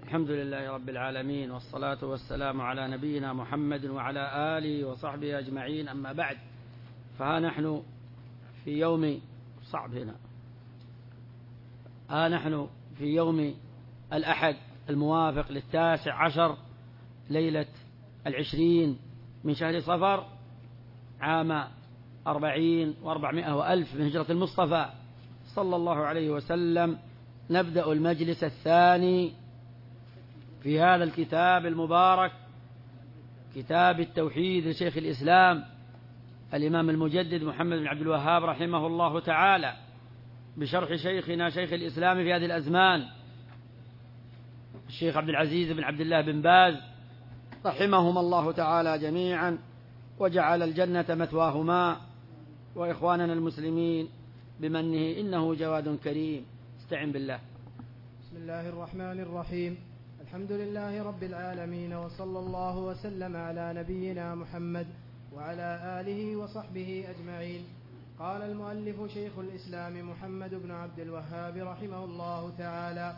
الحمد لله رب العالمين، والصلاة والسلام على نبينا محمد وعلى آله وصحبه أجمعين، أما بعد. فها نحن في يوم صعب نحن في يوم الأحد الموافق 19 ليلة 20 من شهر صفر عام 40 و400 وألف من هجرة المصطفى صلى الله عليه وسلم. نبدأ المجلس الثاني في هذا الكتاب المبارك، كتاب التوحيد لشيخ الإسلام الإمام المجدد محمد بن عبد الوهاب رحمه الله تعالى، بشرح شيخنا شيخ الإسلام في هذه الأزمان الشيخ عبد العزيز بن عبد الله بن باز رحمهم الله تعالى جميعا، وجعل الجنة مثواهما، وإخواننا المسلمين بمنه إنه جواد كريم. استعن بالله. بسم الله الرحمن الرحيم. الحمد لله رب العالمين، وصلى الله وسلم على نبينا محمد وعلى آله وصحبه أجمعين. قال المؤلف شيخ الإسلام محمد بن عبد الوهاب رحمه الله تعالى: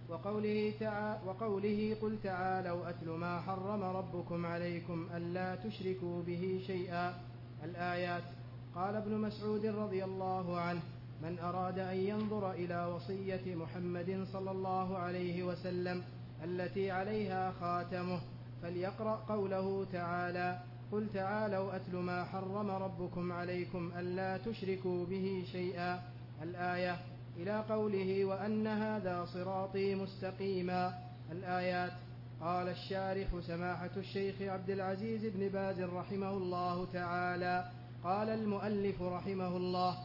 وقوله قل تعالوا أتل ما حرم ربكم عليكم ألا تشركوا به شيئا، الآيات. قال ابن مسعود رضي الله عنه: من أراد أن ينظر إلى وصية محمد صلى الله عليه وسلم التي عليها خاتمه فليقرأ قوله تعالى: قل تعالوا أتل ما حرم ربكم عليكم ألا تشركوا به شيئا، الآية، إلى قوله: وأن هذا صراطي مستقيما، الآيات. قال الشارح سماحة الشيخ عبد العزيز بن باز رحمه الله تعالى: قال المؤلف رحمه الله: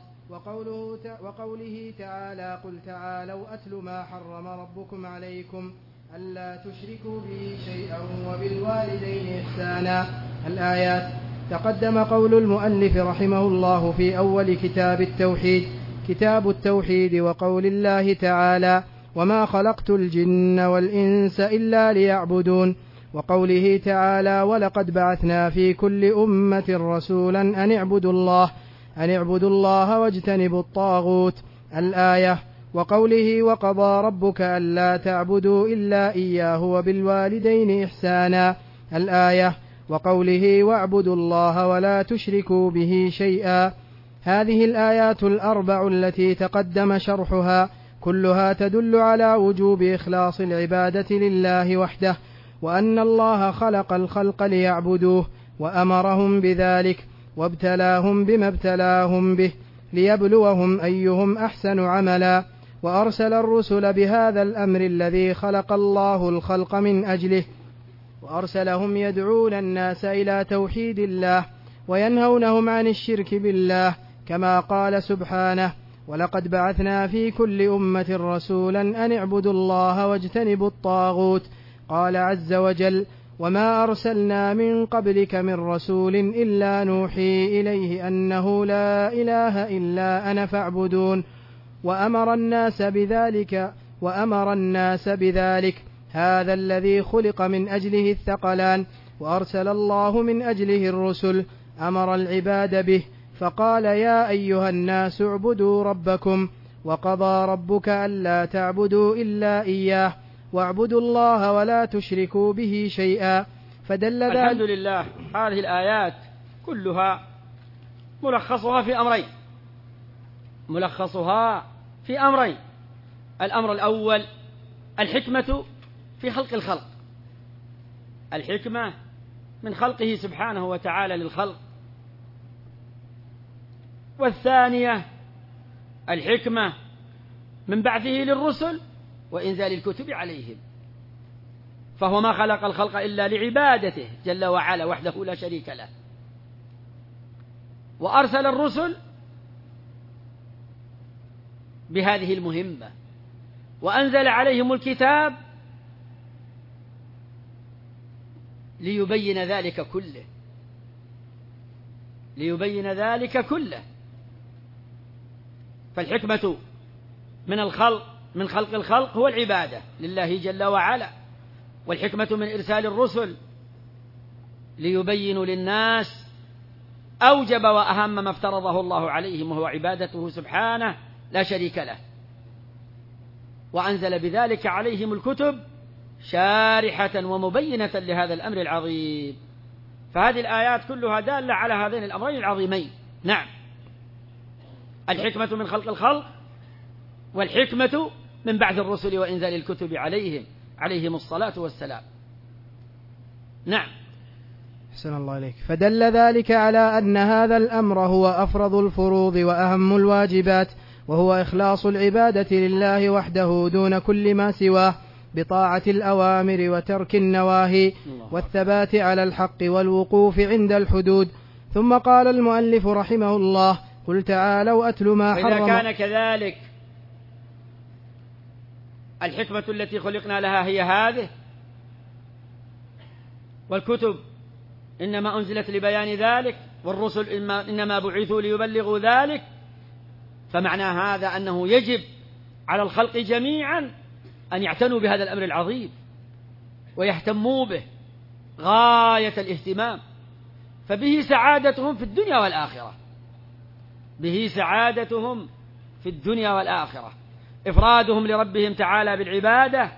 وقوله تعالى: قل تعالوا أتل ما حرم ربكم عليكم ألا تشركوا به شيئا وبالوالدين إحسانا، الآيات. تقدم قول المؤلف رحمه الله في أول كتاب التوحيد، كتاب التوحيد، وقول الله تعالى: وما خلقت الجن والإنس إلا ليعبدون، وقوله تعالى: ولقد بعثنا في كل أمة رسولا أن اعبدوا الله واجتنبوا الطاغوت، الآية. وقوله: وقضى ربك ألا تعبدوا إلا إياه وبالوالدين إحسانا، الآية. وقوله: واعبدوا الله ولا تشركوا به شيئا. هذه الآيات الأربع التي تقدم شرحها كلها تدل على وجوب إخلاص العبادة لله وحده، وأن الله خلق الخلق ليعبدوه وأمرهم بذلك، وابتلاهم بما ابتلاهم به ليبلوهم أيهم أحسن عملا، وأرسل الرسل بهذا الأمر الذي خلق الله الخلق من أجله، وأرسلهم يدعون الناس إلى توحيد الله وينهونهم عن الشرك بالله، كما قال سبحانه: ولقد بعثنا في كل أمة رسولا أن اعبدوا الله واجتنبوا الطاغوت. قال عز وجل: وما أرسلنا من قبلك من رسول إلا نوحي إليه أنه لا إله إلا أنا فاعبدون، وأمر الناس بذلك، هذا الذي خلق من أجله الثقلان، وأرسل الله من أجله الرسل، أمر العباد به، فقال: يا أيها الناس اعبدوا ربكم، وقضى ربك ألا تعبدوا إلا إياه، واعبدوا الله ولا تشركوا به شيئا. فدل ذلك. الحمد لله. هذه الآيات كلها ملخصها في أمرين. الأمر الأول الحكمة في خلق الخلق، الحكمة من خلقه سبحانه وتعالى للخلق. والثانية الحكمة من بعثه للرسل وإنزال الكتب عليهم، فهو ما خلق الخلق إلا لعبادته جل وعلا وحده لا شريك له، وأرسل الرسل بهذه المهمة، وأنزل عليهم الكتاب ليبين ذلك كله. فالحكمة من خلق الخلق هو العبادة لله جل وعلا، والحكمة من إرسال الرسل ليبينوا للناس أوجب وأهم ما افترضه الله عليهم، وهو عبادته سبحانه لا شريك له، وأنزل بذلك عليهم الكتب شارحة ومبينة لهذا الأمر العظيم. فهذه الآيات كلها دالة على هذين الأمرين العظيمين. نعم، الحكمة من خلق الخلق، والحكمة من بعث الرسل وإنزال الكتب عليهم الصلاة والسلام. نعم. أحسن الله إليك. فدل ذلك على أن هذا الأمر هو أفرض الفروض وأهم الواجبات، وهو إخلاص العبادة لله وحده دون كل ما سواه، بطاعة الأوامر وترك النواهي، والثبات على الحق والوقوف عند الحدود. ثم قال المؤلف رحمه الله: قل تعالوا أتل ما حرم. إذا كان كذلك الحكمة التي خلقنا لها هي هذه، والكتب إنما أنزلت لبيان ذلك، والرسل إنما بعثوا ليبلغوا ذلك، فمعنى هذا أنه يجب على الخلق جميعا أن يعتنوا بهذا الأمر العظيم ويهتموا به غاية الاهتمام، فبه سعادتهم في الدنيا والآخرة، به سعادتهم في الدنيا والآخرة، إفرادهم لربهم تعالى بالعبادة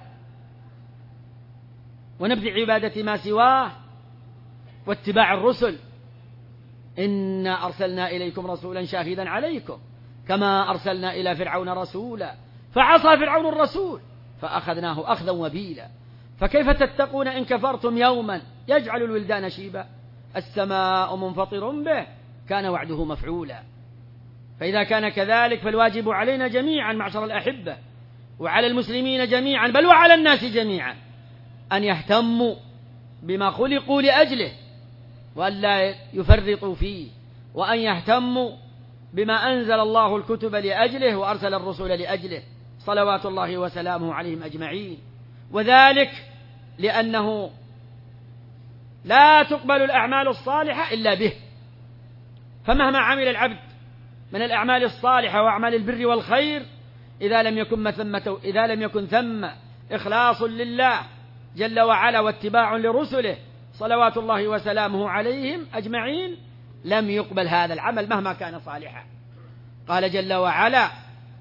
ونبذ عبادة ما سواه، واتباع الرسل. إنا أرسلنا إليكم رسولا شاهدا عليكم كما أرسلنا إلى فرعون رسولا فعصى فرعون الرسول فأخذناه أخذا وبيلا. فكيف تتقون إن كفرتم يوما يجعل الولدان شيبا السماء منفطر به كان وعده مفعولا. فإذا كان كذلك فالواجب علينا جميعا معشر الأحبة، وعلى المسلمين جميعا، بل وعلى الناس جميعا، أن يهتموا بما خلقوا لأجله وأن لا يفرطوا فيه، وأن يهتموا بما أنزل الله الكتب لأجله وأرسل الرسل لأجله صلوات الله وسلامه عليهم أجمعين. وذلك لأنه لا تقبل الأعمال الصالحة إلا به، فمهما عمل العبد من الأعمال الصالحة وأعمال البر والخير إذا لم يكن ثم إخلاص لله جل وعلا واتباع لرسله صلوات الله وسلامه عليهم أجمعين لم يقبل هذا العمل مهما كان صالحا. قال جل وعلا: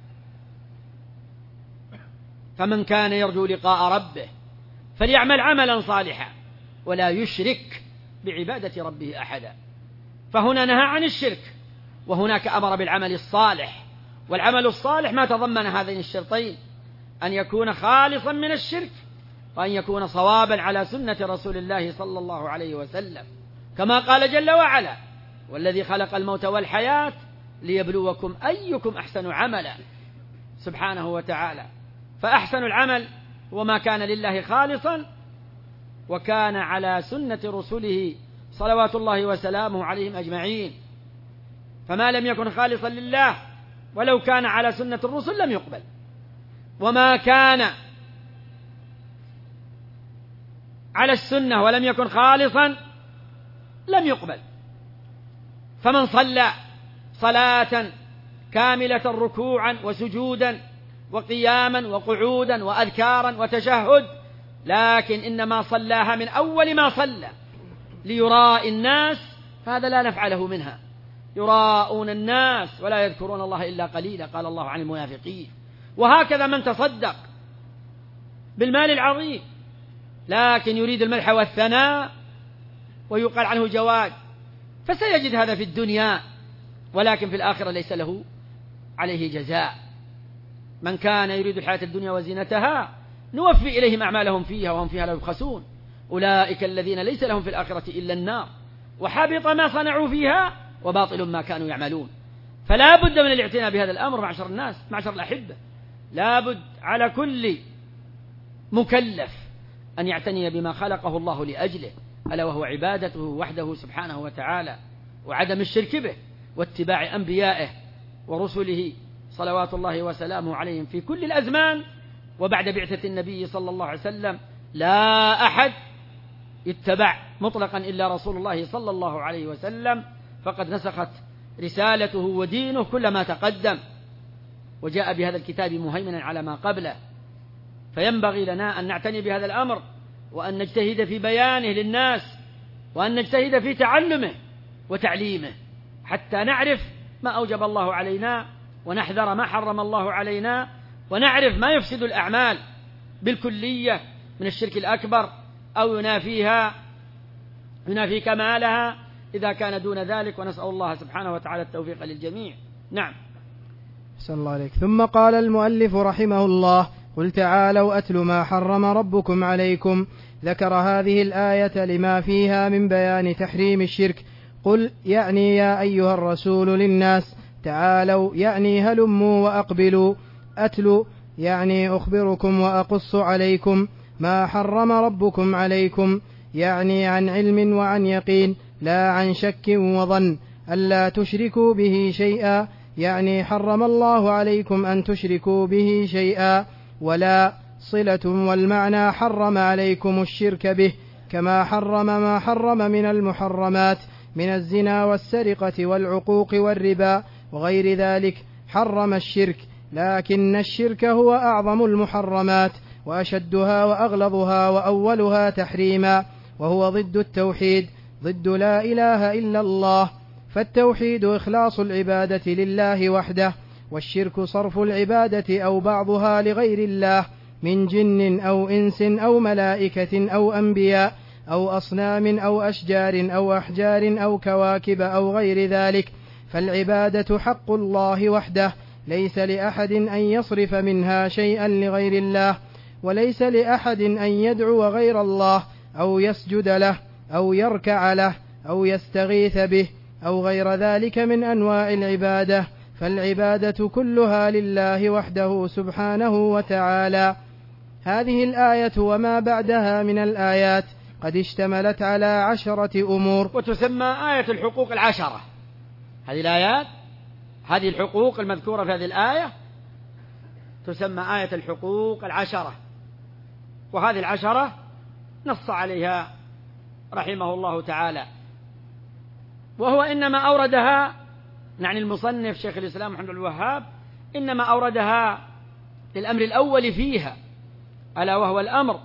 فمن كان يرجو لقاء ربه فليعمل عملا صالحا ولا يشرك بعبادة ربه أحدا. فهنا نهى عن الشرك، وهناك أمر بالعمل الصالح، والعمل الصالح ما تضمن هذين الشرطين: أن يكون خالصا من الشرك، وأن يكون صوابا على سنة رسول الله صلى الله عليه وسلم، كما قال جل وعلا: والذي خلق الموت والحياة ليبلوكم أيكم أحسن عملا، سبحانه وتعالى. فأحسن العمل وما كان لله خالصا وكان على سنة رسله صلوات الله وسلامه عليهم أجمعين. فما لم يكن خالصا لله ولو كان على سنة الرسل لم يقبل، وما كان على السنة ولم يكن خالصا لم يقبل. فمن صلى صلاة كاملة ركوعا وسجودا وقياما وقعودا وأذكارا وتشهد، لكن إنما صلاها من أول ما صلى ليراء الناس، فهذا لا نفع له منها. يراءون الناس ولا يذكرون الله إلا قليلا، قال الله عن المنافقين. وهكذا من تصدق بالمال العظيم لكن يريد المدح والثناء ويقال عنه جواد، فسيجد هذا في الدنيا، ولكن في الآخرة ليس له عليه جزاء. من كان يريد الحياة الدنيا وزينتها نوفي إليهم أعمالهم فيها وهم فيها لا يبخسون، أولئك الذين ليس لهم في الآخرة إلا النار وحبط ما صنعوا فيها وباطل ما كانوا يعملون. فلا بد من الاعتناء بهذا الأمر معشر الناس، معشر الأحبة. لا بد على كل مكلف أن يعتني بما خلقه الله لأجله، ألا وهو عبادته وحده سبحانه وتعالى، وعدم الشرك به، واتباع أنبيائه ورسله صلوات الله وسلامه عليهم في كل الأزمان. وبعد بعثة النبي صلى الله عليه وسلم لا أحد يتبع مطلقا إلا رسول الله صلى الله عليه وسلم، فقد نسخت رسالته ودينه كل ما تقدم، وجاء بهذا الكتاب مهيمنا على ما قبله. فينبغي لنا أن نعتني بهذا الأمر، وأن نجتهد في بيانه للناس، وأن نجتهد في تعلمه وتعليمه، حتى نعرف ما أوجب الله علينا، ونحذر ما حرم الله علينا، ونعرف ما يفسد الأعمال بالكلية، من الشرك الأكبر أو ينافي كمالها إذا كان دون ذلك، ونسأل الله سبحانه وتعالى التوفيق للجميع. نعم. أحسن الله عليك. ثم قال المؤلف رحمه الله: قل تعالوا أتل ما حرم ربكم عليكم. ذكر هذه الآية لما فيها من بيان تحريم الشرك. قل يعني يا أيها الرسول للناس، تعالوا يعني هلموا وأقبلوا، أتل يعني أخبركم وأقص عليكم ما حرم ربكم عليكم، يعني عن علم وعن يقين لا عن شك وظن، ألا تشركوا به شيئا، يعني حرم الله عليكم أن تشركوا به شيئا، ولا صلة والمعنى حرم عليكم الشرك به، كما حرم ما حرم من المحرمات من الزنا والسرقة والعقوق والربا وغير ذلك، حرم الشرك، لكن الشرك هو أعظم المحرمات وأشدها وأغلظها وأولها تحريما، وهو ضد التوحيد، ضد لا إله إلا الله. فالتوحيد إخلاص العبادة لله وحده، والشرك صرف العبادة أو بعضها لغير الله من جن أو إنس أو ملائكة أو أنبياء أو أصنام أو أشجار أو أحجار أو كواكب أو غير ذلك. فالعبادة حق الله وحده، ليس لأحد أن يصرف منها شيئا لغير الله، وليس لأحد أن يدعو غير الله أو يسجد له أو يركع له أو يستغيث به أو غير ذلك من أنواع العبادة، فالعبادة كلها لله وحده سبحانه وتعالى. هذه الآية وما بعدها من الآيات قد اشتملت على 10 أمور، وتسمى آية الحقوق العشرة. هذه الآيات، هذه الحقوق المذكورة في هذه الآية تسمى آية الحقوق العشرة، وهذه العشرة نص عليها رحمه الله تعالى، وهو إنما أوردها، يعني المصنف شيخ الإسلام محمد الوهاب إنما أوردها للأمر الأول فيها، ألا وهو الأمر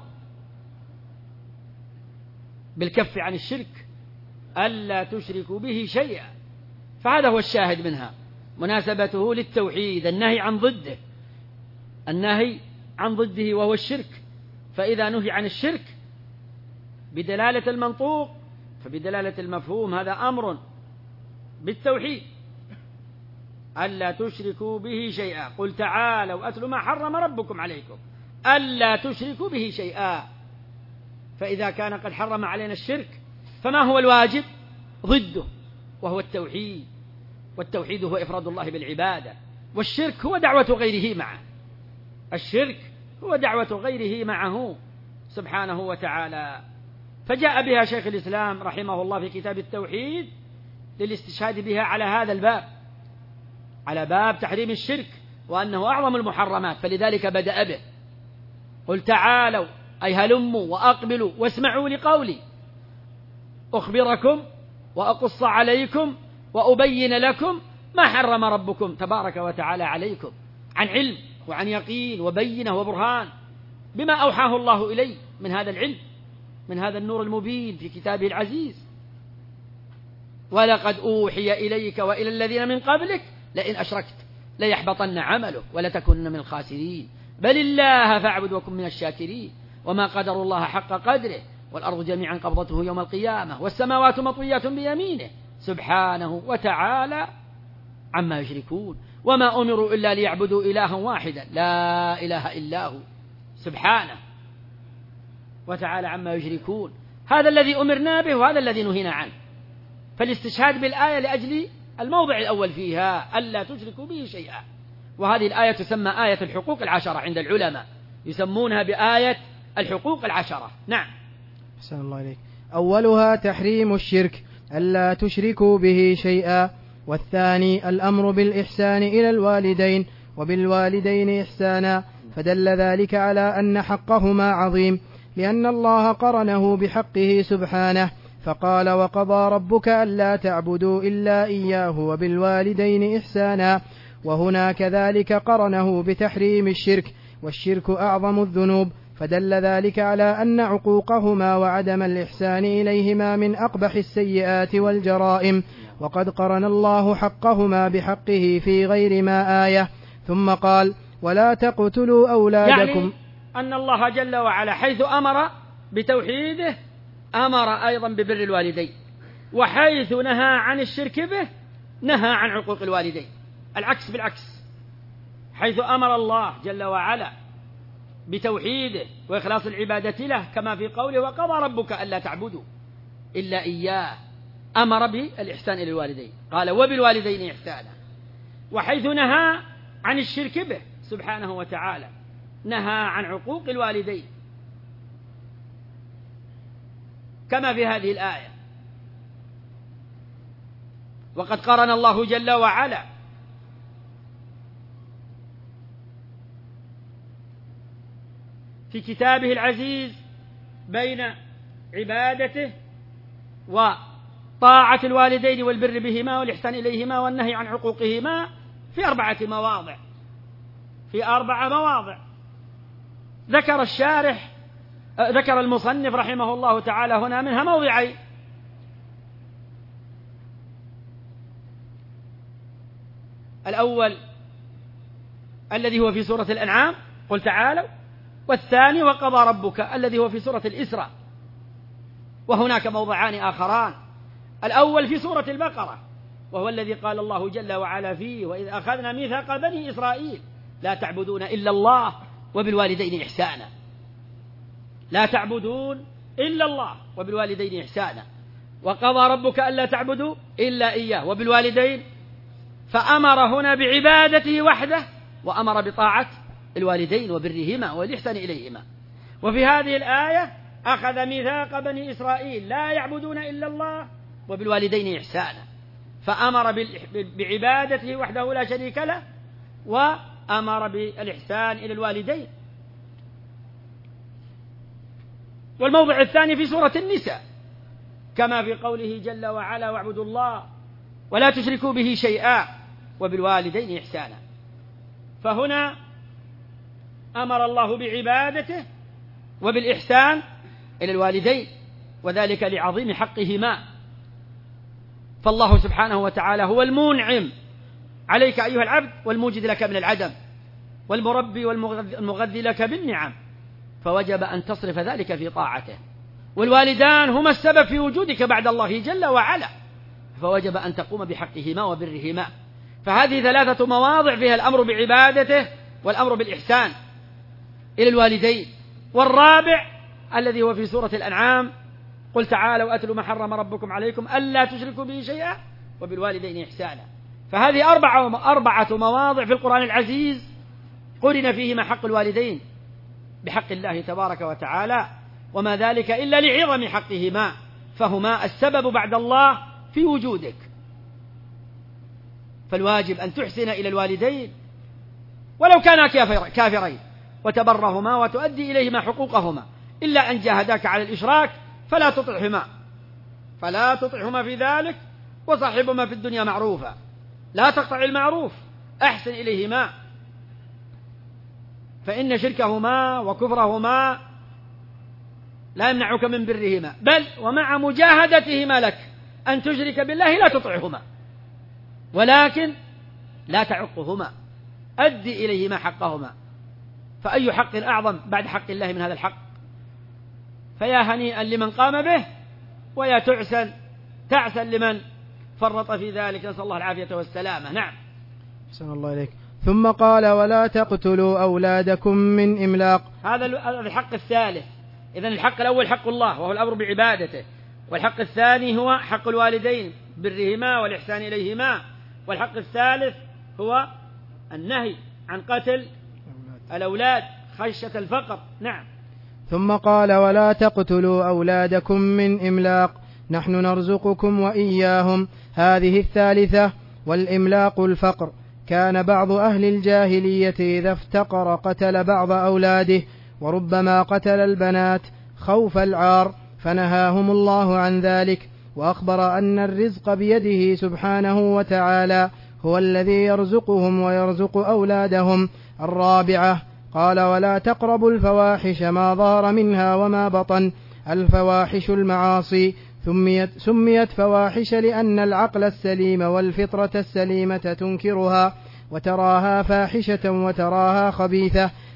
بالكف عن الشرك، ألا تشركوا به شيئا، فهذا هو الشاهد منها، مناسبته للتوحيد، النهي عن ضده وهو الشرك. فإذا نهي عن الشرك بدلالة المنطوق فبدلالة المفهوم هذا أمر بالتوحيد، ألا تشركوا به شيئا. قل تعالوا أتل ما حرم ربكم عليكم ألا تشركوا به شيئا. فإذا كان قد حرم علينا الشرك فما هو الواجب ضده، وهو التوحيد، والتوحيد هو إفراد الله بالعبادة، والشرك هو دعوة غيره معه، الشرك هو دعوة غيره معه سبحانه وتعالى. فجاء بها شيخ الإسلام رحمه الله في كتاب التوحيد للاستشهاد بها على هذا الباب، على باب تحريم الشرك وأنه أعظم المحرمات، فلذلك بدأ به. قل تعالوا أي هلموا وأقبلوا واسمعوا لقولي، أخبركم وأقص عليكم وأبين لكم ما حرم ربكم تبارك وتعالى عليكم، عن علم وعن يقين وبينة وبرهان بما أوحاه الله إليه من هذا العلم، من هذا النور المبين في كتابه العزيز. ولقد أوحي إليك وإلى الذين من قبلك لئن أشركت ليحبطن عملك ولتكن من الخاسرين، بل الله فاعبد وكن من الشاكرين، وما قدر الله حق قدره، والأرض جميعا قبضته يوم القيامة، والسماوات مطويات بيمينه سبحانه وتعالى عما يشركون، وما أمروا إلا ليعبدوا إلها واحدا لا إله إلا هو سبحانه وتعالى عما يشركون. هذا الذي أمرنا به وهذا الذي نهينا عنه. فالاستشهاد بالآية لأجل الموضع الأول فيها ألا تشركوا به شيئا، وهذه الآية تسمى آية الحقوق العشرة عند العلماء، يسمونها بآية الحقوق العشرة. نعم. أحسن الله إليك. أولها تحريم الشرك، ألا تشركوا به شيئا، والثاني الأمر بالإحسان إلى الوالدين وبالوالدين إحسانا، فدل ذلك على أن حقهما عظيم، لأن الله قرنه بحقه سبحانه، فقال وقضى ربك ألا تعبدوا إلا إياه وبالوالدين إحسانا، وهنا كذلك قرنه بتحريم الشرك، والشرك أعظم الذنوب، فدل ذلك على أن عقوقهما وعدم الإحسان إليهما من أقبح السيئات والجرائم، وقد قرن الله حقهما بحقه في غير ما آية. ثم قال ولا تقتلوا أولادكم، يعني أن الله جل وعلا حيث أمر بتوحيده أمر أيضا ببر الوالدين، وحيث نهى عن الشرك به نهى عن عقوق الوالدين، العكس بالعكس. حيث أمر الله جل وعلا بتوحيده وإخلاص العبادة له كما في قوله وقضى ربك ألا تعبدوا إلا إياه، أمر بالإحسان إلى الوالدين، قال وبالوالدين إحسانا. وحيث نهى عن الشرك به سبحانه وتعالى نهى عن عقوق الوالدين كما في هذه الآية. وقد قرن الله جل وعلا في كتابه العزيز بين عبادته وطاعة الوالدين والبر بهما والإحسان إليهما والنهي عن عقوقهما في 4 مواضع، في 4 مواضع. ذكر المصنف رحمه الله تعالى هنا منها موضعين. الأول الذي هو في سورة الأنعام قل تعالوا، والثاني وقضى ربك الذي هو في سورة الإسراء. وهناك موضعان آخران، الأول في سورة البقرة وهو الذي قال الله جل وعلا فيه وإذ أخذنا ميثاق بني إسرائيل لا تعبدون إلا الله وبالوالدين إحسانا، لا تعبدون إلا الله وبالوالدين إحسانا، وقضى ربك ألا تعبدوا إلا إياه وبالوالدين، فأمر هنا بعبادته وحده وأمر بطاعة الوالدين وبرهما والإحسان إليهما. وفي هذه الآية أخذ ميثاق بني إسرائيل لا يعبدون إلا الله وبالوالدين إحسانا، فأمر بعبادته وحده لا شريك له وأمر بالإحسان إلى الوالدين. والموضع الثاني في سورة النساء كما في قوله جل وعلا واعبدوا الله ولا تشركوا به شيئا وبالوالدين إحسانا. فهنا أمر الله بعبادته وبالإحسان إلى الوالدين، وذلك لعظيم حقهما. فالله سبحانه وتعالى هو المنعم عليك أيها العبد والموجد لك من العدم والمربي والمغذي لك بالنعم، فوجب أن تصرف ذلك في طاعته. والوالدان هما السبب في وجودك بعد الله جل وعلا، فوجب أن تقوم بحقهما وبرهما. فهذه 3 مواضع فيها الأمر بعبادته والأمر بالإحسان إلى الوالدين. والرابع الذي هو في سورة الأنعام قل تعالوا أتلوا ما حرم ربكم عليكم ألا تشركوا به شيئا وبالوالدين إحسانا. فهذه 4 مواضع في القرآن العزيز قرن فيهما حق الوالدين بحق الله تبارك وتعالى، وما ذلك إلا لعظم حقهما، فهما السبب بعد الله في وجودك. فالواجب أن تحسن إلى الوالدين ولو كانا كافرين وتبرهما وتؤدي إليهما حقوقهما، إلا أن جاهداك على الإشراك فلا تطعهما في ذلك وصاحبهما في الدنيا معروفا، لا تقطع المعروف، أحسن إليهما، فإن شركهما وكفرهما لا يمنعك من برهما، بل ومع مجاهدتهما لك أن تشرك بالله لا تطعهما، ولكن لا تعقهما، أدي إليهما حقهما. فأي حق أعظم بعد حق الله من هذا الحق؟ فيا هنيئا لمن قام به، ويا تعسا لمن فرط في ذلك، نسأل الله العافية والسلامة. نعم. أحسن الله إليك. ثم قال ولا تقتلوا أولادكم من إملاق. هذا الحق الثالث. إذن الحق الأول حق الله وهو الأمر بعبادته، والحق الثاني هو حق الوالدين برهما والإحسان إليهما، والحق الثالث هو النهي عن قتل الأولاد خشية الفقر. نعم. ثم قال ولا تقتلوا أولادكم من إملاق نحن نرزقكم وإياهم. هذه الثالثة. والإملاق الفقر. كان بعض أهل الجاهلية إذا افتقر قتل بعض أولاده، وربما قتل البنات خوف العار، فنهاهم الله عن ذلك، وأخبر أن الرزق بيده سبحانه وتعالى، هو الذي يرزقهم ويرزق أولادهم. 4 قال ولا تقربوا الفواحش ما ظهر منها وما بطن. الفواحش المعاصي سميت فواحش لأن العقل السليم والفطرة السليمة تنكرها وتراها فاحشة وتراها خبيثة،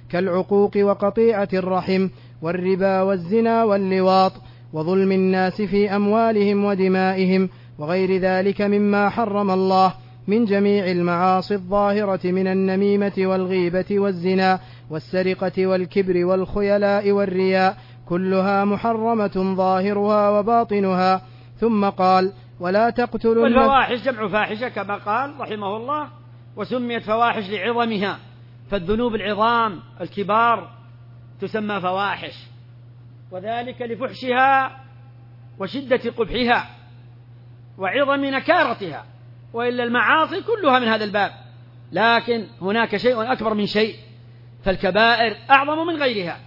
كالعقوق وقطيعة الرحم والربا والزنا واللواط وظلم الناس في أموالهم ودمائهم وغير ذلك مما حرم الله من جميع المعاصي الظاهرة من النميمة والغيبة والزنا والسرقة والكبر والخيلاء والرياء كلها محرمة ظاهرها وباطنها. ثم قال ولا تقتلوا والفواحش جمع فاحشة كما قال رحمه الله، وسميت فواحش لعظمها، فالذنوب العظام الكبار تسمى فواحش، وذلك لفحشها وشدة قبحها وعظم نكارتها، وإلا المعاصي كلها من هذا الباب، لكن هناك شيء أكبر من شيء، فالكبائر أعظم من غيرها،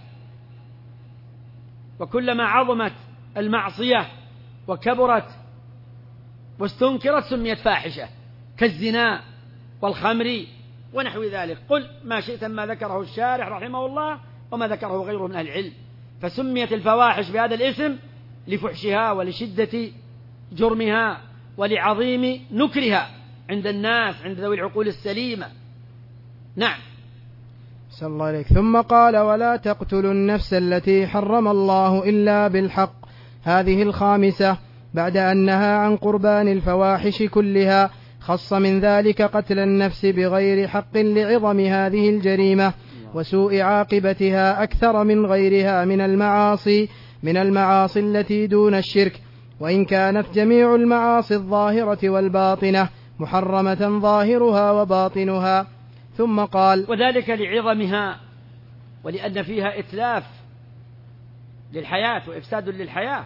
وكلما عظمت المعصية وكبرت واستنكرت سميت فاحشة، كالزنا والخمر ونحو ذلك. قل ما شئت ما ذكره الشارح رحمه الله وما ذكره غيره من أهل العلم، فسميت الفواحش بهذا الاسم لفحشها ولشدة جرمها ولعظيم نكرها عند الناس، عند ذوي العقول السليمة. نعم. صلى الله عليك. ثم قال ولا تقتلوا النفس التي حرم الله إلا بالحق، هذه الخامسة، بعد أن نهى عن قربان الفواحش كلها خص من ذلك قتل النفس بغير حق لعظم هذه الجريمة وسوء عاقبتها أكثر من غيرها من المعاصي التي دون الشرك، وإن كانت جميع المعاصي الظاهرة والباطنة محرمة ظاهرها وباطنها. ثم قال وذلك لعظمها ولأن فيها إتلاف للحياة وإفساد للحياة،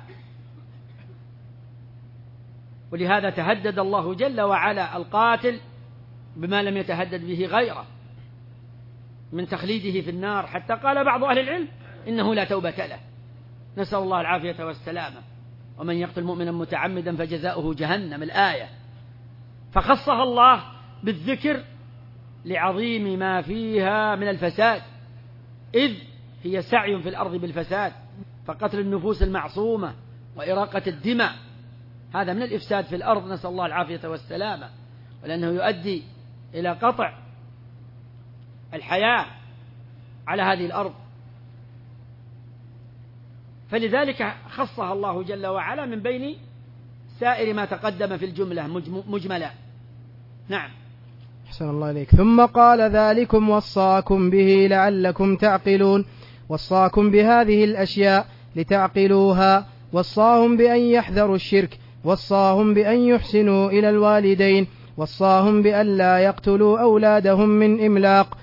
ولهذا تهدد الله جل وعلا القاتل بما لم يتهدد به غيره من تخليده في النار، حتى قال بعض أهل العلم إنه لا توبة له، نسأل الله العافية والسلامة. ومن يقتل مؤمنا متعمدا فجزاؤه جهنم، الآية، فخصها الله بالذكر لعظيم ما فيها من الفساد، إذ هي سعي في الأرض بالفساد، فقتل النفوس المعصومة وإراقة الدماء هذا من الإفساد في الأرض، نسأل الله العافية والسلامة، ولأنه يؤدي إلى قطع الحياة على هذه الأرض، فلذلك خصها الله جل وعلا من بين سائر ما تقدم في الجملة مجملا. نعم. أحسن الله إليك. ثم قال ذلكم وصاكم به لعلكم تعقلون، وصاكم بهذه الأشياء لتعقلوها، وصاهم بأن يحذروا الشرك، وصاهم بأن يحسنوا إلى الوالدين، وصاهم بأن لا يقتلوا أولادهم من إملاق،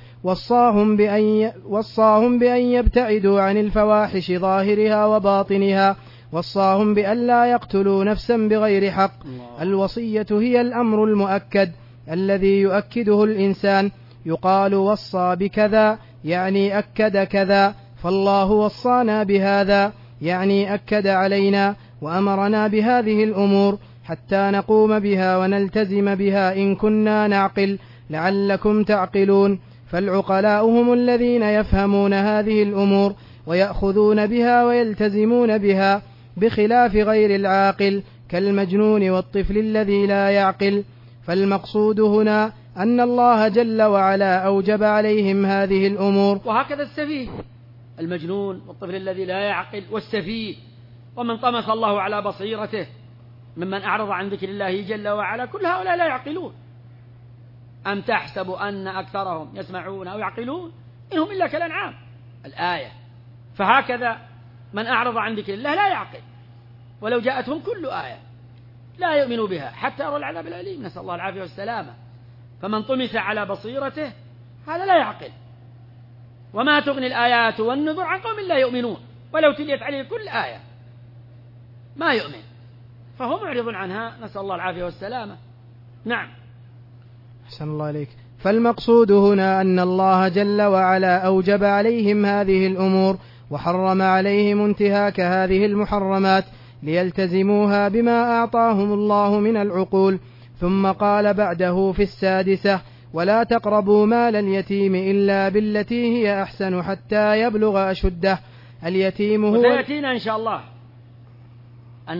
وصاهم بأن يبتعدوا عن الفواحش ظاهرها وباطنها، وصاهم بأن لا يقتلوا نفسا بغير حق. الوصية هي الأمر المؤكد الذي يؤكده الإنسان، يقال وصى بكذا يعني أكد كذا، فالله وصانا بهذا يعني أكد علينا وأمرنا بهذه الأمور حتى نقوم بها ونلتزم بها إن كنا نعقل، لعلكم تعقلون. فالعقلاء هم الذين يفهمون هذه الأمور ويأخذون بها ويلتزمون بها، بخلاف غير العاقل كالمجنون والطفل الذي لا يعقل. فالمقصود هنا أن الله جل وعلا أوجب عليهم هذه الأمور. وهكذا السفيه، المجنون والطفل الذي لا يعقل والسفيه، ومن طمس الله على بصيرته ممن أعرض عن ذكر الله جل وعلا، كل هؤلاء لا يعقلون. أم تحسب أن أكثرهم يسمعون أو يعقلون إنهم إلا كالأنعام، الآية. فهكذا من أعرض عن ذكر الله لا يعقل، ولو جاءتهم كل آية لا يؤمنوا بها حتى يروا العذاب الأليم، نسأل الله العافية والسلامة. فمن طمس على بصيرته هذا لا يعقل. وما تغني الآيات والنذر عن قوم لا يؤمنون، ولو تليت عليه كل آية ما يؤمن، فهو معرض عنها، نسأل الله العافية والسلامة. نعم. أحسن الله عليك. فالمقصود هنا أن الله جل وعلا أوجب عليهم هذه الأمور وحرم عليهم انتهاك هذه المحرمات ليلتزموها بما أعطاهم الله من العقول. ثم قال بعده في السادسة ولا تقربوا مال اليتيم إلا بالتي هي أحسن حتى يبلغ أشده. اليتيم هو، وسيأتينا إن شاء الله أن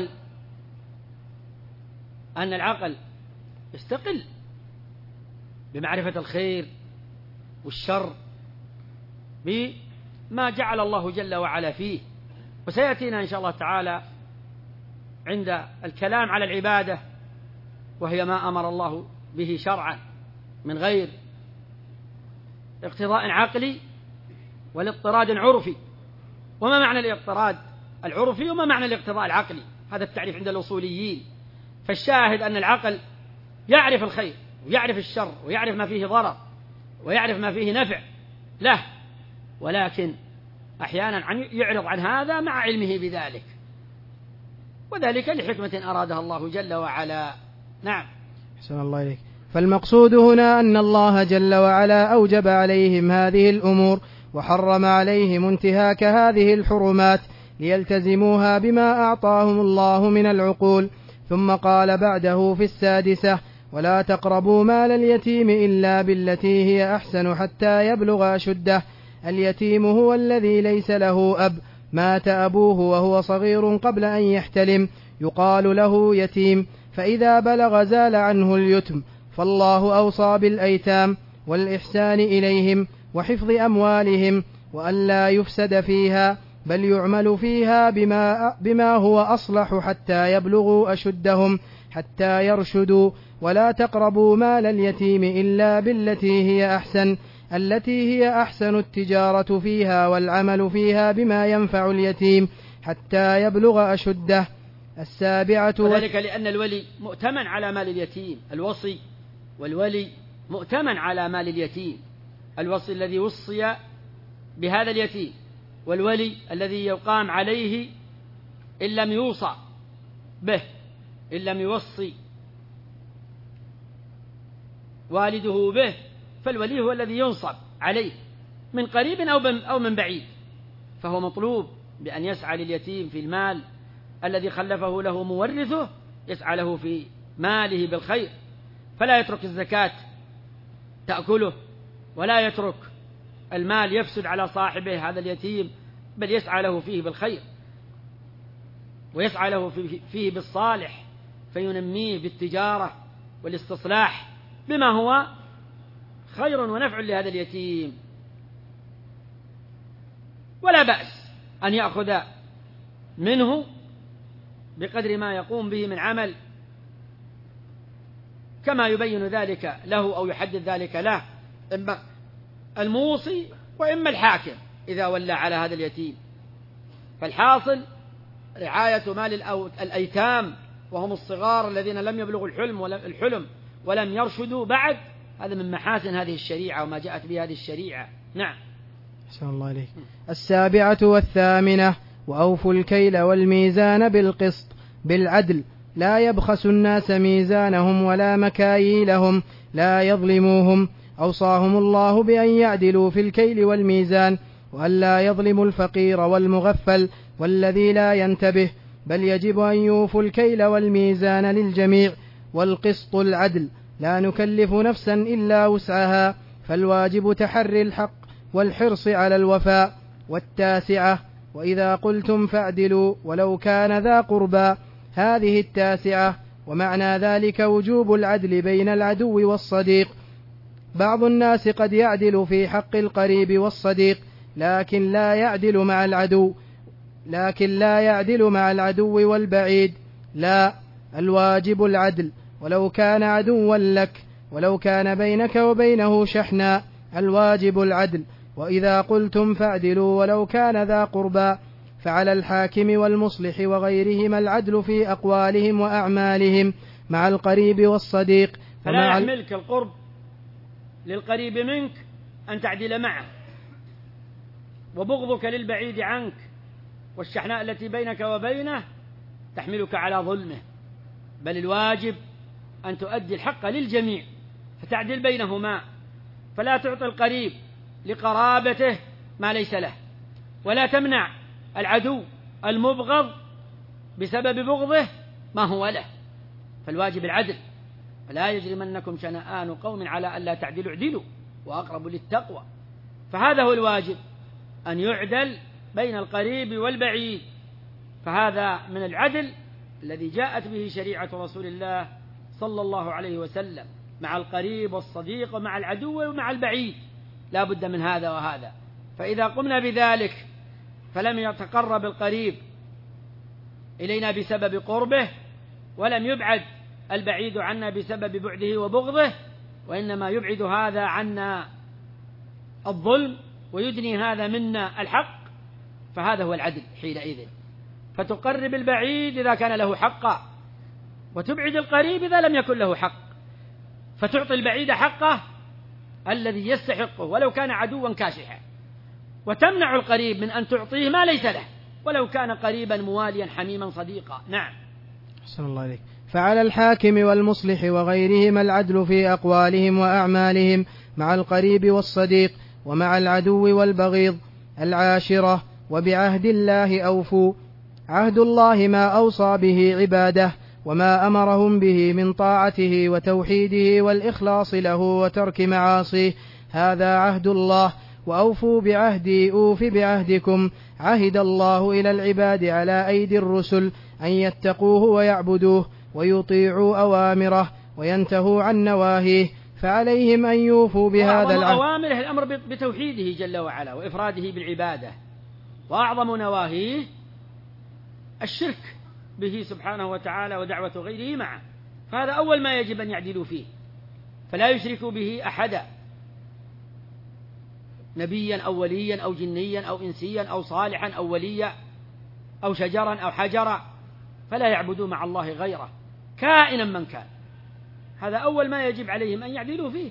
العقل يستقل بمعرفة الخير والشر بما جعل الله جل وعلا فيه. وسيأتينا إن شاء الله تعالى عند الكلام على العبادة، وهي ما أمر الله به شرعا من غير اقتضاء عقلي ولا اضطراد عرفي. وما معنى الاضطراد العرفي وما معنى الاقتضاء العقلي؟ هذا التعريف عند الأصوليين. فالشاهد أن العقل يعرف الخير ويعرف الشر ويعرف ما فيه ضرر ويعرف ما فيه نفع له، ولكن أحيانا يعرض عن هذا مع علمه بذلك، وذلك لحكمة أرادها الله جل وعلا. نعم. أحسن الله إليك. فالمقصود هنا أن الله جل وعلا أوجب عليهم هذه الأمور وحرم عليهم انتهاك هذه الحرمات ليلتزموها بما أعطاهم الله من العقول. ثم قال بعده في 6: ولا تقربوا مال اليتيم إلا بالتي هي أحسن حتى يبلغ أشده. اليتيم هو الذي ليس له أب، مات أبوه وهو صغير قبل أن يحتلم، يقال له يتيم، فإذا بلغ زال عنه اليتم. فالله أوصى بالأيتام والإحسان إليهم وحفظ أموالهم، وأن لا يفسد فيها، بل يعمل فيها بما هو أصلح حتى يبلغوا أشدهم حتى يرشدوا. ولا تقربوا مال اليتيم إلا بالتي هي أحسن، التي هي أحسن التجارة فيها والعمل فيها بما ينفع اليتيم حتى يبلغ أشده. 7. وذلك لأن الولي مؤتمن على مال اليتيم، الوصي والولي مؤتمن على مال اليتيم، الوصي الذي وصي بهذا اليتيم، والولي الذي يقام عليه إن لم يوصى به، إن لم يوصي والده به، فالولي هو الذي ينصب عليه من قريب أو من بعيد. فهو مطلوب بأن يسعى لليتيم في المال الذي خلفه له مورثه، يسعى له في ماله بالخير، فلا يترك الزكاة تأكله، ولا يترك المال يفسد على صاحبه هذا اليتيم، بل يسعى له فيه بالخير، ويسعى له فيه بالصالح، فينميه بالتجارة والاستصلاح بما هو خير ونفع لهذا اليتيم. ولا بأس أن يأخذ منه بقدر ما يقوم به من عمل، كما يبين ذلك له أو يحدد ذلك له إما الموصي وإما الحاكم إذا ولى على هذا اليتيم. فالحاصل رعاية مال الأيتام وهم الصغار الذين لم يبلغوا الحلم ولم يرشدوا بعد، هذا من محاسن هذه الشريعة وما جاءت به هذه الشريعة. نعم. أحسن الله عليك. 7 و8: وأوفوا الكيل والميزان بالقسط بالعدل، لا يبخسوا الناس ميزانهم ولا مكاييلهم، لا يظلموهم. أوصاهم الله بأن يعدلوا في الكيل والميزان، وأن لا يظلموا الفقير والمغفل والذي لا ينتبه، بل يجب أن يوفوا الكيل والميزان للجميع. والقسط العدل، لا نكلف نفسا إلا وسعها، فالواجب تحري الحق والحرص على الوفاء. 9: وإذا قلتم فاعدلوا ولو كان ذا قربى. هذه 9، ومعنى ذلك وجوب العدل بين العدو والصديق. بعض الناس قد يعدل في حق القريب والصديق، لكن لا يعدل مع العدو والبعيد. لا، الواجب العدل ولو كان عدوا لك، ولو كان بينك وبينه شحناء، الواجب العدل. وإذا قلتم فاعدلوا ولو كان ذا قربى، فعلى الحاكم والمصلح وغيرهما العدل في أقوالهم وأعمالهم مع القريب والصديق. فلا يحملك القرب للقريب منك أن تعدل معه، وبغضك للبعيد عنك والشحناء التي بينك وبينه تحملك على ظلمه، بل الواجب أن تؤدي الحق للجميع فتعدل بينهما، فلا تعطي القريب لقرابته ما ليس له، ولا تمنع العدو المبغض بسبب بغضه ما هو له، فالواجب العدل. فلا يجرمنكم شنآن قوم على ألا تعدلوا، اعدلوا وأقرب للتقوى. فهذا هو الواجب، أن يعدل بين القريب والبعيد، فهذا من العدل الذي جاءت به شريعة رسول الله صلى الله عليه وسلم مع القريب والصديق ومع العدو ومع البعيد، لا بد من هذا وهذا. فإذا قمنا بذلك فلم يتقرب القريب إلينا بسبب قربه، ولم يبعد البعيد عنا بسبب بعده وبغضه، وإنما يبعد هذا عنا الظلم ويدني هذا منا الحق، فهذا هو العدل حينئذ. فتقرب البعيد إذا كان له حقا، وتبعد القريب إذا لم يكن له حق، فتعطي البعيد حقه الذي يستحقه ولو كان عدوا كاشحا، وتمنع القريب من أن تعطيه ما ليس له ولو كان قريبا مواليا حميما صديقا. نعم. أحسن الله عليك. فعلى الحاكم والمصلح وغيرهما العدل في أقوالهم وأعمالهم مع القريب والصديق ومع العدو والبغيض. 10 وبعهد الله أوفوا. عهد الله ما أوصى به عباده وما أمرهم به من طاعته وتوحيده والإخلاص له وترك معاصيه، هذا عهد الله. وأوفوا بعهدي أوف بعهدكم. عهد الله إلى العباد على أيدي الرسل أن يتقوه ويعبدوه ويطيعوا أوامره وينتهوا عن نواهيه، فعليهم أن يوفوا بهذا العهد. أوامره الأمر بتوحيده جل وعلا وإفراده بالعبادة، وأعظم نواهيه الشرك به سبحانه وتعالى ودعوة غيره معه، فهذا أول ما يجب أن يعدلوا فيه، فلا يشركوا به أحدا، نبيا أو وليا أو جنيا أو إنسيا أو صالحا أو وليا أو شجرا أو حجرا، فلا يعبدوا مع الله غيره كائنا من كان. هذا أول ما يجب عليهم أن يعدلوا فيه،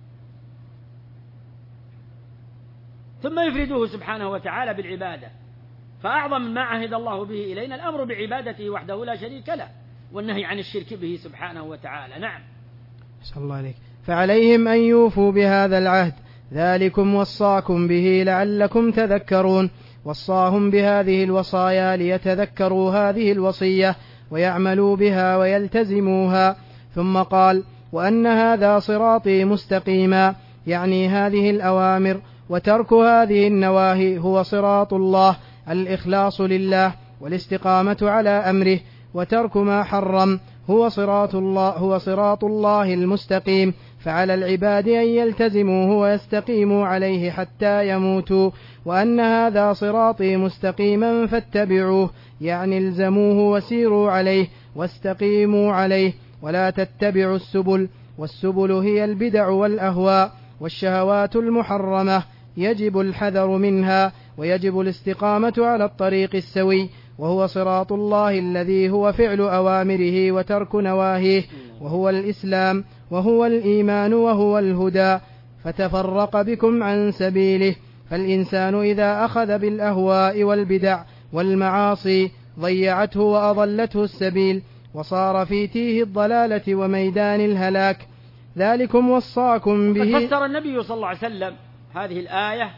ثم يفردوه سبحانه وتعالى بالعبادة. فأعظم ما عهد الله به إلينا الأمر بعبادته وحده لا شريك له، والنهي عن الشرك به سبحانه وتعالى. نعم. صلى الله عليك. فعليهم أن يوفوا بهذا العهد، ذلكم وصاكم به لعلكم تذكرون. وصاهم بهذه الوصايا ليتذكروا هذه الوصية ويعملوا بها ويلتزموها. ثم قال: وأن هذا صراطي مستقيما، يعني هذه الأوامر، وترك هذه النواهي هو صراط الله، الإخلاص لله والاستقامة على أمره، وترك ما حرم هو صراط الله المستقيم. فعلى العباد أن يلتزموه ويستقيموا عليه حتى يموتوا. وأن هذا صراطي مستقيما فاتبعوه، يعني الزموه وسيروا عليه واستقيموا عليه، ولا تتبعوا السبل، والسبل هي البدع والأهواء والشهوات المحرمة، يجب الحذر منها، ويجب الاستقامة على الطريق السوي، وهو صراط الله الذي هو فعل أوامره وترك نواهيه، وهو الإسلام وهو الإيمان وهو الهدى. فتفرق بكم عن سبيله. فالإنسان إذا أخذ بالأهواء والبدع والمعاصي ضيعته وأضلته السبيل، وصار في تيه الضلالة وميدان الهلاك. ذلكم وصاكم به. فسر النبي صلى الله عليه وسلم هذه الآية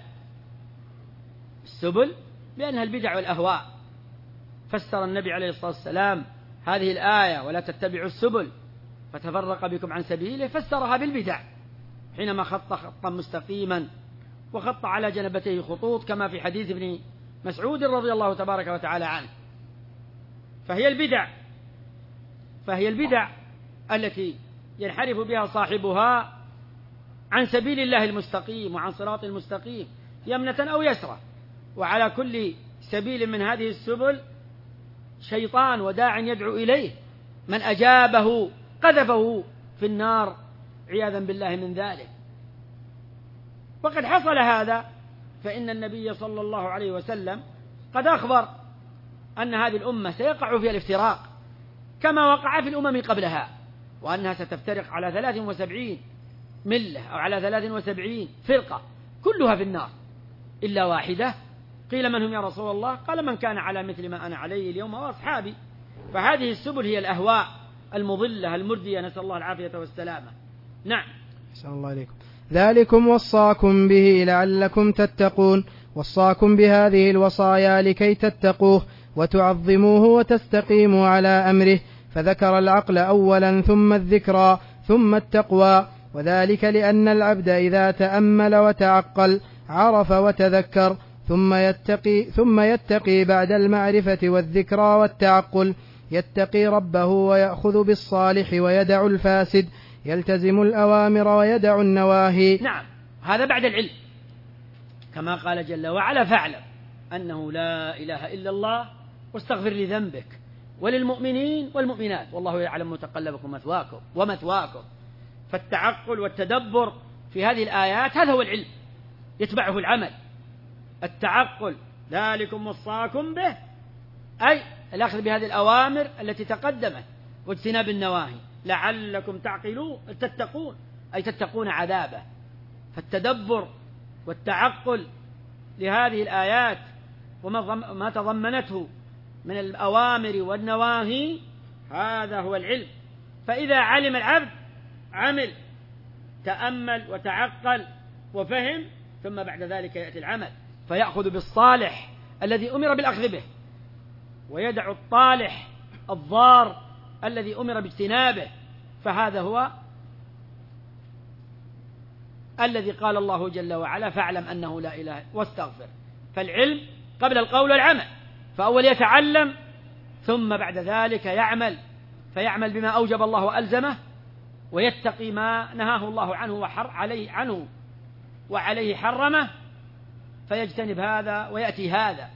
السبل بأنها البدع والأهواء. فسر النبي عليه الصلاة والسلام هذه الآية ولا تتبعوا السبل فتفرق بكم عن سبيله، فسرها بالبدع حينما خط خطا مستقيما وخط على جنبتيه خطوط، كما في حديث ابن مسعود رضي الله تبارك وتعالى عنه. فهي البدع التي ينحرف بها صاحبها عن سبيل الله المستقيم وعن صراط المستقيم يمنة أو يسرى. وعلى كل سبيل من هذه السبل شيطان وداع يدعو إليه، من أجابه قذفه في النار عياذا بالله من ذلك. وقد حصل هذا، فإن النبي صلى الله عليه وسلم قد أخبر أن هذه الأمة سيقع فيها الافتراق كما وقع في الأمم قبلها، وأنها ستفترق على 73 ملة أو على 73 فرقة كلها في النار إلا واحدة. قيل: من هم يا رسول الله؟ قال: من كان على مثل ما أنا عليه اليوم وأصحابي. فهذه السبل هي الأهواء المضلة المردية، نسأل الله العافية والسلامة. نعم. أحسن الله عليكم. ذلكم وصاكم به لعلكم تتقون. وصاكم بهذه الوصايا لكي تتقوه وتعظموه وتستقيموا على أمره، فذكر العقل أولا ثم الذكرى ثم التقوى، وذلك لأن العبد إذا تأمل وتعقل عرف وتذكر، ثم يتقي بعد المعرفة والذكرى والتعقل، يتقي ربه ويأخذ بالصالح ويدع الفاسد، يلتزم الأوامر ويدع النواهي. نعم، هذا بعد العلم. كما قال جل وعلا: فاعلم أنه لا إله إلا الله واستغفر لذنبك وللمؤمنين والمؤمنات والله يعلم متقلبكم ومثواكم. فالتعقل والتدبر في هذه الآيات هذا هو العلم، يتبعه العمل. التعقل ذلكم وصاكم به، أي الأخذ بهذه الأوامر التي تقدمت واجتناب النواهي لعلكم تتقون، أي تتقون عذابه. فالتدبر والتعقل لهذه الآيات وما تضمنته من الأوامر والنواهي هذا هو العلم. فإذا علم العبد عمل، تأمل وتعقل وفهم، ثم بعد ذلك يأتي العمل فيأخذ بالصالح الذي أمر بالأخذ به، ويدع الطالح الضار الذي أمر باجتنابه. فهذا هو الذي قال الله جل وعلا: فاعلم أنه لا إله واستغفر. فالعلم قبل القول والعمل، فأول يتعلم ثم بعد ذلك يعمل، فيعمل بما أوجب الله وألزمه، ويتقي ما نهاه الله عنه وعليه حرمه، فيجتنب هذا ويأتي هذا،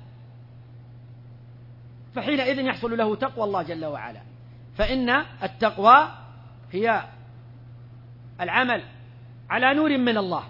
فحينئذ يحصل له تقوى الله جل وعلا. فإن التقوى هي العمل على نور من الله،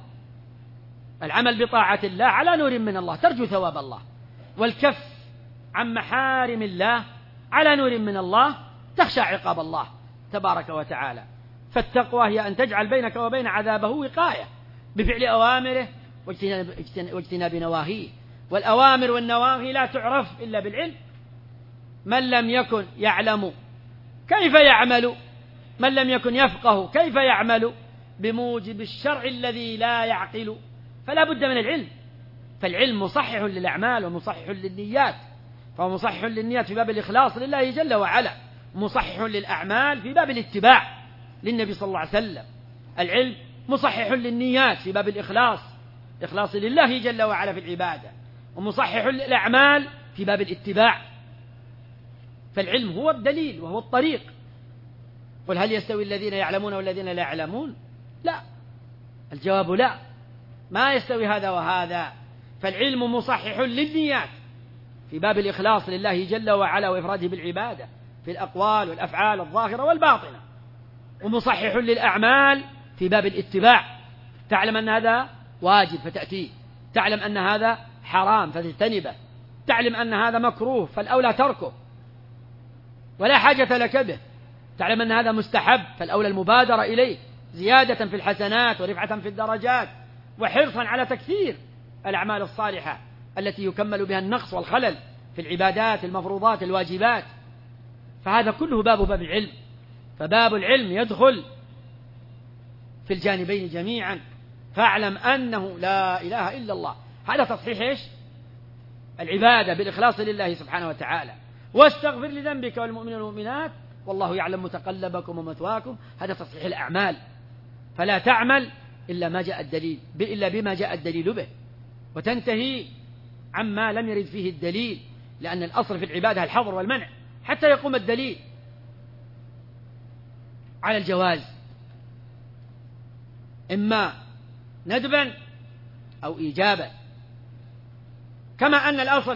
العمل بطاعة الله على نور من الله ترجو ثواب الله، والكف عن محارم الله على نور من الله تخشى عقاب الله تبارك وتعالى. فالتقوى هي أن تجعل بينك وبين عذابه وقاية بفعل أوامره واجتناب نواهيه. والأوامر والنواهي لا تعرف إلا بالعلم. من لم يكن يعلم كيف يعمل، من لم يكن يفقه كيف يعمل بموجب الشرع الذي لا يعقل. فلا بد من العلم. فالعلم مصحح للأعمال ومصحح للنيات، فهو مصحح للنيات في باب الإخلاص لله جل وعلا، مصحح للأعمال في باب الاتباع للنبي صلى الله عليه وسلم. العلم مصحح للنيات في باب إخلاص لله جل وعلا في العبادة، ومصحح للأعمال في باب الاتباع. فالعلم هو الدليل وهو الطريق. قل هل يستوي الذين يعلمون والذين لا يعلمون؟ لا، الجواب لا، ما يستوي هذا وهذا. فالعلم مصحح للنيات في باب الإخلاص لله جل وعلا وإفراده بالعبادة في الأقوال والأفعال الظاهرة والباطنة، ومصحح للأعمال في باب الاتباع. تعلم أن هذا واجب فتأتيه، تعلم أن هذا حرام فتجتنبه، تعلم أن هذا مكروه فالأولى تركه ولا حاجة لك به، تعلم أن هذا مستحب فالأولى المبادرة إليه زيادة في الحسنات ورفعة في الدرجات وحرصا على تكثير الأعمال الصالحة التي يكمل بها النقص والخلل في العبادات المفروضات الواجبات. فهذا كله باب العلم. فباب العلم يدخل في الجانبين جميعا. فاعلم أنه لا إله إلا الله، هذا تصحيح إيش؟ العبادة بالإخلاص لله سبحانه وتعالى. واستغفر لذنبك والمؤمنين والمؤمنات والله يعلم متقلبكم ومثواكم، هذا تصحيح الأعمال. فلا تعمل إلا بما جاء الدليل به، وتنتهي عما لم يرد فيه الدليل، لأن الأصل في العبادة الحظر والمنع حتى يقوم الدليل على الجواز، إما ندبا أو إيجابا. كما أن الأصل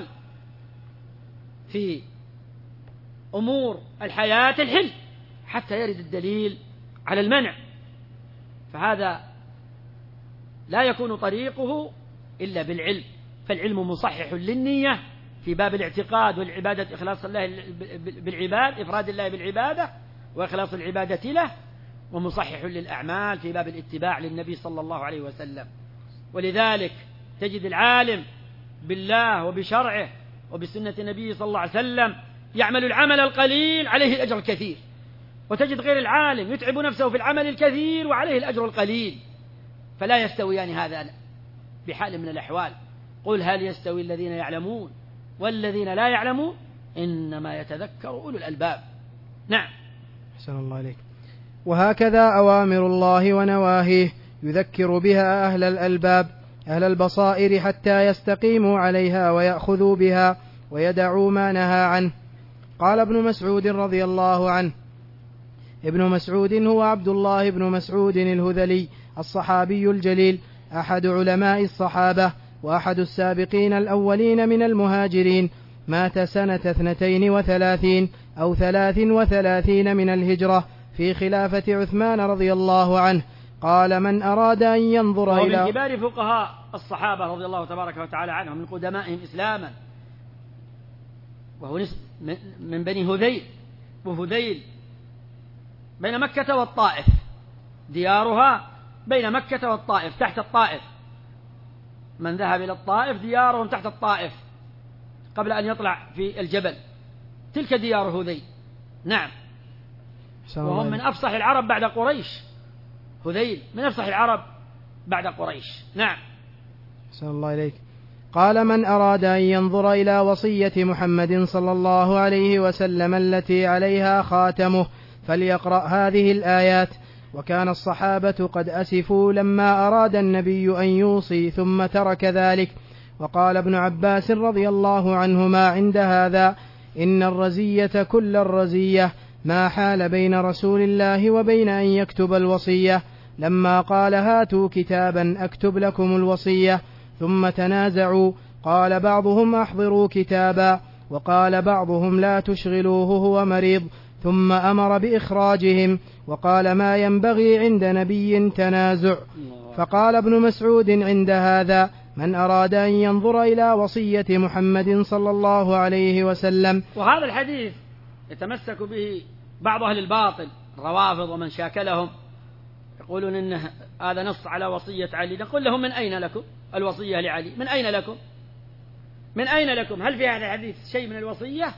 في أمور الحياة الحل حتى يرد الدليل على المنع، فهذا لا يكون طريقه إلا بالعلم. فالعلم مصحح للنية في باب الاعتقاد والعبادة، إخلاص الله بالعباد، إفراد الله بالعبادة وإخلاص العبادة له، ومصحح للأعمال في باب الاتباع للنبي صلى الله عليه وسلم. ولذلك تجد العالم بالله وبشرعه وبسنة النبي صلى الله عليه وسلم يعمل العمل القليل عليه الأجر الكثير، وتجد غير العالم يتعب نفسه في العمل الكثير وعليه الأجر القليل. فلا يستويان هذا بحال من الأحوال. قل هل يستوي الذين يعلمون والذين لا يعلمون إنما يتذكر أولو الألباب. نعم. أحسن الله عليك. وهكذا أوامر الله ونواهيه يذكر بها أهل الألباب أهل البصائر حتى يستقيموا عليها ويأخذوا بها ويدعوا ما نهى عنه. قال ابن مسعود رضي الله عنه: ابن مسعود هو عبد الله بن مسعود الهذلي الصحابي الجليل أحد علماء الصحابة، وأحد السابقين الأولين من المهاجرين، مات سنة 32 أو 33 من الهجرة في خلافة عثمان رضي الله عنه. قال: من أراد أن ينظر إلى، من كبار فقهاء الصحابة رضي الله تبارك وتعالى عنهم، من قدمائهم إسلاما، وهو من بني هذيل، وهذيل بين مكة والطائف، ديارها بين مكة والطائف، تحت الطائف. من ذهب إلى الطائف ديارهم تحت الطائف قبل أن يطلع في الجبل، تلك ديار هذيل. نعم، وهم من أفصح العرب بعد قريش، هذيل من أفصح العرب بعد قريش. نعم. أحسن الله إليك. قال: من أراد أن ينظر إلى وصية محمد صلى الله عليه وسلم التي عليها خاتمه فليقرأ هذه الآيات: وكان الصحابة قد أسفوا لما أراد النبي أن يوصي ثم ترك ذلك. وقال ابن عباس رضي الله عنهما عند هذا: إن الرزية كل الرزية ما حال بين رسول الله وبين أن يكتب الوصية، لما قال: هاتوا كتابا أكتب لكم الوصية، ثم تنازعوا، قال بعضهم: أحضروا كتابا، وقال بعضهم: لا تشغلوه هو مريض، ثم أمر بإخراجهم، وقال: ما ينبغي عند نبي تنازع. فقال ابن مسعود عند هذا: من أراد أن ينظر إلى وصية محمد صلى الله عليه وسلم. وهذا الحديث يتمسك به بعض أهل الباطل، الروافض ومن شاكلهم، يقولون إن هذا نص على وصية علي. نقول لهم: من أين لكم الوصية لعلي؟ من أين لكم؟ من أين لكم؟ هل في هذا الحديث شيء من الوصية؟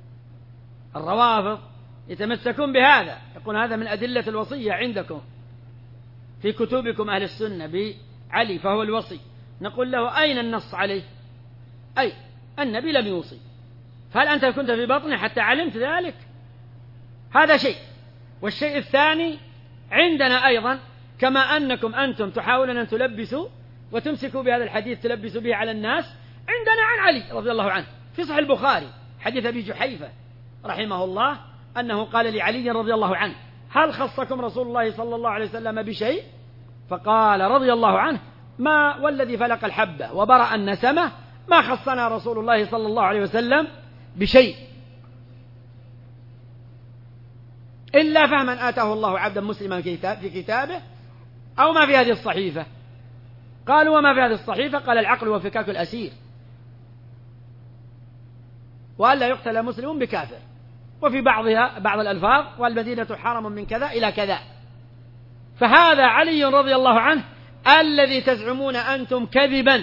الروافض يتمسكون بهذا، يقول هذا من أدلة الوصية عندكم في كتبكم أهل السنة بعلي فهو الوصي. نقول له: أين النص عليه؟ أي النبي لم يوصي، فهل أنت كنت في بطنه حتى علمت ذلك؟ هذا شيء. والشيء الثاني عندنا أيضا، كما أنكم أنتم تحاولون أن تلبسوا وتمسكوا بهذا الحديث تلبسوا به على الناس، عندنا عن علي رضي الله عنه في صحيح البخاري حديث أبي جحيفة رحمه الله أنه قال لعلي رضي الله عنه: هل خصكم رسول الله صلى الله عليه وسلم بشيء؟ فقال رضي الله عنه: ما والذي فلق الحبة وبرأ النسمة ما خصنا رسول الله صلى الله عليه وسلم بشيء إلا فهما آتاه الله عبدا مسلما في كتابه أو ما في هذه الصحيفة. قالوا: وما في هذه الصحيفة؟ قال: العقل وفكاك الأسير، وألا يقتل مسلم بكافر. وفي بعض الألفاظ: والمدينة حرم من كذا إلى كذا. فهذا علي رضي الله عنه الذي تزعمون أنتم كذبا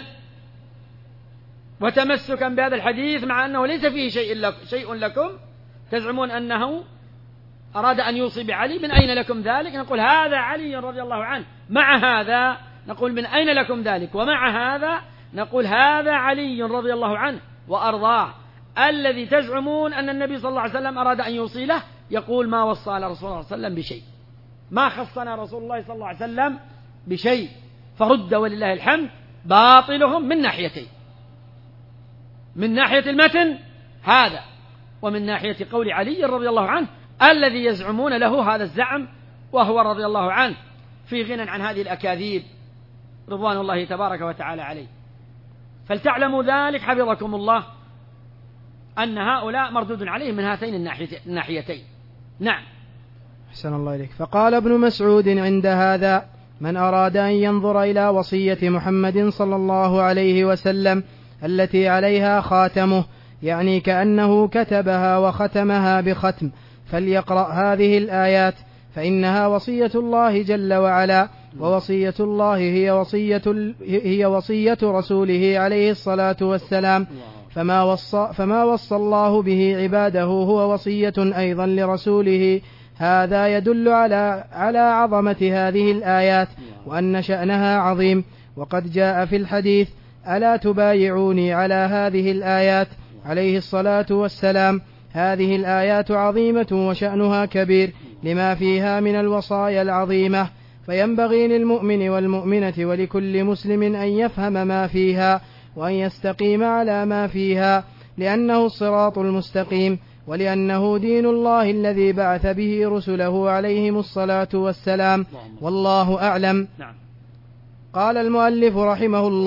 وتمسكا بهذا الحديث مع أنه ليس فيه شيء لكم، تزعمون أنه أراد أن يوصي بعلي. من أين لكم ذلك؟ نقول: هذا علي رضي الله عنه. مع هذا نقول: من أين لكم ذلك؟ ومع هذا نقول: هذا علي رضي الله عنه وأرضاه الذي تزعمون أن النبي صلى الله عليه وسلم أراد أن يوصي له، يقول: ما وصى رسول الله صلى الله عليه وسلم بشيء، ما خصنا رسول الله صلى الله عليه وسلم بشيء. فرد ولله الحمد باطلهم من ناحيتين: من ناحية المتن هذا، ومن ناحية قول علي رضي الله عنه الذي يزعمون له هذا الزعم، وهو رضي الله عنه في غنى عن هذه الأكاذيب رضوان الله تبارك وتعالى عليه. فلتعلموا ذلك حفظكم الله أن هؤلاء مردود عليهم من هاتين الناحيتين. نعم. أحسن الله إليك. فقال ابن مسعود عند هذا: من أراد أن ينظر إلى وصية محمد صلى الله عليه وسلم التي عليها خاتمه، يعني كأنه كتبها وختمها بختم، فليقرأ هذه الآيات، فإنها وصية الله جل وعلا، ووصية الله هي وصية رسوله عليه الصلاة والسلام، فما وصى الله به عباده هو وصية أيضا لرسوله. هذا يدل على عظمة هذه الآيات وأن شأنها عظيم. وقد جاء في الحديث: ألا تبايعوني على هذه الآيات عليه الصلاة والسلام. هذه الآيات عظيمة وشأنها كبير لما فيها من الوصايا العظيمة، فينبغي للمؤمن والمؤمنة ولكل مسلم أن يفهم ما فيها وأن يستقيم على ما فيها، لأنه الصراط المستقيم، ولأنه دين الله الذي بعث به رسله عليهم الصلاة والسلام. والله أعلم. قال المؤلف رحمه الله: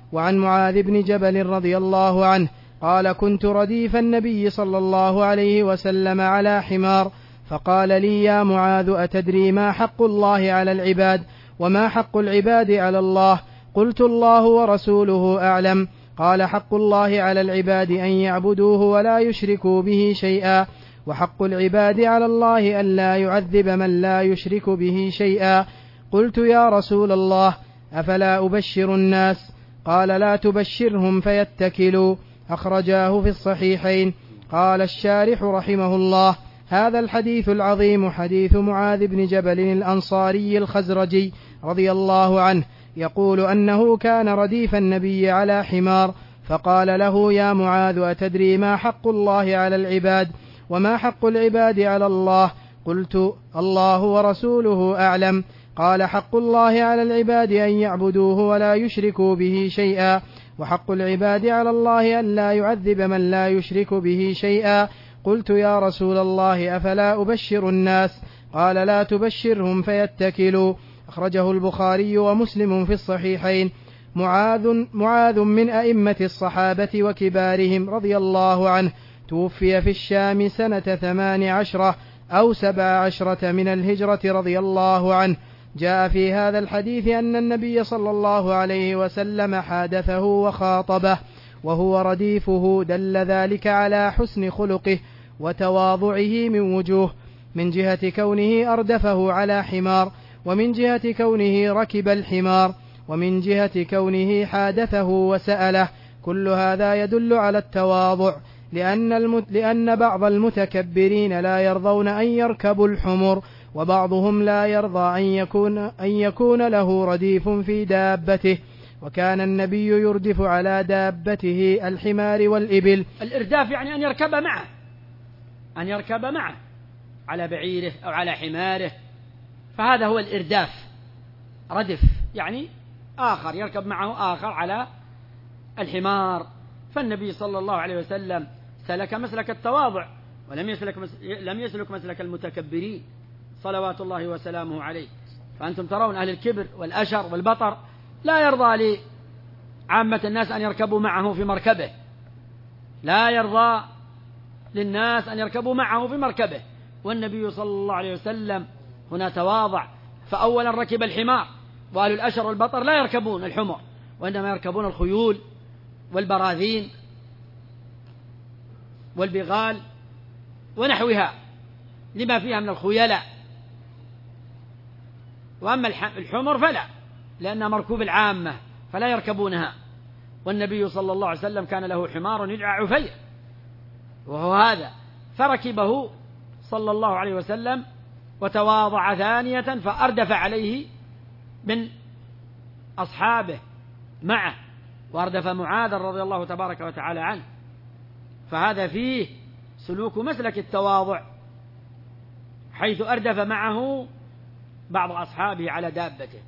وعن معاذ بن جبل رضي الله عنه قال كنت رديف النبي صلى الله عليه وسلم على حمار فقال لي يا معاذ أتدري ما حق الله على العباد وما حق العباد على الله؟ قلت الله ورسوله أعلم. قال حق الله على العباد أن يعبدوه ولا يشركوا به شيئا، وحق العباد على الله أن لا يعذب من لا يشرك به شيئا. قلت يا رسول الله أفلا أبشر الناس؟ قال لا تبشرهم فيتكلوا. أخرجاه في الصحيحين. قال الشارح رحمه الله هذا الحديث العظيم حديث معاذ بن جبل الأنصاري الخزرجي رضي الله عنه يقول أنه كان رديف النبي على حمار فقال له يا معاذ أتدري ما حق الله على العباد وما حق العباد على الله؟ قلت الله ورسوله أعلم. قال حق الله على العباد أن يعبدوه ولا يشركوا به شيئا، وحق العباد على الله أن لا يعذب من لا يشرك به شيئا. قلت يا رسول الله أفلا أبشر الناس؟ قال لا تبشرهم فيتكلوا. أخرجه البخاري ومسلم في الصحيحين. معاذ من أئمة الصحابة وكبارهم رضي الله عنه، توفي في الشام سنة 18 أو 17 من الهجرة رضي الله عنه. جاء في هذا الحديث أن النبي صلى الله عليه وسلم حادثه وخاطبه وهو رديفه، دل ذلك على حسن خلقه وتواضعه من وجوه، من جهة كونه أردفه على حمار، ومن جهة كونه ركب الحمار، ومن جهة كونه حادثه وسأله. كل هذا يدل على التواضع، لأن بعض المتكبرين لا يرضون أن يركبوا الحمر، وبعضهم لا يرضى أن يكون له رديف في دابته، وكان النبي يردف على دابته الحمار والإبل. الإرداف يعني أن يركب معه على بعيره أو على حماره، فهذا هو الإرداف. ردف يعني آخر يركب معه آخر على الحمار. فالنبي صلى الله عليه وسلم سلك مسلك التواضع ولم يسلك مسلك المتكبرين صلوات الله وسلامه عليه. فأنتم ترون أهل الكبر والأشر والبطر لا يرضى لعامة الناس أن يركبوا معه في مركبه، لا يرضى للناس أن يركبوا معه في مركبه. والنبي صلى الله عليه وسلم هنا تواضع، فأولا ركب الحمار، وأهل الأشر والبطر لا يركبون الحمر، وإنما يركبون الخيول والبراذين والبغال ونحوها لما فيها من الخيلاء. وأما الحمر فلا، لأنها مركوب العامة فلا يركبونها. والنبي صلى الله عليه وسلم كان له حمار يدعى عفير، وهو هذا، فركبه صلى الله عليه وسلم وتواضع ثانية، فأردف عليه من أصحابه معه، وأردف معاذ رضي الله تبارك وتعالى عنه. فهذا فيه سلوك مسلك التواضع، حيث أردف معه بعض أصحابه على دابته.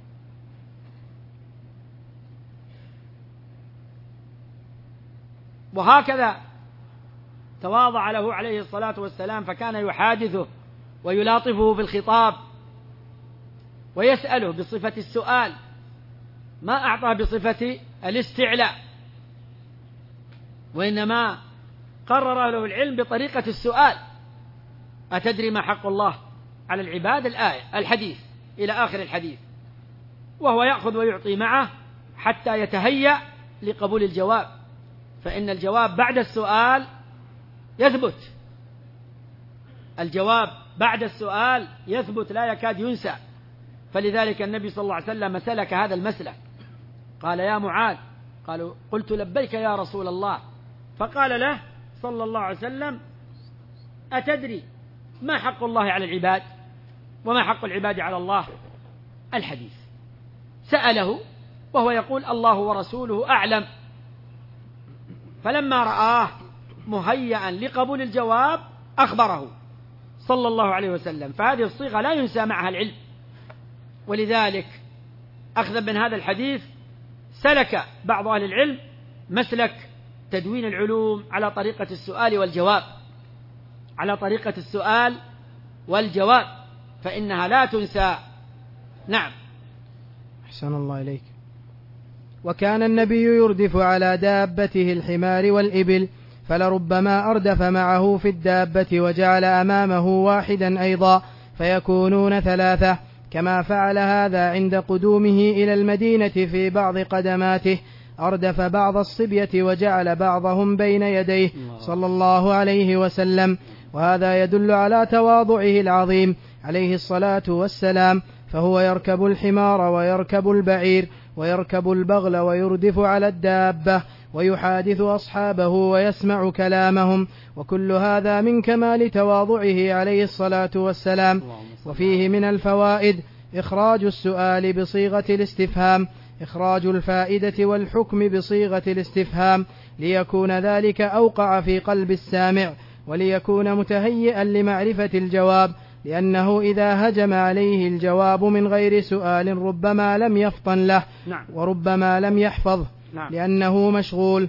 وهكذا تواضع له عليه الصلاة والسلام، فكان يحادثه ويلاطفه في الخطاب ويسأله بصفة السؤال، ما أعطاه بصفة الاستعلاء، وإنما قرر له العلم بطريقة السؤال. أتدري ما حق الله على العباد؟ الآية، الحديث إلى آخر الحديث، وهو يأخذ ويعطي معه حتى يتهيأ لقبول الجواب، فإن الجواب بعد السؤال يثبت، الجواب بعد السؤال يثبت لا يكاد ينسى. فلذلك النبي صلى الله عليه وسلم سلك هذا المسلك. قال يا معاذ، قلت لبيك يا رسول الله، فقال له صلى الله عليه وسلم أتدري ما حق الله على العباد وما حق العباد على الله؟ الحديث. سأله وهو يقول الله ورسوله أعلم، فلما رآه مهيئا لقبول الجواب أخبره صلى الله عليه وسلم. فهذه الصيغة لا ينسى معها العلم، ولذلك أخذ من هذا الحديث سلك بعض أهل العلم مسلك تدوين العلوم على طريقة السؤال والجواب، على طريقة السؤال والجواب، فإنها لا تنسى. نعم. أحسن الله إليك. وكان النبي يردف على دابته الحمار والإبل، فلربما أردف معه في الدابة وجعل أمامه واحدا أيضا فيكونون ثلاثة، كما فعل هذا عند قدومه إلى المدينة في بعض قدماته، أردف بعض الصبية وجعل بعضهم بين يديه صلى الله عليه وسلم. وهذا يدل على تواضعه العظيم عليه الصلاة والسلام، فهو يركب الحمار ويركب البعير ويركب البغل ويردف على الدابة ويحادث أصحابه ويسمع كلامهم، وكل هذا من كمال تواضعه عليه الصلاة والسلام. وفيه من الفوائد إخراج السؤال بصيغة الاستفهام، إخراج الفائدة والحكم بصيغة الاستفهام، ليكون ذلك أوقع في قلب السامع وليكون متهيئا لمعرفة الجواب، لأنه إذا هجم عليه الجواب من غير سؤال ربما لم يفطن له وربما لم يحفظه لأنه مشغول،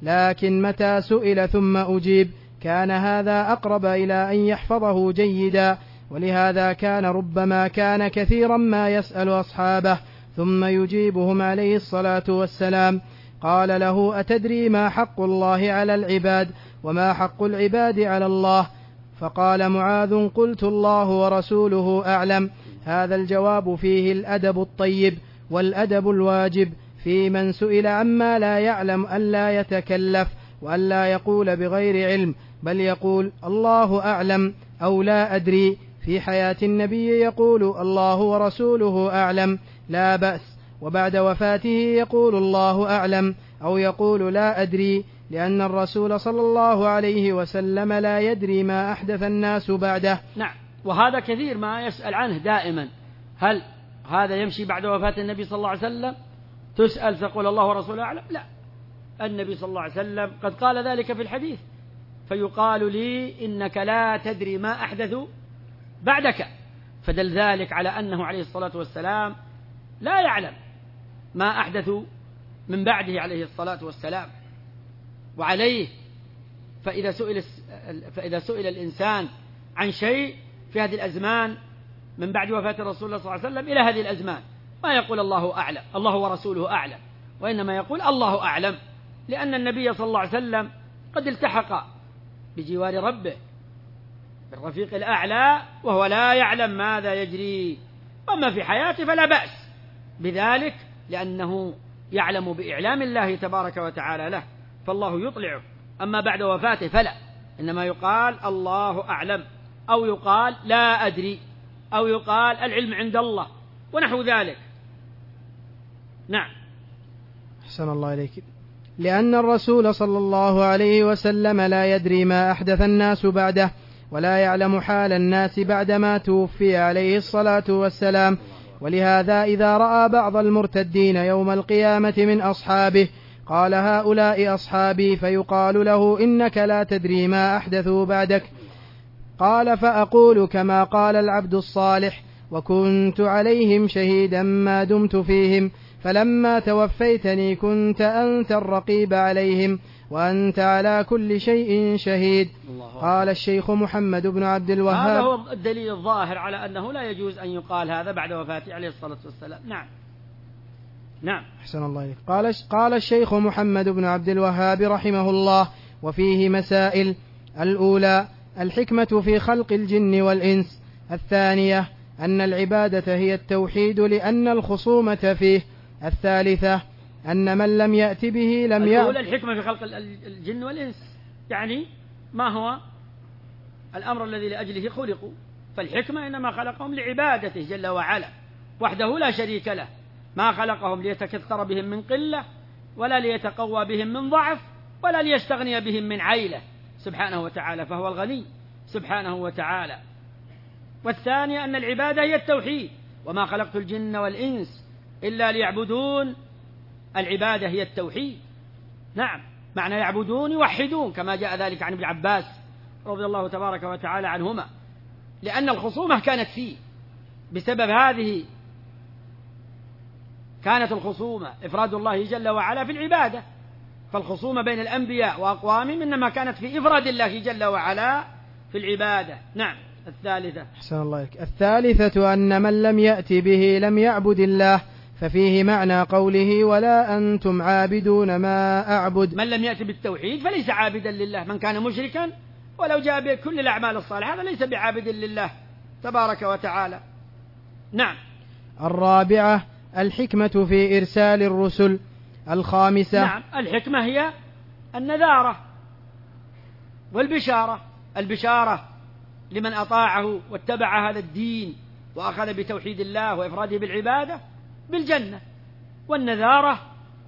لكن متى سئل ثم أجيب كان هذا أقرب إلى أن يحفظه جيدا. ولهذا كان ربما كان كثيرا ما يسأل أصحابه ثم يجيبهم عليه الصلاة والسلام. قال له: أتدري ما حق الله على العباد وما حق العباد على الله؟ فقال معاذ: قلت الله ورسوله أعلم. هذا الجواب فيه الأدب الطيب والأدب الواجب في من سئل عما لا يعلم ألا يتكلف وألا يقول بغير علم، بل يقول الله أعلم أو لا أدري. في حياة النبي يقول الله ورسوله أعلم لا بأس، وبعد وفاته يقول الله أعلم أو يقول لا أدري، لأن الرسول صلى الله عليه وسلم لا يدري ما أحدث الناس بعده. نعم، وهذا كثير ما يسأل عنه دائما، هل هذا يمشي بعد وفاة النبي صلى الله عليه وسلم؟ تسأل تقول الله ورسوله أعلم؟ لا، النبي صلى الله عليه وسلم قد قال ذلك في الحديث، فيقال لي إنك لا تدري ما أحدثوا بعدك، فدل ذلك على أنه عليه الصلاة والسلام لا يعلم ما أحدثوا من بعده عليه الصلاة والسلام. وعليه فإذا سئل الإنسان عن شيء في هذه الأزمان من بعد وفاة الرسول صلى الله عليه وسلم إلى هذه الأزمان ما يقول الله أعلم، الله ورسوله أعلم، وإنما يقول الله أعلم، لأن النبي صلى الله عليه وسلم قد التحق بجوار ربه بالرفيق الأعلى وهو لا يعلم ماذا يجري، أما في حياته فلا بأس بذلك لأنه يعلم بإعلام الله تبارك وتعالى له، فالله يطلعه. أما بعد وفاته فلا، إنما يقال الله أعلم أو يقال لا أدري أو يقال العلم عند الله ونحو ذلك. نعم. أحسن الله إليك. لأن الرسول صلى الله عليه وسلم لا يدري ما أحدث الناس بعده، ولا يعلم حال الناس بعدما توفي عليه الصلاة والسلام، ولهذا إذا رأى بعض المرتدين يوم القيامة من أصحابه قال هؤلاء أصحابي، فيقال له إنك لا تدري ما أحدثوا بعدك. قال فأقول كما قال العبد الصالح: وكنت عليهم شهيدا ما دمت فيهم، فلما توفيتني كنت أنت الرقيب عليهم وأنت على كل شيء شهيد. قال الشيخ محمد بن عبد الوهاب: هذا هو الدليل الظاهر على أنه لا يجوز أن يقال هذا بعد وفاته عليه الصلاة والسلام. نعم. نعم. أحسن الله إليك. قال الشيخ محمد بن عبد الوهاب رحمه الله: وفيه مسائل: الأولى الحكمة في خلق الجن والإنس، الثانية أن العبادة هي التوحيد لأن الخصومة فيه، الثالثة أن من لم يأت به لم يأت. الحكمة في خلق الجن والإنس يعني ما هو الأمر الذي لأجله خلقوا، فالحكمة إنما خلقهم لعبادته جل وعلا وحده لا شريك له، ما خلقهم ليتكثر بهم من قلة ولا ليتقوى بهم من ضعف ولا ليستغني بهم من عيلة سبحانه وتعالى، فهو الغني سبحانه وتعالى. والثانية أن العبادة هي التوحيد، وما خلقت الجن والإنس إلا ليعبدون، العبادة هي التوحيد. نعم، معنى يعبدون يوحدون كما جاء ذلك عن ابن عباس رضي الله تبارك وتعالى عنهما، لأن الخصومة كانت فيه بسبب هذه، كانت الخصومة إفراد الله جل وعلا في العبادة، فالخصومة بين الأنبياء وأقوامهم إنما كانت في إفراد الله جل وعلا في العبادة. نعم. الثالثة. أحسن الله إليك. الثالثة أن من لم يأت به لم يعبد الله، ففيه معنى قوله ولا أنتم عابدون ما أعبد. من لم يأتي بالتوحيد فليس عابدا لله، من كان مشركا ولو جاء بكل الأعمال الصالحة هذا ليس بعابد لله تبارك وتعالى. نعم. الرابعة الحكمة في إرسال الرسل. الخامسة نعم، الحكمة هي النذارة والبشارة. البشارة لمن أطاعه واتبع هذا الدين وأخذ بتوحيد الله وإفراده بالعبادة بالجنة، والنذارة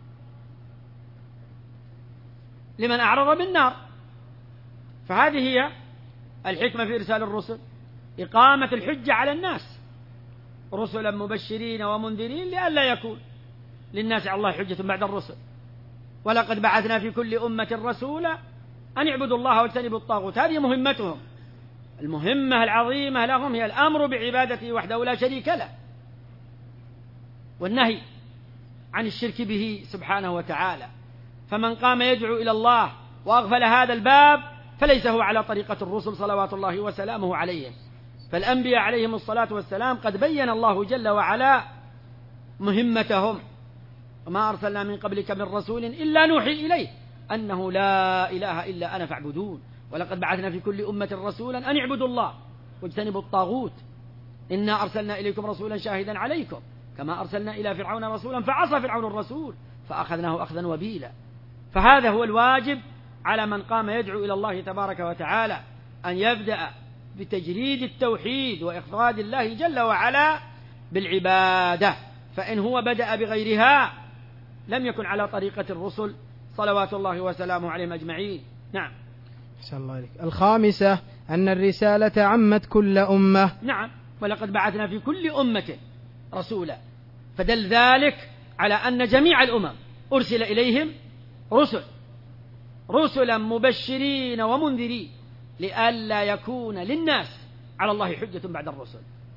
لمن أعرض بالنار. فهذه هي الحكمة في إرسال الرسل، إقامة الحجة على الناس، رسلا مبشرين ومنذرين لئلا يكون للناس على الله حجة بعد الرسل. ولقد بعثنا في كل أمة رسولا أن اعبدوا الله واجتنبوا الطاغوت. هذه مهمتهم، المهمة العظيمة لهم هي الأمر بعبادته وحده لا شريك له، والنهي عن الشرك به سبحانه وتعالى. فمن قام يدعو إلى الله وأغفل هذا الباب فليس هو على طريقة الرسل صلوات الله وسلامه عليهم. فالأنبياء عليهم الصلاة والسلام قد بين الله جل وعلا مهمتهم، وما أرسلنا من قبلك من رسول إلا نوحي إليه أنه لا إله إلا أنا فاعبدون، ولقد بعثنا في كل أمة رسولا أن اعبدوا الله واجتنبوا الطاغوت، إنا أرسلنا إليكم رسولا شاهدا عليكم كما أرسلنا إلى فرعون رسولا فعصى فرعون الرسول فأخذناه أخذا وبيلا. فهذا هو الواجب على من قام يدعو إلى الله تبارك وتعالى، أن يبدأ بتجريد التوحيد وإفراد الله جل وعلا بالعبادة، فإن هو بدأ بغيرها لم يكن على طريقة الرسل صلوات الله وسلامه عليهم أجمعين. نعم. الله عليك. الخامسة أن الرسالة عمت كل أمة. نعم، ولقد بعثنا في كل أمة رسولا، فدل ذلك على أن جميع الأمم أرسل إليهم رسلا مبشرين ومنذرين لئلا يكون للناس على الله حجة بعد الرسل.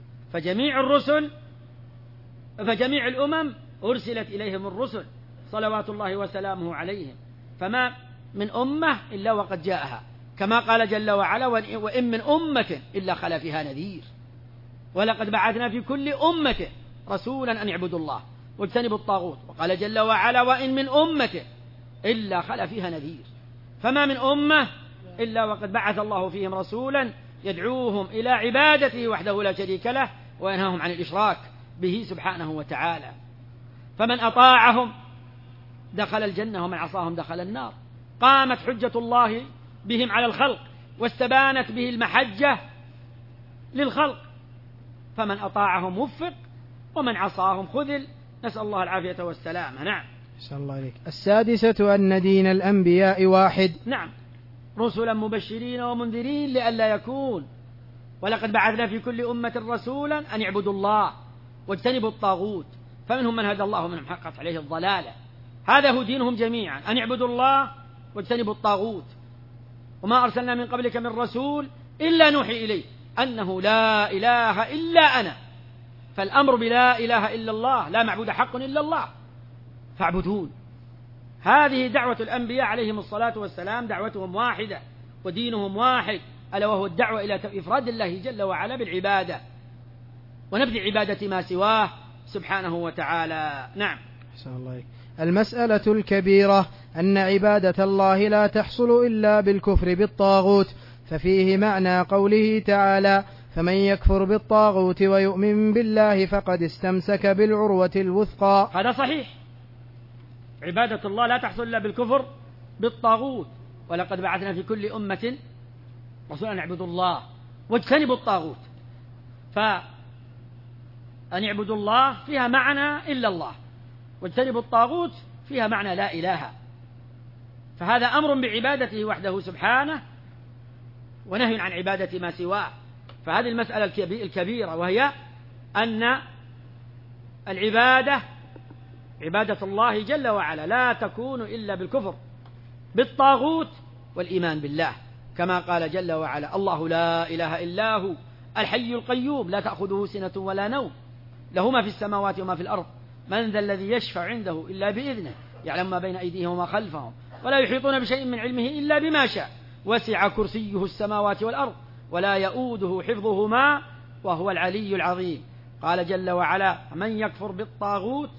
فجميع الأمم أرسلت إليهم الرسل صلوات الله وسلامه عليهم، فما من أمة إلا وقد جاءها، كما قال جل وعلا وإن من أمة إلا خلا فيها نذير. ولقد بعثنا في كل أمة رسولا أن اعبدوا الله واجتنبوا الطاغوت، وقال جل وعلا وإن من أمة إلا خلا فيها نذير. فما من أمة إلا وقد بعث الله فيهم رسولا يدعوهم إلى عبادته وحده لا شريك له وينهاهم عن الإشراك به سبحانه وتعالى. فمن أطاعهم دخل الجنة ومن عصاهم دخل النار. قامت حجة الله بهم على الخلق واستبانت به المحجة للخلق، فمن أطاعهم وفق ومن عصاهم خذل، نسأل الله العافية والسلامة. نعم. نسأل الله عليك. السادسة أن دين الأنبياء واحد. نعم، رسلا مبشرين ومنذرين لئلا يكون. ولقد بعثنا في كل أمة رسولا أن يعبدوا الله واجتنبوا الطاغوت، فمنهم من هدى الله ومنهم حقت عليه الضلالة. هذا هو دينهم جميعا، أن يعبدوا الله واجتنبوا الطاغوت. وما أرسلنا من قبلك من رسول إلا نوحي إليه أنه لا إله إلا أنا. فالأمر بلا إله إلا الله، لا معبود حق إلا الله فاعبدون. هذه دعوة الأنبياء عليهم الصلاة والسلام، دعوتهم واحدة ودينهم واحد، ألا وهو الدعوة إلى إفراد الله جل وعلا بالعبادة ونبذ عبادة ما سواه سبحانه وتعالى. نعم. المسألة الكبيرة أن عبادة الله لا تحصل إلا بالكفر بالطاغوت، ففيه معنى قوله تعالى فمن يكفر بالطاغوت ويؤمن بالله فقد استمسك بالعروة الوثقى. هذا صحيح، عبادة الله لا تحصل إلا بالكفر بالطاغوت. ولقد بعثنا في كل أمة رسولا أن اعبدوا الله واجتنبوا الطاغوت. فأن يعبدوا الله فيها معنى إلا الله، واجتنبوا الطاغوت فيها معنى لا إله. فهذا أمر بعبادته وحده سبحانه ونهي عن عبادة ما سواه. فهذه المسألة الكبيرة، وهي أن العبادة عبادة الله جل وعلا لا تكون إلا بالكفر بالطاغوت والإيمان بالله، كما قال جل وعلا الله لا إله إلا هو الحي القيوم لا تأخذه سنة ولا نوم له ما في السماوات وما في الأرض من ذا الذي يشفع عنده إلا بإذنه يعلم ما بين أيديهم وما خلفهم ولا يحيطون بشيء من علمه إلا بما شاء وسع كرسيه السماوات والأرض ولا يؤوده حفظهما وهو العلي العظيم. قال جل وعلا من يكفر بالطاغوت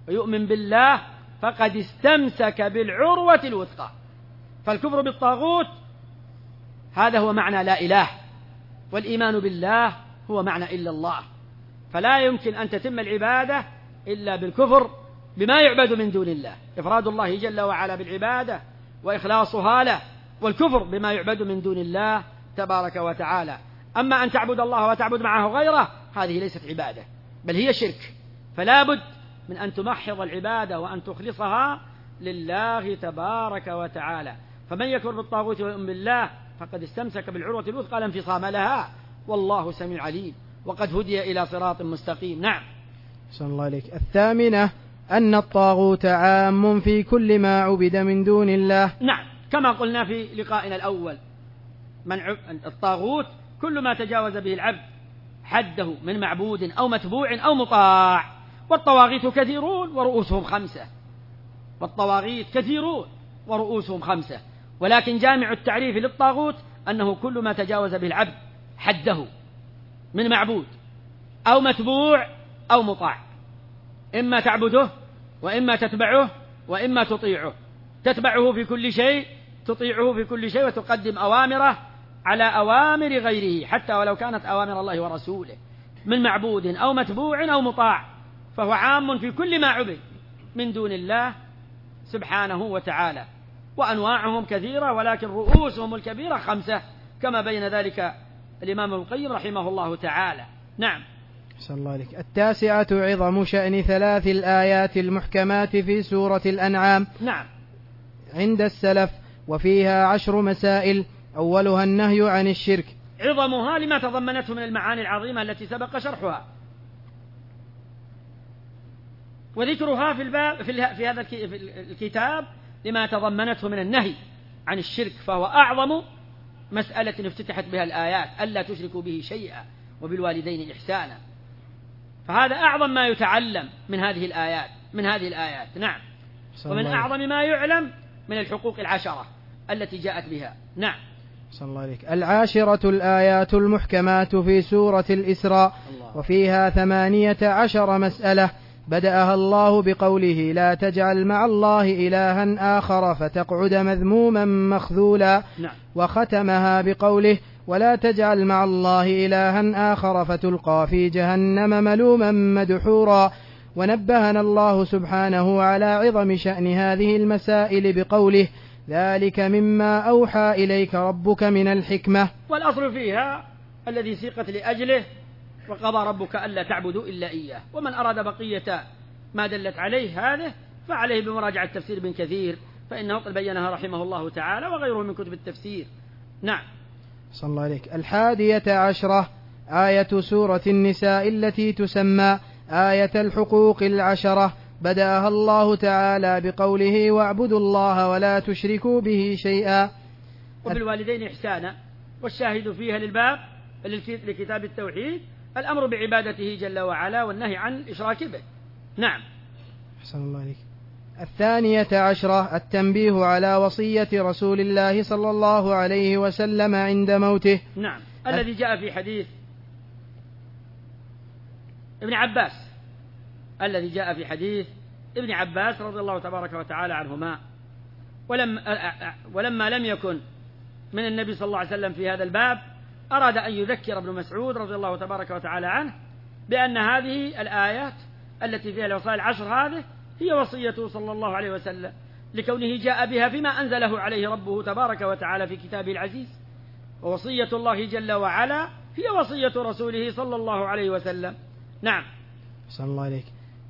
ويؤمن بالله فقد استمسك بالعروة الوثقى. فالكفر بالطاغوت هذا هو معنى لا إله، والإيمان بالله هو معنى إلا الله. فلا يمكن أن تتم العبادة إلا بالكفر بما يعبد من دون الله، إفراد الله جل وعلا بالعبادة وإخلاصها له، والكفر بما يعبد من دون الله تبارك وتعالى. أما أن تعبد الله وتعبد معه غيره هذه ليست عبادة بل هي شرك. فلا بد من أن تمحض العبادة وأن تخلصها لله تبارك وتعالى. فمن يكفر بالطاغوت ويؤمن بالله فقد استمسك بالعروة الوثقى لا انفصام لها، والله سميع عليم، وقد هدي إلى صراط مستقيم. نعم. صلى الله عليك. الثامنة أن الطاغوت عام في كل ما عبد من دون الله. نعم، كما قلنا في لقائنا الأول، الطاغوت كل ما تجاوز به العبد حده من معبود أو متبوع أو مطاع. والطواغيت كثيرون ورؤوسهم خمسة، والطواغيت كثيرون ورؤوسهم خمسة، ولكن جامع التعريف للطاغوت أنه كل ما تجاوز به العبد حده من معبود أو متبوع أو مطاع، إما تعبده وإما تتبعه وإما تطيعه، تتبعه في كل شيء، تطيعه في كل شيء، وتقدم أوامره على أوامر غيره حتى ولو كانت أوامر الله ورسوله، من معبود أو متبوع أو مطاع، فهو عام في كل ما عبد من دون الله سبحانه وتعالى. وأنواعهم كثيرة، ولكن رؤوسهم الكبيرة خمسة كما بين ذلك الإمام ابن القيم رحمه الله تعالى. نعم. صلى الله عليك. التاسعة عظم شأن ثلاث الآيات المحكمات في سورة الأنعام. نعم. عند السلف، وفيها 10 مسائل، أولها النهي عن الشرك. عظمها لما تضمنته من المعاني العظيمة التي سبق شرحها، وذكرها في هذا الكتاب لما تضمنته من النهي عن الشرك، فهو أعظم مسألة افتتحت بها الآيات، ألا تشركوا به شيئا وبالوالدين إحسانا. فهذا أعظم ما يتعلم من هذه الآيات. نعم. ومن أعظم ما يعلم من الحقوق 10 التي جاءت بها. نعم. صلى الله عليك. 10 الآيات المحكمات في سورة الإسراء، وفيها 18 مسألة، بدأها الله بقوله لا تجعل مع الله إلها آخر فتقعد مذموما مخذولا. نعم. وختمها بقوله ولا تجعل مع الله إلها آخر فتلقى في جهنم ملوما مدحورا. ونبهنا الله سبحانه على عظم شأن هذه المسائل بقوله ذلك مما أوحى إليك ربك من الحكمة. والأصل فيها الذي سيقت لأجله، وقضى ربك ألا تعبدوا إلا إياه. ومن أراد بقية ما دلت عليه هذه فعليه بمراجعة تفسير ابن كثير، فإنه قد بينها رحمه الله تعالى وغيره من كتب التفسير. نعم. صلى الله عليك. 11 آية سورة النساء التي تسمى آية الحقوق 10، بدأها الله تعالى بقوله واعبدوا الله ولا تشركوا به شيئا، وبالوالدين إحسانا. والشاهد فيها للباب لكتاب التوحيد الأمر بعبادته جل وعلا والنهي عن الإشراك به. نعم. أحسن الله عليك. 12 التنبيه على وصية رسول الله صلى الله عليه وسلم عند موته. نعم. الذي جاء في حديث ابن عباس رضي الله تبارك وتعالى عنهما. ولما لم يكن من النبي صلى الله عليه وسلم في هذا الباب أراد أن يذكر ابن مسعود رضي الله تبارك وتعالى عنه بأن هذه الآيات التي فيها الوصايا 10 هذه هي وصيته صلى الله عليه وسلم، لكونه جاء بها فيما أنزله عليه ربه تبارك وتعالى في كتابه العزيز. ووصية الله جل وعلا هي وصية رسوله صلى الله عليه وسلم. نعم. صلى الله عليك.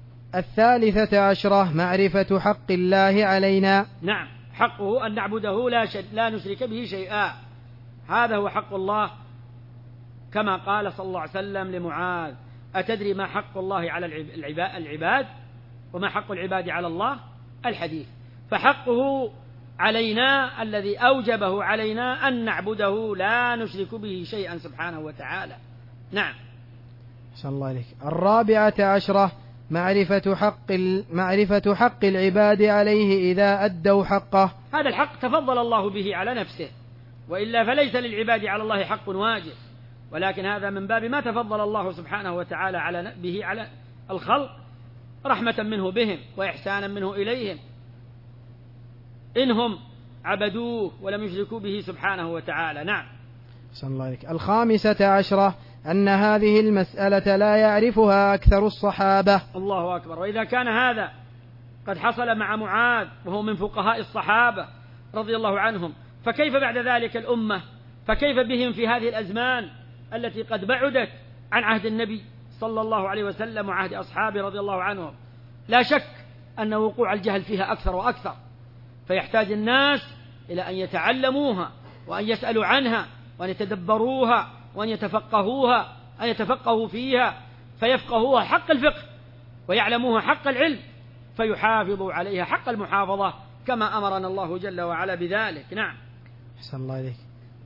13 معرفة حق الله علينا. نعم. حقه أن نعبده لا نشرك به شيئا، هذا هو حق الله، كما قال صلى الله عليه وسلم لمعاذ أتدري ما حق الله على العباد وما حق العباد على الله؟ الحديث. فحقه علينا الذي أوجبه علينا أن نعبده لا نشرك به شيئا سبحانه وتعالى. نعم. صلى الله عليك. 14 معرفة حق العباد عليه إذا أدوا حقه. هذا الحق تفضل الله به على نفسه، وإلا فليس للعباد على الله حق واجب، ولكن هذا من باب ما تفضل الله سبحانه وتعالى به على الخلق رحمة منه بهم وإحسانا منه إليهم إنهم عبدوه ولم يشركوا به سبحانه وتعالى. نعم. أحسن الله عليك. 15 أن هذه المسألة لا يعرفها أكثر الصحابة. الله أكبر. وإذا كان هذا قد حصل مع معاذ وهو من فقهاء الصحابة رضي الله عنهم، فكيف بعد ذلك الأمة؟ فكيف بهم في هذه الأزمان التي قد بعدت عن عهد النبي صلى الله عليه وسلم وعهد أصحابه رضي الله عنهم؟ لا شك أن وقوع الجهل فيها أكثر وأكثر، فيحتاج الناس إلى أن يتعلموها وأن يسألوا عنها وأن يتدبروها وأن يتفقهوها، أن يتفقهوا فيها فيفقهوها حق الفقه ويعلموها حق العلم، فيحافظوا عليها حق المحافظة كما أمرنا الله جل وعلا بذلك. نعم. أحسن الله عليك.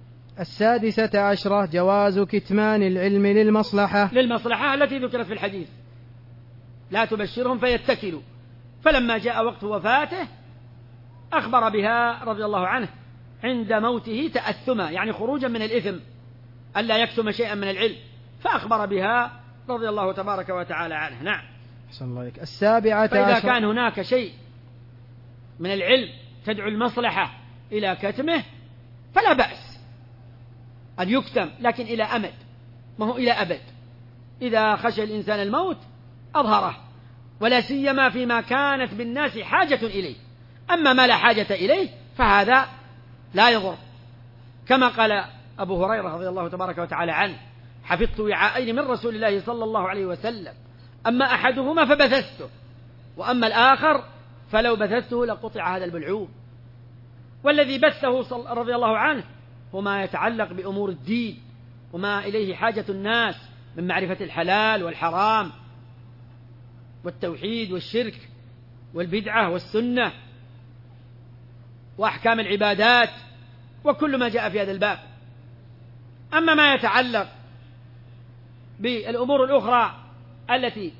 16 جواز كتمان العلم للمصلحة التي ذكرت في الحديث، لا تبشرهم فيتكلوا. فلما جاء وقت وفاته أخبر بها رضي الله عنه عند موته تأثما، يعني خروجا من الإثم، ألا يكتم شيئا من العلم، فأخبر بها رضي الله تبارك وتعالى عنه. نعم. أحسن الله عليك. 17 فإذا كان هناك شيء من العلم تدعو المصلحة إلى كتمه فلا بأس أن يكتم، لكن إلى أمد، ما هو إلى أبد. إذا خشى الإنسان الموت أظهره، ولا سيما فيما كانت بالناس حاجة إليه. أما ما لا حاجة إليه فهذا لا يضر، كما قال أبو هريرة رضي الله تبارك وتعالى عنه: حفظت وعاءين من رسول الله صلى الله عليه وسلم، أما أحدهما فبثثته، وأما الآخر فلو بثثته لقطع هذا البلعوم. والذي بثه رضي الله عنه هو ما يتعلق بأمور الدين وما إليه حاجة الناس من معرفة الحلال والحرام والتوحيد والشرك والبدعة والسنة وأحكام العبادات وكل ما جاء في هذا الباب. أما ما يتعلق بالأمور الأخرى التي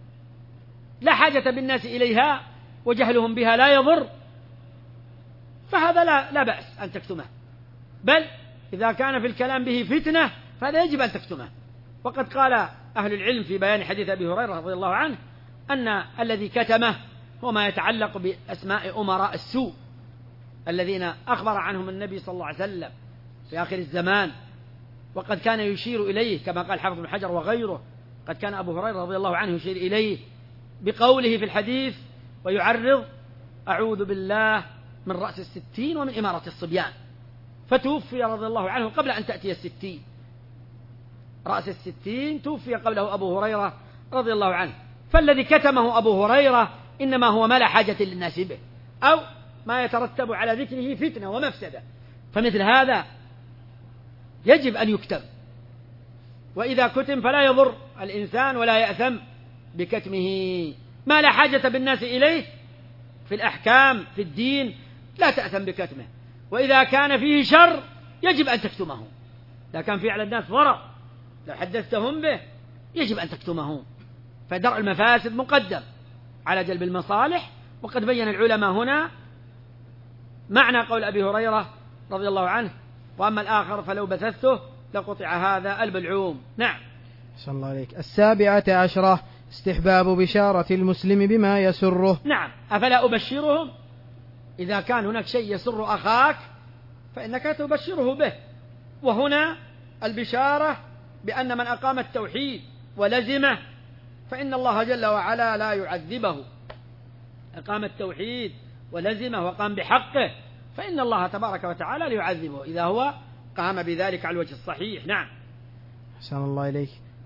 لا حاجة بالناس إليها وجهلهم بها لا يضر، فهذا لا بأس أن تكتمه، بل إذا كان في الكلام به فتنة فهذا يجب أن تكتمه. وقد قال أهل العلم في بيان حديث أبي هريرة رضي الله عنه أن الذي كتمه هو ما يتعلق بأسماء أمراء السوء الذين أخبر عنهم النبي صلى الله عليه وسلم في آخر الزمان، وقد كان يشير إليه كما قال حافظ بن حجر وغيره. قد كان أبو هريرة رضي الله عنه يشير إليه بقوله في الحديث: ويعرض أعوذ بالله من رأس 60 ومن إمارة الصبيان. فتوفي رضي الله عنه قبل أن تأتي 60، رأس 60 توفي قبله أبو هريرة رضي الله عنه. فالذي كتمه أبو هريرة إنما هو ما لا حاجة للناس به، أو ما يترتب على ذكره فتنة ومفسدة، فمثل هذا يجب أن يكتم. وإذا كتم فلا يضر الإنسان ولا يأثم بكتمه. ما لا حاجة بالناس إليه في الأحكام في الدين لا تأثم بكتمه، وإذا كان فيه شر يجب أن تكتمه. إذا كان فيه على الناس ضرر لو حدثتهم به يجب أن تكتمه، فدرء المفاسد مقدم على جلب المصالح. وقد بين العلماء هنا معنى قول أبي هريرة رضي الله عنه: وأما الآخر فلو بثثته لقطع هذا البلعوم. نعم. صلى الله عليك. 17 استحباب بشارة المسلم بما يسره. نعم. أفلا أبشرهم؟ إذا كان هناك شيء يسر أخاك فإنك تبشره به. وهنا البشارة بأن من أقام التوحيد ولزمه فإن الله جل وعلا لا يعذبه. أقام التوحيد ولزمه وقام بحقه فإن الله تبارك وتعالى لا يعذبه إذا هو قام بذلك على الوجه الصحيح. نعم. أحسن الله إليك.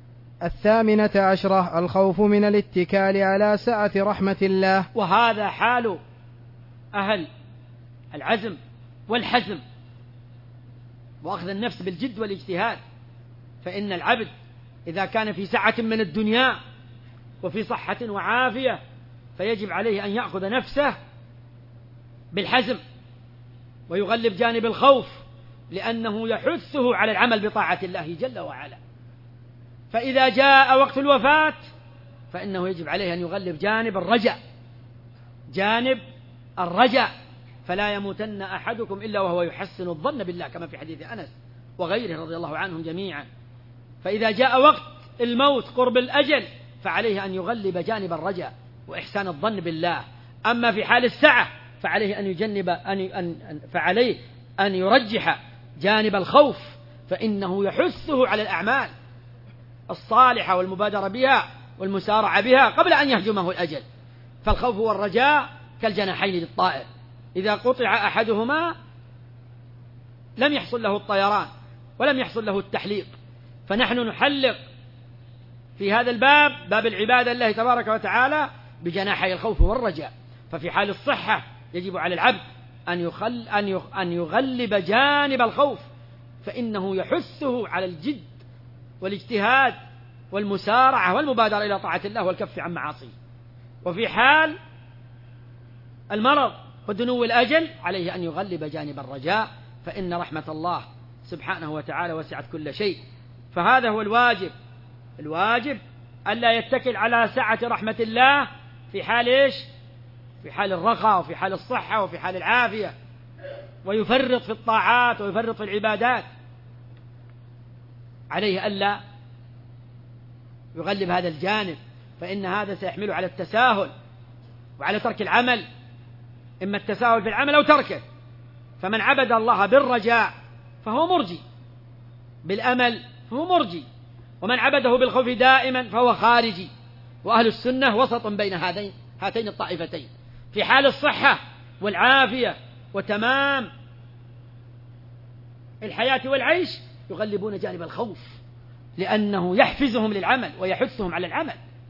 18 الخوف من الاتكال على سعة رحمة الله. وهذا حال أهل العزم والحزم وأخذ النفس بالجد والاجتهاد. فإن العبد إذا كان في سعة من الدنيا وفي صحة وعافية فيجب عليه أن يأخذ نفسه بالحزم ويغلب جانب الخوف، لأنه يحثه على العمل بطاعة الله جل وعلا. فإذا جاء وقت الوفاة فإنه يجب عليه أن يغلب جانب الرجاء، فلا يموتن أحدكم إلا وهو يحسن الظن بالله، كما في حديث أنس وغيره رضي الله عنهم جميعا. فإذا جاء وقت الموت قرب الأجل فعليه أن يغلب جانب الرجاء وإحسان الظن بالله. أما في حال السعة فعليه أن يجنب فعليه أن يرجح جانب الخوف، فإنه يحثه على الأعمال الصالحة والمبادرة بها والمسارعة بها قبل أن يهجمه الأجل. فالخوف والرجاء كالجناحين للطائر، إذا قطع أحدهما لم يحصل له الطيران ولم يحصل له التحليق. فنحن نحلق في هذا الباب، باب العبادة لله تبارك وتعالى، بجناحي الخوف والرجاء. ففي حال الصحة يجب على العبد أن يغلب جانب الخوف، فإنه يحثه على الجد والاجتهاد والمسارعة والمبادرة إلى طاعة الله والكف عن معاصيه. وفي حال المرض ودنو الأجل عليه أن يغلب جانب الرجاء، فإن رحمة الله سبحانه وتعالى وسعت كل شيء. فهذا هو الواجب ألا يتكل على سعة رحمة الله في حال إيش؟ في حال الرخاء وفي حال الصحة وفي حال العافية، ويفرط في الطاعات ويفرط في العبادات. عليه ألا يغلب هذا الجانب، فإن هذا سيحمله على التساهل وعلى ترك العمل، إما التساهل في العمل أو تركه. فمن عبد الله بالرجاء فهو مرجي، بالأمل فهو مرجي، ومن عبده بالخوف دائما فهو خارجي. وأهل السنة وسط بين هاتين الطائفتين، في حال الصحة والعافية وتمام الحياة والعيش يغلبون جانب الخوف، لأنه يحفزهم للعمل ويحثهم على العمل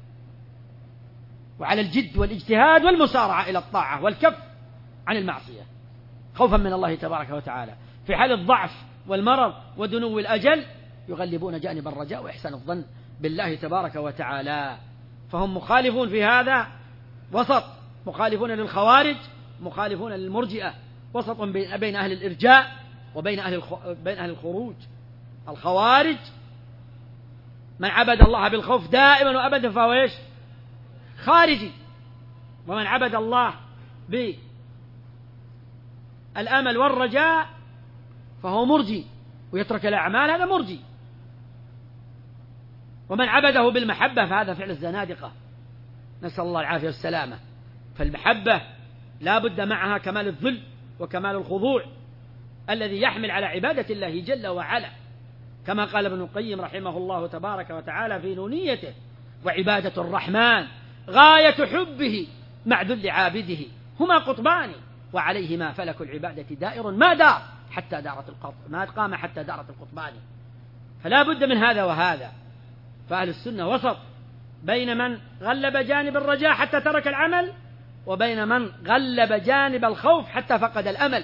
وعلى الجد والاجتهاد والمسارعة إلى الطاعة والكف عن المعصية خوفا من الله تبارك وتعالى. في حال الضعف والمرض ودنو الأجل يغلبون جانب الرجاء وإحسان الظن بالله تبارك وتعالى. فهم مخالفون في هذا، وسط، مخالفون للخوارج، مخالفون للمرجئة، وسط بين أهل الإرجاء وبين أهل الخروج. الخوارج من عبد الله بالخوف دائما وأبدا فهو إيش؟ خارجي، ومن عبد الله بالأمل والرجاء فهو مرجي ويترك الأعمال، هذا مرجي. ومن عبده بالمحبة فهذا فعل الزنادقة، نسأل الله العافية والسلامة. فالمحبة لا بد معها كمال الذل وكمال الخضوع الذي يحمل على عبادة الله جل وعلا، كما قال ابن القيم رحمه الله تبارك وتعالى في نونيته: وعبادة الرحمن غاية حبه مع ذل عابده، هما قطبان وعليهما فلك العبادة دائر ما دار حتى دارت ما قام حتى دارت القطبان. فلا بد من هذا وهذا. فأهل السنة وسط بين من غلب جانب الرجاء حتى ترك العمل، وبين من غلب جانب الخوف حتى فقد الأمل.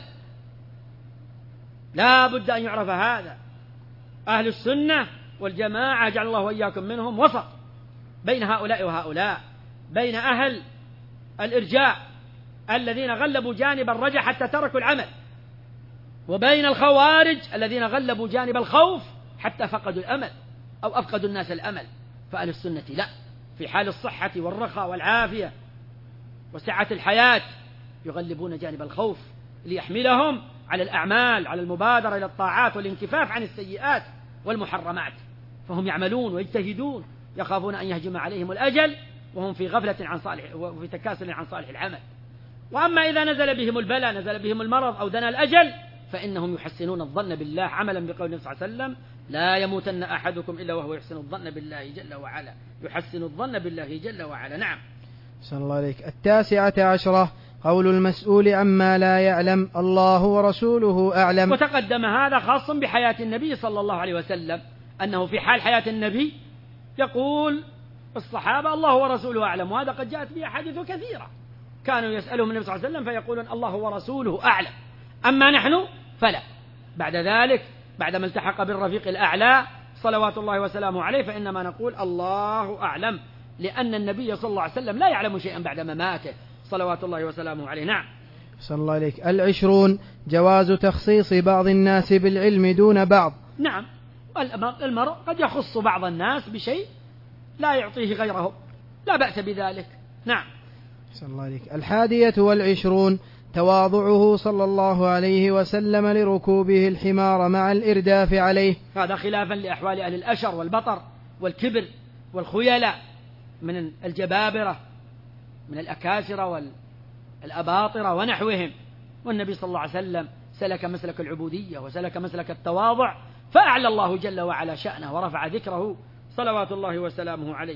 لا بد أن يعرف هذا. أهل السنة والجماعة جعل الله وإياكم منهم وسط بين هؤلاء وهؤلاء، بين أهل الإرجاء الذين غلبوا جانب الرجاء حتى تركوا العمل، وبين الخوارج الذين غلبوا جانب الخوف حتى فقدوا الأمل أو أفقدوا الناس الأمل. فأهل السنة لا، في حال الصحة والرخاء والعافية وسعة الحياة يغلبون جانب الخوف ليحملهم على الأعمال، على المبادرة إلى الطاعات والانكفاف عن السيئات والمحرمات. فهم يعملون ويجتهدون، يخافون أن يهجم عليهم الأجل وهم في غفلة عن صالح وفي تكاسل عن صالح العمل. وأما إذا نزل بهم البلاء، نزل بهم المرض أو دنا الأجل، فإنهم يحسنون الظن بالله عملا بقول النبي صلى الله عليه وسلم: لا يموتن أحدكم إلا وهو يحسن الظن بالله جل وعلا، يحسن الظن بالله جل وعلا. نعم. صلى الله عليك. 19 قول المسؤول عما لا يعلم: الله ورسوله أعلم. وتقدم هذا خاص بحياة النبي صلى الله عليه وسلم، أنه في حال حياة النبي يقول الصحابة: الله ورسوله أعلم. وهذا قد جاءت به أحاديث كثيرة، كانوا يسألهم النبي صلى الله عليه وسلم فيقولون: الله ورسوله أعلم. أما نحن فلا. بعد ذلك بعدما التحق بالرفيق الأعلى صلوات الله وسلامه عليه فإنما نقول: الله أعلم، لأن النبي صلى الله عليه وسلم لا يعلم شيئا بعد مماته صلوات الله وسلامه عليه. نعم. صلى الله عليك. 20 جواز تخصيص بعض الناس بالعلم دون بعض. نعم، المرء قد يخص بعض الناس بشيء لا يعطيه غيره، لا بأس بذلك. نعم. صلى الله عليك. 21 تواضعه صلى الله عليه وسلم لركوبه الحمار مع الإرداف عليه، هذا خلافا لأحوال أهل الأشر والبطر والكبر والخيلاء من الجبابرة من الأكاسرة والأباطرة ونحوهم. والنبي صلى الله عليه وسلم سلك مسلك العبودية وسلك مسلك التواضع، فأعلى الله جل وعلا شأنه ورفع ذكره صلوات الله وسلامه عليه.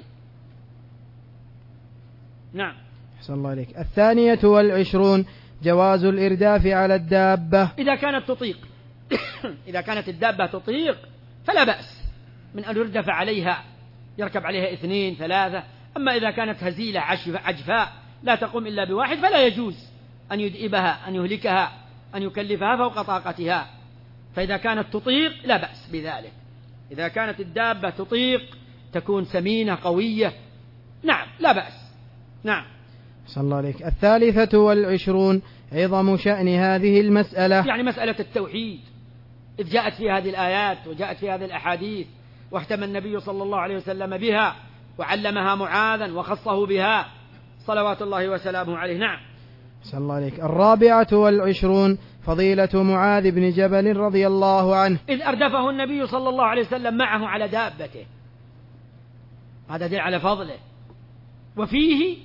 نعم. أحسن الله عليك. 22 جواز الإرداف على الدابة إذا كانت تطيق إذا كانت الدابة تطيق فلا بأس من أن يردف عليها، يركب عليها 2 3. أما إذا كانت هزيلة عجفاء لا تقوم إلا بواحد فلا يجوز أن يدئبها، أن يهلكها، أن يكلفها فوق طاقتها. فإذا كانت تطيق لا بأس بذلك. إذا كانت الدابة تطيق تكون سمينة قوية، نعم لا بأس. نعم. صلى الله عليك. 23 عظم شأن هذه المسألة، يعني مسألة التوحيد إذ جاءت في هذه الآيات وجاءت في هذه الأحاديث، واهتم النبي صلى الله عليه وسلم بها وعلمها معاذا وخصه بها صلوات الله وسلامه عليه. نعم. صلى الله عليك. 24 فضيلة معاذ بن جبل رضي الله عنه، إذ أردفه النبي صلى الله عليه وسلم معه على دابته، هذا دليل على فضله. وفيه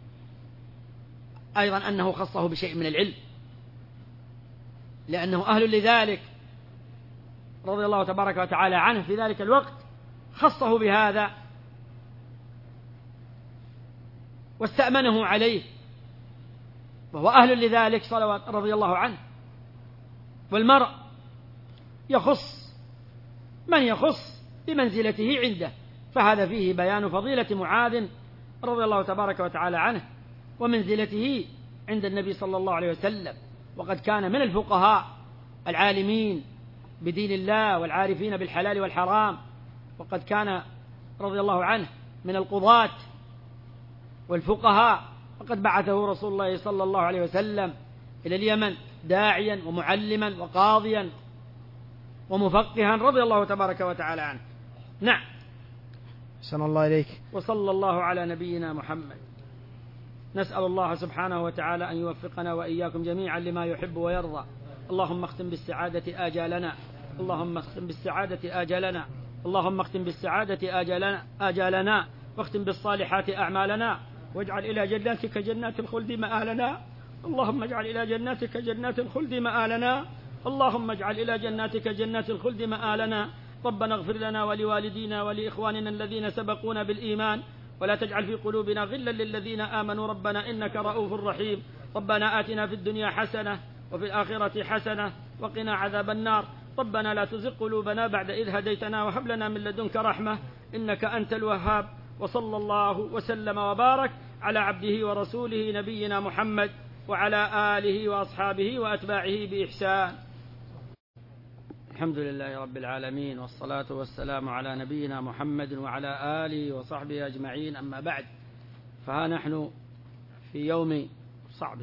أيضا أنه خصه بشيء من العلم، لأنه أهل لذلك رضي الله تبارك وتعالى عنه في ذلك الوقت، خصه بهذا واستأمنه عليه، وهو أهل لذلك صلوات رضي الله عنه. والمرء يخص من يخص بمنزلته عنده، فهذا فيه بيان فضيلة معاذ رضي الله تبارك وتعالى عنه ومنزلته عند النبي صلى الله عليه وسلم. وقد كان من الفقهاء العالمين بدين الله والعارفين بالحلال والحرام، وقد كان رضي الله عنه من القضاة والفقهاء، وقد بعثه رسول الله صلى الله عليه وسلم إلى اليمن داعيا ومعلما وقاضيا ومفقها رضي الله تبارك وتعالى عنه. نعم. أحسن الله إليك. وصلى الله على نبينا محمد. نسأل الله سبحانه وتعالى أن يوفقنا وإياكم جميعا لما يحب ويرضى. اللهم اختم بالسعادة آجالنا، اللهم اختم بالسعادة آجالنا، اللهم اختم بالسعادة آجالنا، واختم بالصالحات أعمالنا، واجعل إلى جناتك جنات الخلد مآلنا. اللهم اجعل إلى جناتك جنات الخلد مآلنا، اللهم اجعل إلى جناتك جنات الخلد مآلنا. ربنا اغفر لنا ولوالدينا ولإخواننا الذين سبقونا بالإيمان، ولا تجعل في قلوبنا غلا للذين آمنوا ربنا إنك رؤوف رحيم. ربنا آتنا في الدنيا حسنة وفي الآخرة حسنة وقنا عذاب النار. ربنا لا تزغ قلوبنا بعد إذ هديتنا وهب لنا من لدنك رحمة إنك أنت الوهاب. وصلى الله وسلم وبارك على عبده ورسوله نبينا محمد وعلى آله وأصحابه وأتباعه بإحسان. الحمد لله رب العالمين، والصلاة والسلام على نبينا محمد وعلى آله وصحبه أجمعين. أما بعد، فها نحن في يوم صعب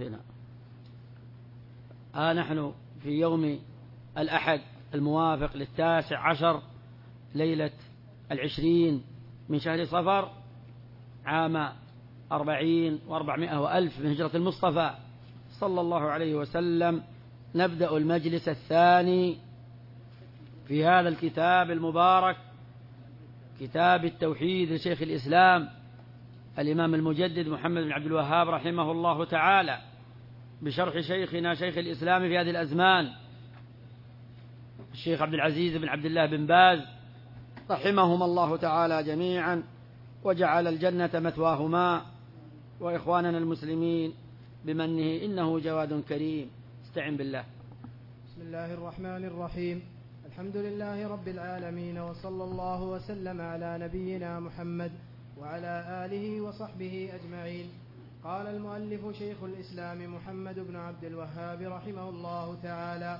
نحن في يوم الأحد الموافق 19 ليلة 20 من شهر صفر عام 40 و400 وألف من هجرة المصطفى صلى الله عليه وسلم. نبدأ المجلس الثاني في هذا الكتاب المبارك، كتاب التوحيد لشيخ الإسلام الإمام المجدد محمد بن عبد الوهاب رحمه الله تعالى، بشرح شيخنا شيخ الإسلام في هذه الأزمان الشيخ عبد العزيز بن عبد الله بن باز رحمهم الله تعالى جميعا، وجعل الجنة مثواهما، وإخواننا المسلمين بمنه إنه جواد كريم. استعن بالله. بسم الله الرحمن الرحيم. الحمد لله رب العالمين، وصلى الله وسلم على نبينا محمد وعلى آله وصحبه أجمعين. قال المؤلف شيخ الإسلام محمد بن عبد الوهاب رحمه الله تعالى: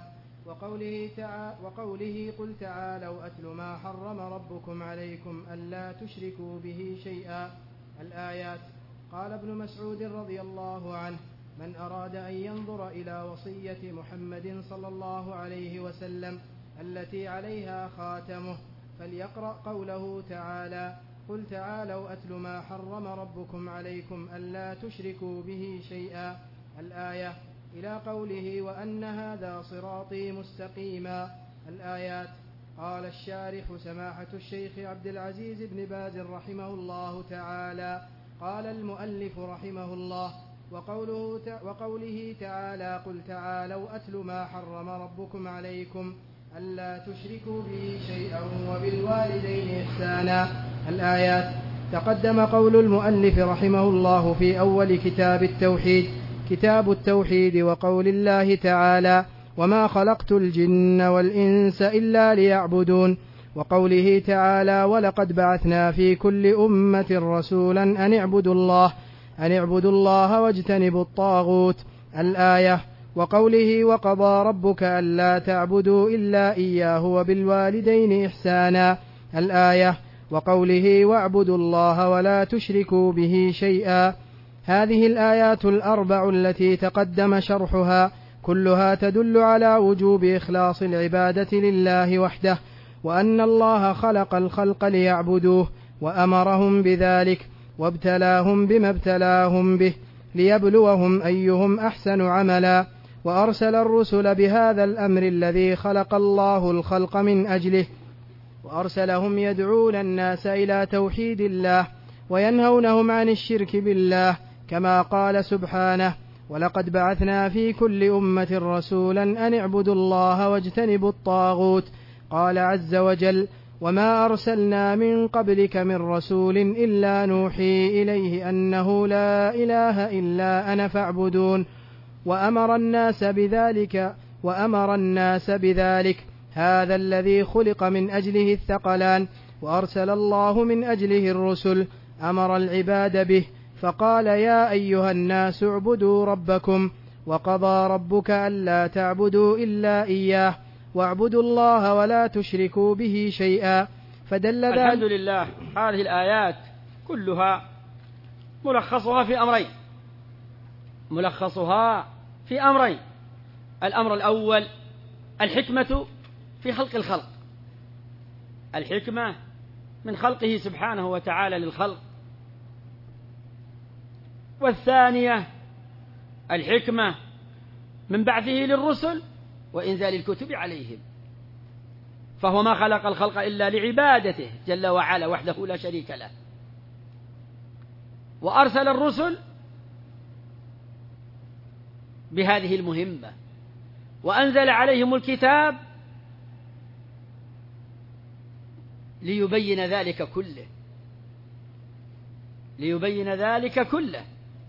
وقوله قل تعالوا أتل ما حرم ربكم عليكم ألا تشركوا به شيئا، الآيات. قال ابن مسعود رضي الله عنه: من أراد أن ينظر إلى وصية محمد صلى الله عليه وسلم التي عليها خاتمه فليقرأ قوله تعالى: قل تعالوا أتل ما حرم ربكم عليكم ألا تشركوا به شيئا، الآية، إلى قوله: وأن هذا صراطي مستقيما، الآيات. قال الشارح سماحة الشيخ عبد العزيز بن باز رحمه الله تعالى: قال المؤلف رحمه الله: وقوله تعالى: قل تعالوا أتل ما حرم ربكم عليكم ألا تشركوا به شيئا وبالوالدين إحسانا. الآيات. تقدم قول المؤلف رحمه الله في أول كتاب التوحيد وقول الله تعالى: وما خلقت الجن والإنس إلا ليعبدون، وقوله تعالى: ولقد بعثنا في كل أمة رسولا أن اعبدوا الله واجتنبوا الطاغوت. الآية. وقوله: وقضى ربك ألا تعبدوا إلا إياه وبالوالدين إحسانا. الآية. وقوله: واعبدوا الله ولا تشركوا به شيئا. هذه الآيات الأربع التي تقدم شرحها كلها تدل على وجوب إخلاص العبادة لله وحده، وأن الله خلق الخلق ليعبدوه وأمرهم بذلك، وابتلاهم بما ابتلاهم به ليبلوهم أيهم أحسن عملا، وأرسل الرسل بهذا الأمر الذي خلق الله الخلق من أجله، وأرسلهم يدعون الناس إلى توحيد الله وينهونهم عن الشرك بالله، كما قال سبحانه: ولقد بعثنا في كل أمة رسولا أن اعبدوا الله واجتنبوا الطاغوت. قال عز وجل: وما أرسلنا من قبلك من رسول إلا نوحي إليه أنه لا إله إلا أنا فاعبدون، وأمر الناس بذلك هذا الذي خلق من أجله الثقلان، وأرسل الله من أجله الرسل، أمر العباد به فقال: يا أيها الناس اعبدوا ربكم، وقضى ربك ألا تعبدوا إلا إياه واعبدوا الله ولا تشركوا به شيئا. فدل ذلك. الحمد لله. هذه الآيات كلها ملخصها في أمرين. الأمر الأول: الحكمة في خلق الخلق، الحكمة من خلقه سبحانه وتعالى للخلق. والثانية: الحكمة من بعثه للرسل وإنزال الكتب عليهم، فهو ما خلق الخلق إلا لعبادته جل وعلا وحده لا شريك له، وأرسل الرسل بهذه المهمة، وأنزل عليهم الكتاب ليبين ذلك كله.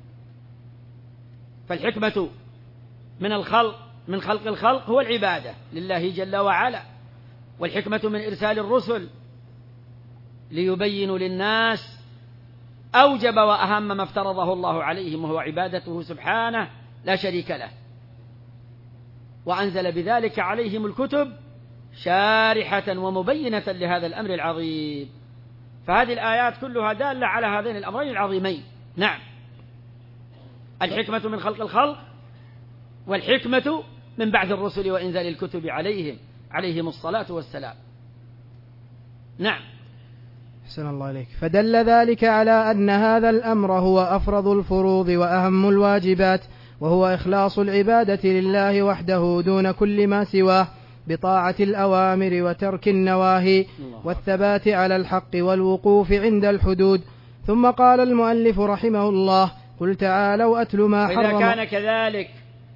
فالحكمة من خلق الخلق هو العبادة لله جل وعلا، والحكمة من إرسال الرسل ليبينوا للناس أوجب وأهم ما افترضه الله عليهم، وهو عبادته سبحانه لا شريك له، وأنزل بذلك عليهم الكتب شارحة ومبينة لهذا الأمر العظيم. فهذه الآيات كلها دالة على هذين الأمرين العظيمين. نعم، الحكمة من خلق الخلق، والحكمة من بعث الرسل وإنزال الكتب عليهم الصلاة والسلام. نعم. أحسن الله إليك. فدل ذلك على أن هذا الأمر هو أفرض الفروض وأهم الواجبات، وهو إخلاص العبادة لله وحده دون كل ما سواه، بطاعة الأوامر وترك النواهي، والثبات على الحق والوقوف عند الحدود. ثم قال المؤلف رحمه الله: قل تعالوا أتل ما حرم. إذا كان كذلك،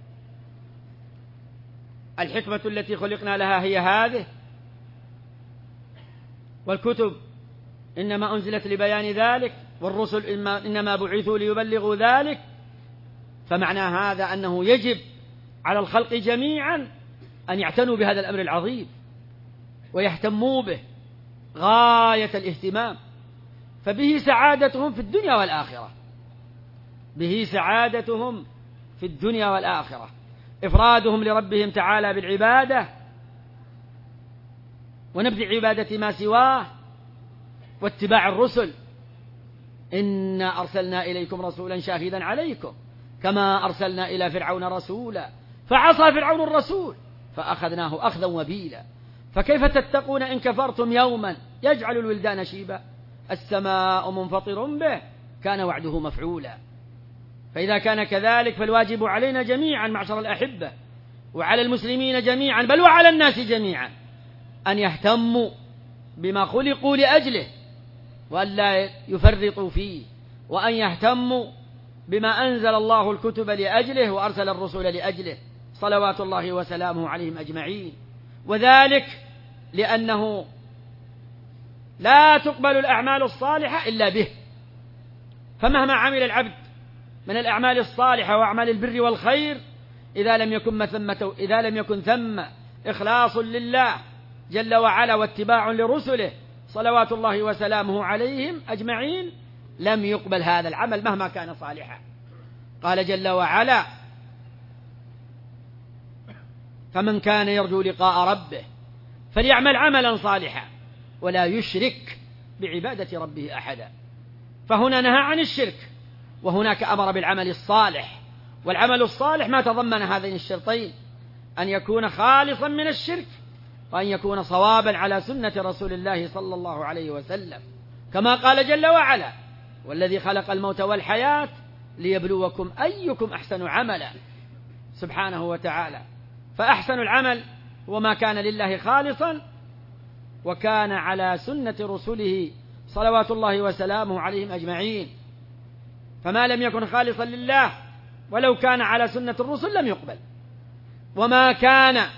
الحكمة التي خلقنا لها هي هذه، والكتب إنما أنزلت لبيان ذلك، والرسل إنما بعثوا ليبلغوا ذلك، فمعنى هذا أنه يجب على الخلق جميعا أن يعتنوا بهذا الأمر العظيم ويهتموا به غاية الاهتمام، فبه سعادتهم في الدنيا والآخرة، إفرادهم لربهم تعالى بالعبادة ونبذ عبادة ما سواه، واتباع الرسل. إنا أرسلنا إليكم رسولا شاهدا عليكم كما أرسلنا إلى فرعون رسولا فعصى فرعون الرسول فأخذناه أخذا وبيلا. فكيف تتقون إن كفرتم يوما يجعل الولدان شيبا السماء منفطر به كان وعده مفعولا. فإذا كان كذلك فالواجب علينا جميعا معشر الأحبة، وعلى المسلمين جميعا، بل وعلى الناس جميعا، أن يهتموا بما خلقوا لأجله وأن لا يفرطوا فيه، وأن يهتموا بما أنزل الله الكتب لأجله وأرسل الرسل لأجله صلوات الله وسلامه عليهم أجمعين. وذلك لأنه لا تقبل الأعمال الصالحة إلا به، فمهما عمل العبد من الأعمال الصالحة وأعمال البر والخير إذا لم يكن ثم إخلاص لله جل وعلا واتباع لرسله صلوات الله وسلامه عليهم أجمعين لم يقبل هذا العمل مهما كان صالحا. قال جل وعلا: فمن كان يرجو لقاء ربه فليعمل عملا صالحا ولا يشرك بعبادة ربه أحدا. فهنا نهى عن الشرك، وهناك أمر بالعمل الصالح، والعمل الصالح ما تضمن هذين الشرطين: أن يكون خالصا من الشرك، وأن يكون صوابا على سنة رسول الله صلى الله عليه وسلم، كما قال جل وعلا: والذي خلق الموت والحياة ليبلوكم أيكم أحسن عملا، سبحانه وتعالى. فأحسن العمل وما كان لله خالصا وكان على سنة رسله صلوات الله وسلامه عليهم أجمعين. فما لم يكن خالصا لله ولو كان على سنة الرسل لم يقبل، وما كان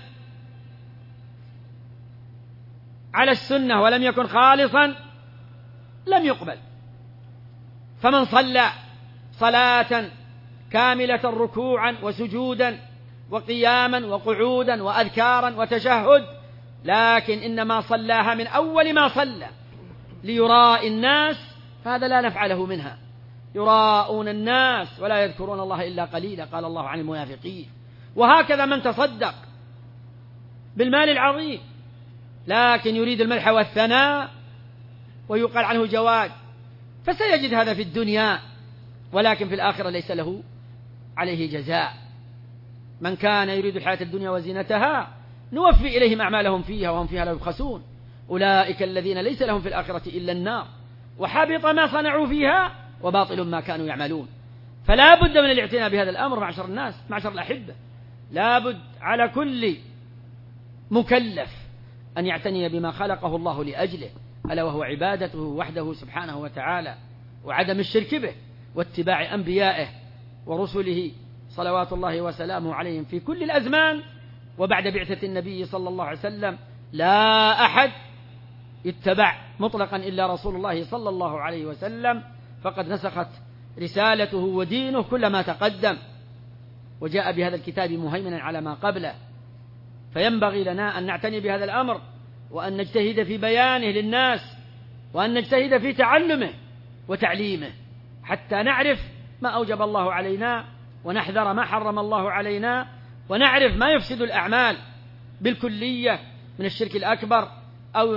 على السنة ولم يكن خالصا لم يقبل. فمن صلى صلاة كاملة ركوعا وسجودا وقياما وقعودا وأذكارا وتشهد، لكن إنما صلاها من أول ما صلى ليراء الناس، فهذا لا نفعله منها. يراءون الناس ولا يذكرون الله إلا قليلا، قال الله عن المنافقين. وهكذا من تصدق بالمال العظيم لكن يريد المدح والثناء ويقال عنه جواد، فسيجد هذا في الدنيا، ولكن في الآخرة ليس له عليه جزاء. من كان يريد الحياة الدنيا وزينتها نوفي إليهم أعمالهم فيها وهم فيها لا يبخسون، أولئك الذين ليس لهم في الآخرة إلا النار وحبط ما صنعوا فيها وباطل ما كانوا يعملون. فلا بد من الاعتناء بهذا الأمر معشر الناس، معشر الأحبة. لا بد على كل مكلف أن يعتني بما خلقه الله لأجله، ألا وهو عبادته وحده سبحانه وتعالى، وعدم الشرك به، واتباع أنبيائه ورسله صلوات الله وسلامه عليهم في كل الأزمان. وبعد بعثة النبي صلى الله عليه وسلم لا أحد يتبع مطلقا إلا رسول الله صلى الله عليه وسلم، فقد نسخت رسالته ودينه كل ما تقدم، وجاء بهذا الكتاب مهيمنا على ما قبله. فينبغي لنا أن نعتني بهذا الأمر، وأن نجتهد في بيانه للناس، وأن نجتهد في تعلمه وتعليمه، حتى نعرف ما أوجب الله علينا، ونحذر ما حرم الله علينا، ونعرف ما يفسد الأعمال بالكلية من الشرك الأكبر أو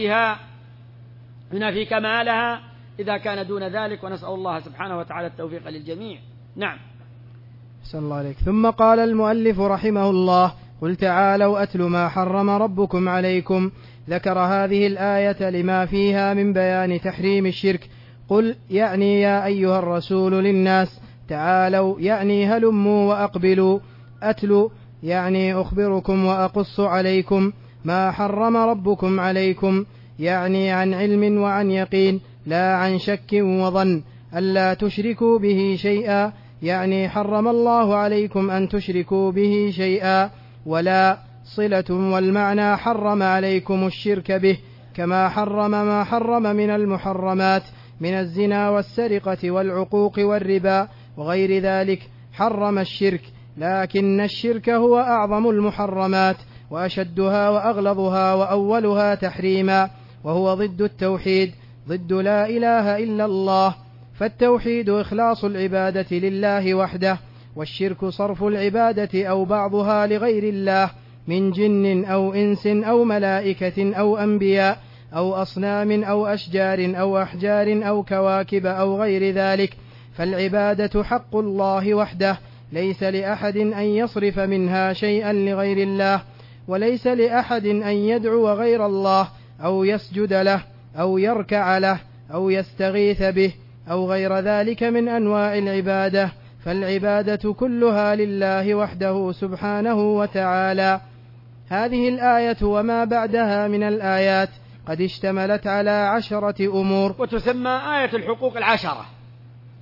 ينافي كمالها إذا كان دون ذلك. ونسأل الله سبحانه وتعالى التوفيق للجميع. نعم. أحسن الله عليك. ثم قال المؤلف رحمه الله: قل تعالوا أتل ما حرم ربكم عليكم. ذكر هذه الآية لما فيها من بيان تحريم الشرك. قل يعني يا أيها الرسول للناس، تعالوا يعني هلموا وأقبلوا، أتل يعني أخبركم وأقص عليكم ما حرم ربكم عليكم، يعني عن علم وعن يقين لا عن شك وظن، ألا تشركوا به شيئا، يعني حرم الله عليكم أن تشركوا به شيئا، ولا صلة، والمعنى حرم عليكم الشرك به، كما حرم ما حرم من المحرمات من الزنا والسرقة والعقوق والربا وغير ذلك، حرم الشرك. لكن الشرك هو أعظم المحرمات وأشدها وأغلظها وأولها تحريما، وهو ضد التوحيد، ضد لا إله إلا الله. فالتوحيد إخلاص العبادة لله وحده، والشرك صرف العبادة أو بعضها لغير الله من جن أو إنس أو ملائكة أو أنبياء أو أصنام أو أشجار أو أحجار أو كواكب أو غير ذلك. فالعبادة حق الله وحده، ليس لأحد أن يصرف منها شيئا لغير الله، وليس لأحد أن يدعو غير الله أو يسجد له أو يركع له أو يستغيث به أو غير ذلك من أنواع العبادة. فالعبادة كلها لله وحده سبحانه وتعالى. هذه الآية وما بعدها من الآيات قد اشتملت على 10 أمور، وتسمى آية الحقوق العشرة،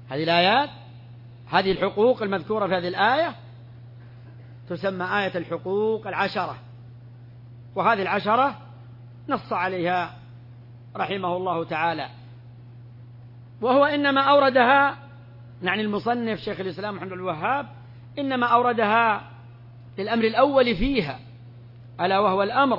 هذه الآيات، هذه الحقوق المذكورة في هذه الآية تسمى آية الحقوق العشرة، وهذه العشرة نص عليها رحمه الله تعالى، وهو إنما أوردها، يعني المصنف شيخ الإسلام محمد الوهاب إنما أوردها للأمر الأول فيها، ألا وهو الأمر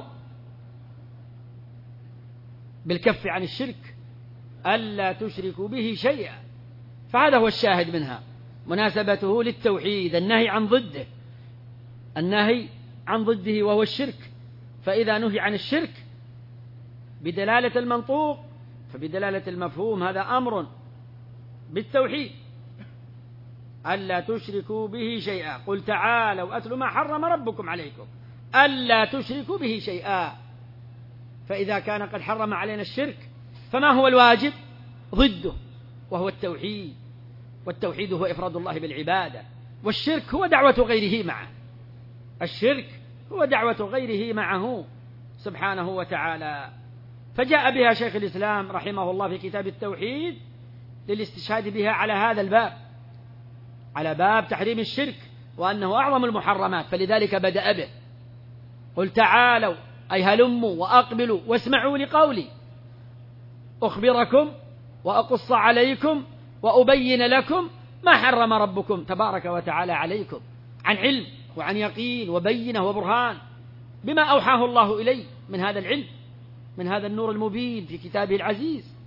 بالكف عن الشرك، ألا تشركوا به شيئا، فهذا هو الشاهد منها، مناسبته للتوحيد، النهي عن ضده، النهي عن ضده وهو الشرك، فإذا نهي عن الشرك بدلالة المنطوق فبدلالة المفهوم هذا أمر بالتوحيد، ألا تشركوا به شيئا، قل تعالوا أتل ما حرم ربكم عليكم ألا تشركوا به شيئا، فإذا كان قد حرم علينا الشرك فما هو الواجب ضده وهو التوحيد، والتوحيد هو إفراد الله بالعبادة، والشرك هو دعوة غيره معه، الشرك هو دعوة غيره معه سبحانه وتعالى، فجاء بها شيخ الإسلام رحمه الله في كتاب التوحيد للاستشهاد بها على هذا الباب، على باب تحريم الشرك وأنه أعظم المحرمات، فلذلك بدأ به، قل تعالوا أي هلموا وأقبلوا واسمعوا لقولي أخبركم وأقص عليكم وأبين لكم ما حرم ربكم تبارك وتعالى عليكم عن علم وعن يقين وبينة وبرهان بما أوحاه الله إليه من هذا العلم، من هذا النور المبين في كتابه العزيز،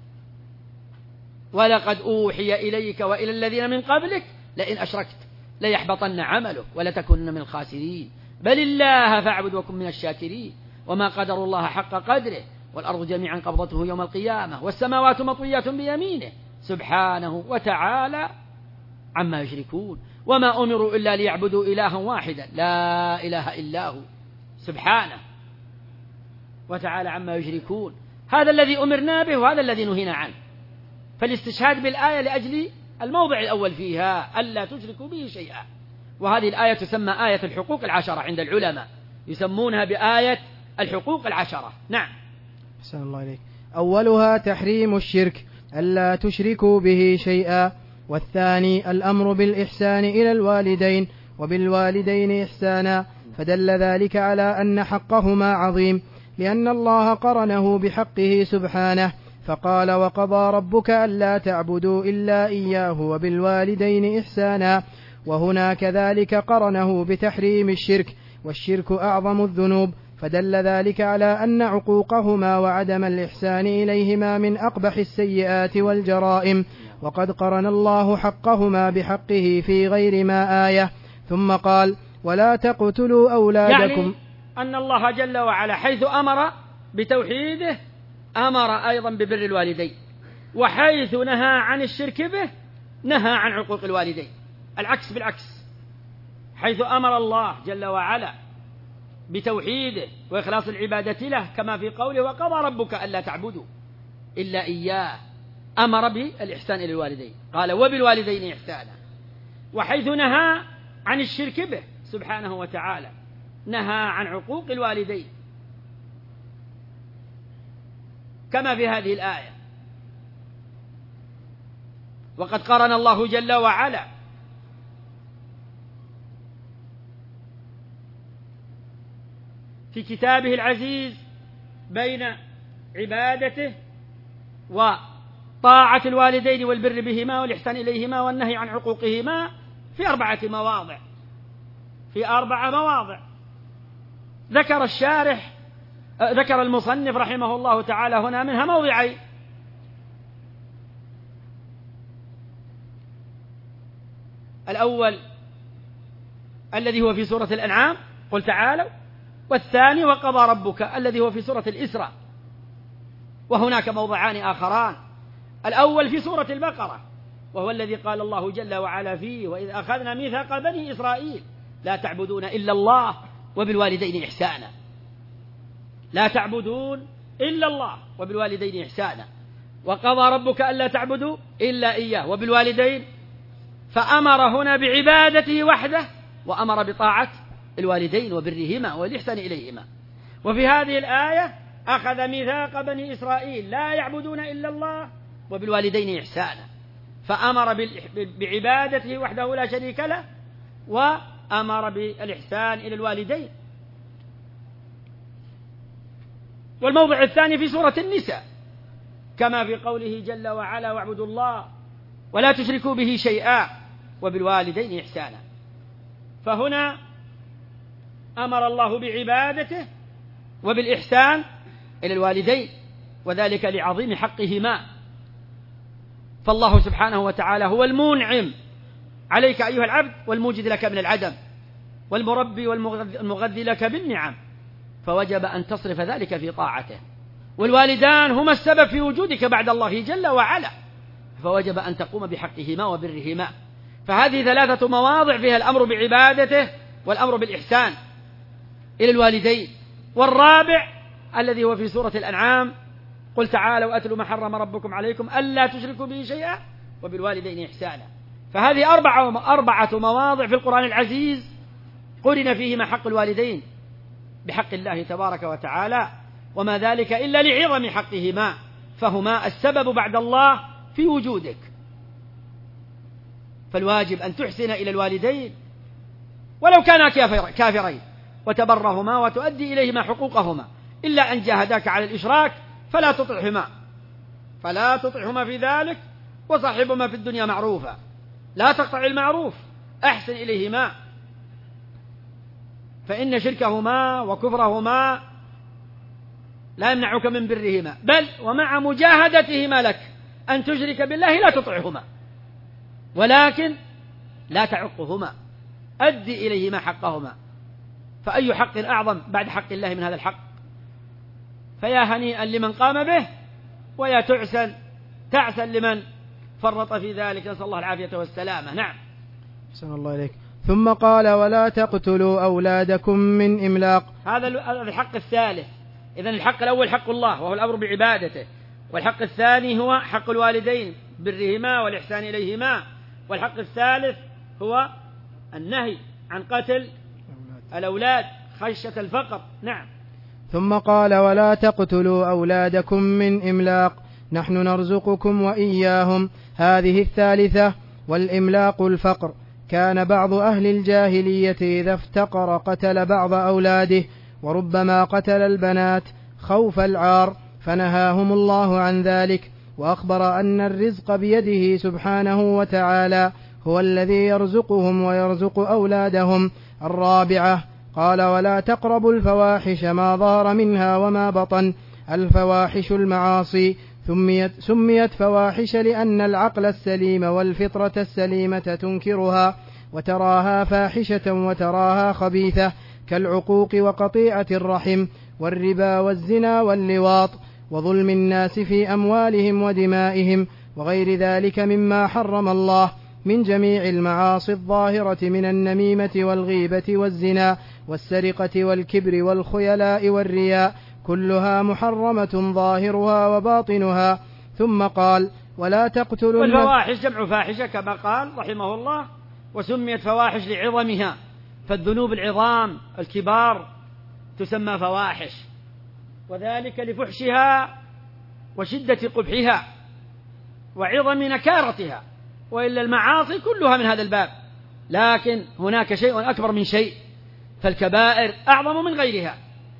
ولقد أوحي إليك وإلى الذين من قبلك لئن أشركت ليحبطن عملك ولتكن من الخاسرين بل الله فاعبد وكن من الشاكرين وما قدر الله حق قدره والأرض جميعا قبضته يوم القيامة والسماوات مطويات بيمينه سبحانه وتعالى عما يشركون وما أمروا إلا ليعبدوا إلها واحدا لا إله إلا هو سبحانه وتعالى عما يشركون، هذا الذي أمرنا به وهذا الذي نهينا عنه، فالاستشهاد بالآية لأجل الموضع الأول فيها ألا تشركوا به شيئا، وهذه الآية تسمى آية الحقوق العشرة عند العلماء، يسمونها بآية الحقوق العشرة. نعم. أحسن الله إليك. أولها تحريم الشرك ألا تشركوا به شيئا، والثاني الأمر بالإحسان إلى الوالدين وبالوالدين إحسانا، فدل ذلك على أن حقهما عظيم، لأن الله قرنه بحقه سبحانه فقال وقضى ربك ألا تعبدوا إلا إياه وبالوالدين إحسانا، وهنا كذلك قرنه بتحريم الشرك، والشرك أعظم الذنوب، فدل ذلك على أن عقوقهما وعدم الإحسان إليهما من أقبح السيئات والجرائم، وقد قرن الله حقهما بحقه في غير ما آية، ثم قال ولا تقتلوا أولادكم، يعني أن الله جل وعلا حيث أمر بتوحيده أمر أيضا ببر الوالدين، وحيث نهى عن الشرك به نهى عن عقوق الوالدين، العكس بالعكس، حيث أمر الله جل وعلا بتوحيده وإخلاص العبادة له كما في قوله وقضى ربك ألا تعبدوا إلا إياه، أمر بالإحسان إلى الوالدين قال وبالوالدين إحسانا، وحيث نهى عن الشرك به سبحانه وتعالى نهى عن عقوق الوالدين كما في هذه الآية، وقد قرن الله جل وعلا في كتابه العزيز بين عبادته وطاعة الوالدين والبر بهما والإحسان إليهما والنهي عن عقوقهما في 4 مواضع، في 4 مواضع ذكر المصنف رحمه الله تعالى هنا منها موضعين، الأول الذي هو في سورة الأنعام قل تعالوا، والثاني وقضى ربك الذي هو في سورة الإسراء، وهناك موضعان آخران، الأول في سورة البقرة وهو الذي قال الله جل وعلا فيه وإذ أخذنا ميثاق بني إسرائيل لا تعبدون إلا الله وبالوالدين إحسانا، لا تعبدون إلا الله وبالوالدين إحسانا، وقضى ربك ألا تعبدوا إلا إياه وبالوالدين، فأمر هنا بعبادته وحده وأمر بطاعة الوالدين وبرهما والإحسان إليهما، وفي هذه الآية أخذ ميثاق بني إسرائيل لا يعبدون إلا الله وبالوالدين إحسانا، فأمر بعبادته وحده لا شريك له، وأمر بالإحسان إلى الوالدين. والموضع الثاني في سورة النساء كما في قوله جل وعلا: واعبدوا الله ولا تشركوا به شيئا وبالوالدين إحسانا. فهنا أمر الله بعبادته وبالإحسان إلى الوالدين، وذلك لعظيم حقهما. فالله سبحانه وتعالى هو المنعم عليك أيها العبد، والموجد لك من العدم، والمربي والمغذي لك بالنعم، فوجب أن تصرف ذلك في طاعته. والوالدان هما السبب في وجودك بعد الله جل وعلا، فوجب أن تقوم بحقهما وبرهما. فهذه 3 مواضع فيها الأمر بعبادته والأمر بالإحسان إلى الوالدين. والرابع الذي هو في سورة الأنعام: قل تعالوا أتلوا ما حرم ربكم عليكم ألا تشركوا به شيئا وبالوالدين إحسانا. فهذه 4 مواضع في القرآن العزيز قرن فيهما حق الوالدين بحق الله تبارك وتعالى، وما ذلك إلا لعظم حقهما، فهما السبب بعد الله في وجودك. فالواجب أن تحسن إلى الوالدين ولو كانا كافرين، وتبرهما وتؤدي إليهما حقوقهما، إلا أن جاهداك على الإشراك فلا تطعهما في ذلك، وصاحبهما في الدنيا معروفا، لا تقطع المعروف، أحسن إليهما، فإن شركهما وكفرهما لا يمنعك من برهما، بل ومع مجاهدتهما لك أن تشرك بالله لا تطعهما، ولكن لا تعقهما، أدي إليهما حقهما. فأي حق أعظم بعد حق الله من هذا الحق؟ فيا هنيئا لمن قام به، ويا تعسا لمن فرط في ذلك، نسأل الله العافية والسلامة. نعم. أحسن الله إليك. ثم قال: ولا تقتلوا أولادكم من إملاق. هذا الحق الثالث. إذن الحق الأول حق الله وهو الأمر بعبادته، والحق الثاني هو حق الوالدين برهما والإحسان إليهما، والحق الثالث هو النهي عن قتل الأولاد خشية الفقر. نعم. ثم قال: ولا تقتلوا أولادكم من إملاق نحن نرزقكم وإياهم. هذه الثالثة. والإملاق الفقر. كان بعض أهل الجاهلية إذا افتقر قتل بعض أولاده، وربما قتل البنات خوف العار، فنهاهم الله عن ذلك، وأخبر أن الرزق بيده سبحانه وتعالى، هو الذي يرزقهم ويرزق أولادهم. الرابعة. قال: ولا تقربوا الفواحش ما ظهر منها وما بطن. الفواحش المعاصي سميت فواحش لأن العقل السليم والفطرة السليمة تنكرها وتراها فاحشة وتراها خبيثة، كالعقوق وقطيعة الرحم والربا والزنا واللواط وظلم الناس في أموالهم ودمائهم وغير ذلك مما حرم الله من جميع المعاصي الظاهرة من النميمة والغيبة والزنا والسرقة والكبر والخيلاء والرياء، كلها محرمة ظاهرها وباطنها. ثم قال: ولا تقتلوا والفواحش جمع فاحشة كما قال رحمه الله، وسميت فواحش لعظمها، فالذنوب العظام الكبار تسمى فواحش، وذلك لفحشها وشدة قبحها وعظم نكارتها، وإلا المعاصي كلها من هذا الباب، لكن هناك شيء أكبر من شيء، فالكبائر أعظم من غيرها،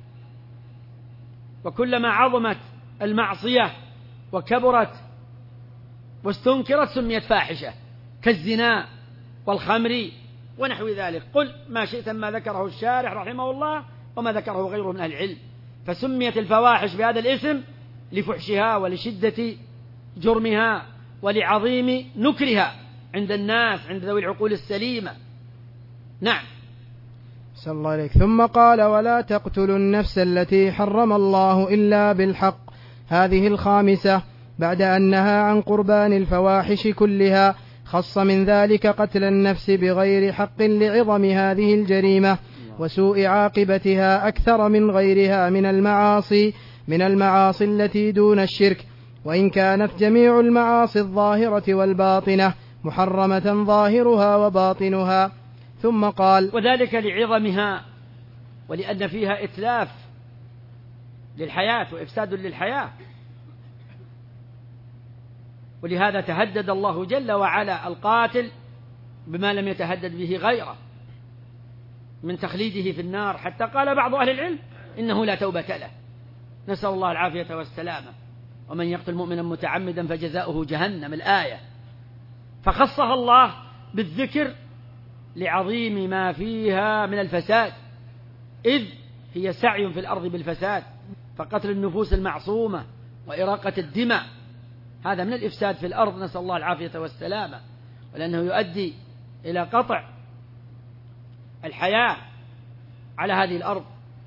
وكلما عظمت المعصية وكبرت واستنكرت سميت فاحشة، كالزنا والخمر ونحو ذلك. قل ما شئت ما ذكره الشارح رحمه الله وما ذكره غيره من أهل العلم، فسميت الفواحش بهذا الاسم لفحشها ولشدة جرمها ولعظيم نكرها عند الناس، عند ذوي العقول السليمة. نعم. صلى الله عليه. ثم قال: ولا تقتلوا النفس التي حرم الله إلا بالحق. هذه الخامسة، بعد أن نهى عن قربان الفواحش كلها، خص من ذلك قتل النفس بغير حق لعظم هذه الجريمة وسوء عاقبتها أكثر من غيرها من المعاصي التي دون الشرك، وإن كانت جميع المعاصي الظاهرة والباطنة محرمة ظاهرها وباطنها. ثم قال: وذلك لعظمها، ولأن فيها إتلاف للحياة وإفساد للحياة، ولهذا تهدد الله جل وعلا القاتل بما لم يتهدد به غيره من تخليده في النار، حتى قال بعض أهل العلم إنه لا توبة له، نسأل الله العافية والسلامة. ومن يقتل مؤمنا متعمدا فجزاؤه جهنم، الآية. فخصها الله بالذكر لعظيم ما فيها من الفساد، إذ هي سعي في الأرض بالفساد، فقتل النفوس المعصومة وإراقة الدماء هذا من الإفساد في الأرض، نسأل الله العافية والسلامة، ولأنه يؤدي إلى قطع الحياة على هذه الأرض.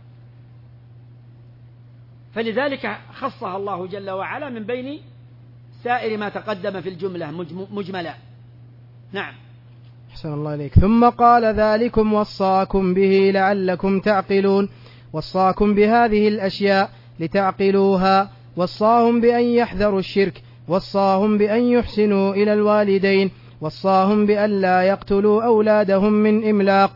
فلذلك خصها الله جل وعلا من بين سائر ما تقدم في الجملة مجملا. نعم. أحسن الله إليك. ثم قال: ذلكم وصاكم به لعلكم تعقلون. وصاكم بهذه الأشياء لتعقلوها، وصاهم بأن يحذروا الشرك، وصاهم بأن يحسنوا إلى الوالدين، وصاهم بأن لا يقتلوا أولادهم من إملاق،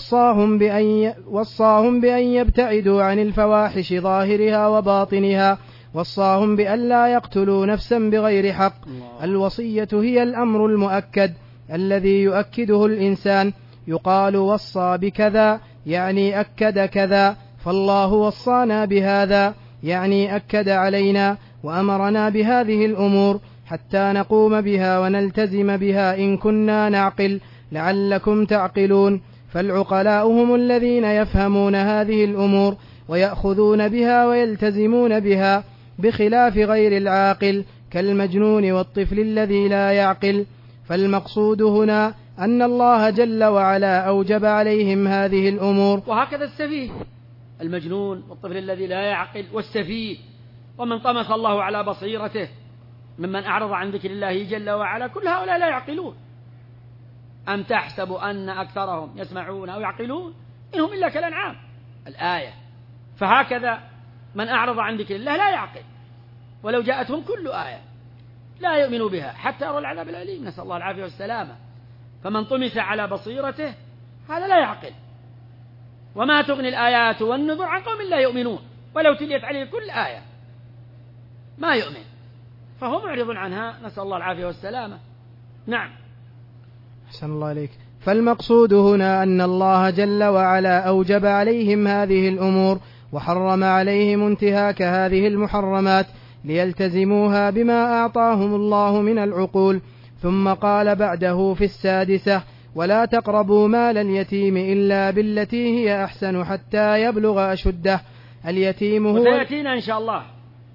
وصاهم بأن يبتعدوا عن الفواحش ظاهرها وباطنها، وصاهم بأن لا يقتلوا نفسا بغير حق. الوصية هي الأمر المؤكد الذي يؤكده الإنسان، يقال وصى بكذا يعني أكد كذا، فالله وصانا بهذا يعني أكد علينا وأمرنا بهذه الأمور حتى نقوم بها ونلتزم بها إن كنا نعقل، لعلكم تعقلون. فالعقلاء هم الذين يفهمون هذه الأمور ويأخذون بها ويلتزمون بها، بخلاف غير العاقل كالمجنون والطفل الذي لا يعقل. فالمقصود هنا أن الله جل وعلا أوجب عليهم هذه الأمور. وهكذا السفيه، المجنون والطفل الذي لا يعقل والسفيه، ومن طمس الله على بصيرته ممن أعرض عن ذكر الله جل وعلا، كل هؤلاء لا يعقلون. أم تحسب أن أكثرهم يسمعون أو يعقلون إنهم إلا كالأنعام، الآية. فهكذا من أعرض عن ذكر الله لا يعقل، ولو جاءتهم كل آية لا يؤمنوا بها حتى يروا العذاب الأليم، نسأل الله العافية والسلامة. فمن طمس على بصيرته هذا لا يعقل. وما تغني الآيات والنذر عن قوم لا يؤمنون، ولو تليت عليه كل آية ما يؤمن، فهو معرض عنها، نسأل الله العافية والسلامة. نعم. أحسن الله إليك. فالمقصود هنا أن الله جل وعلا أوجب عليهم هذه الأمور وحرم عليهم انتهاك هذه المحرمات ليلتزموها بما أعطاهم الله من العقول. ثم قال بعده في 6: ولا تقربوا مال اليتيم إلا بالتي هي أحسن حتى يبلغ أشده. اليتيم هو، وسيأتينا إن شاء الله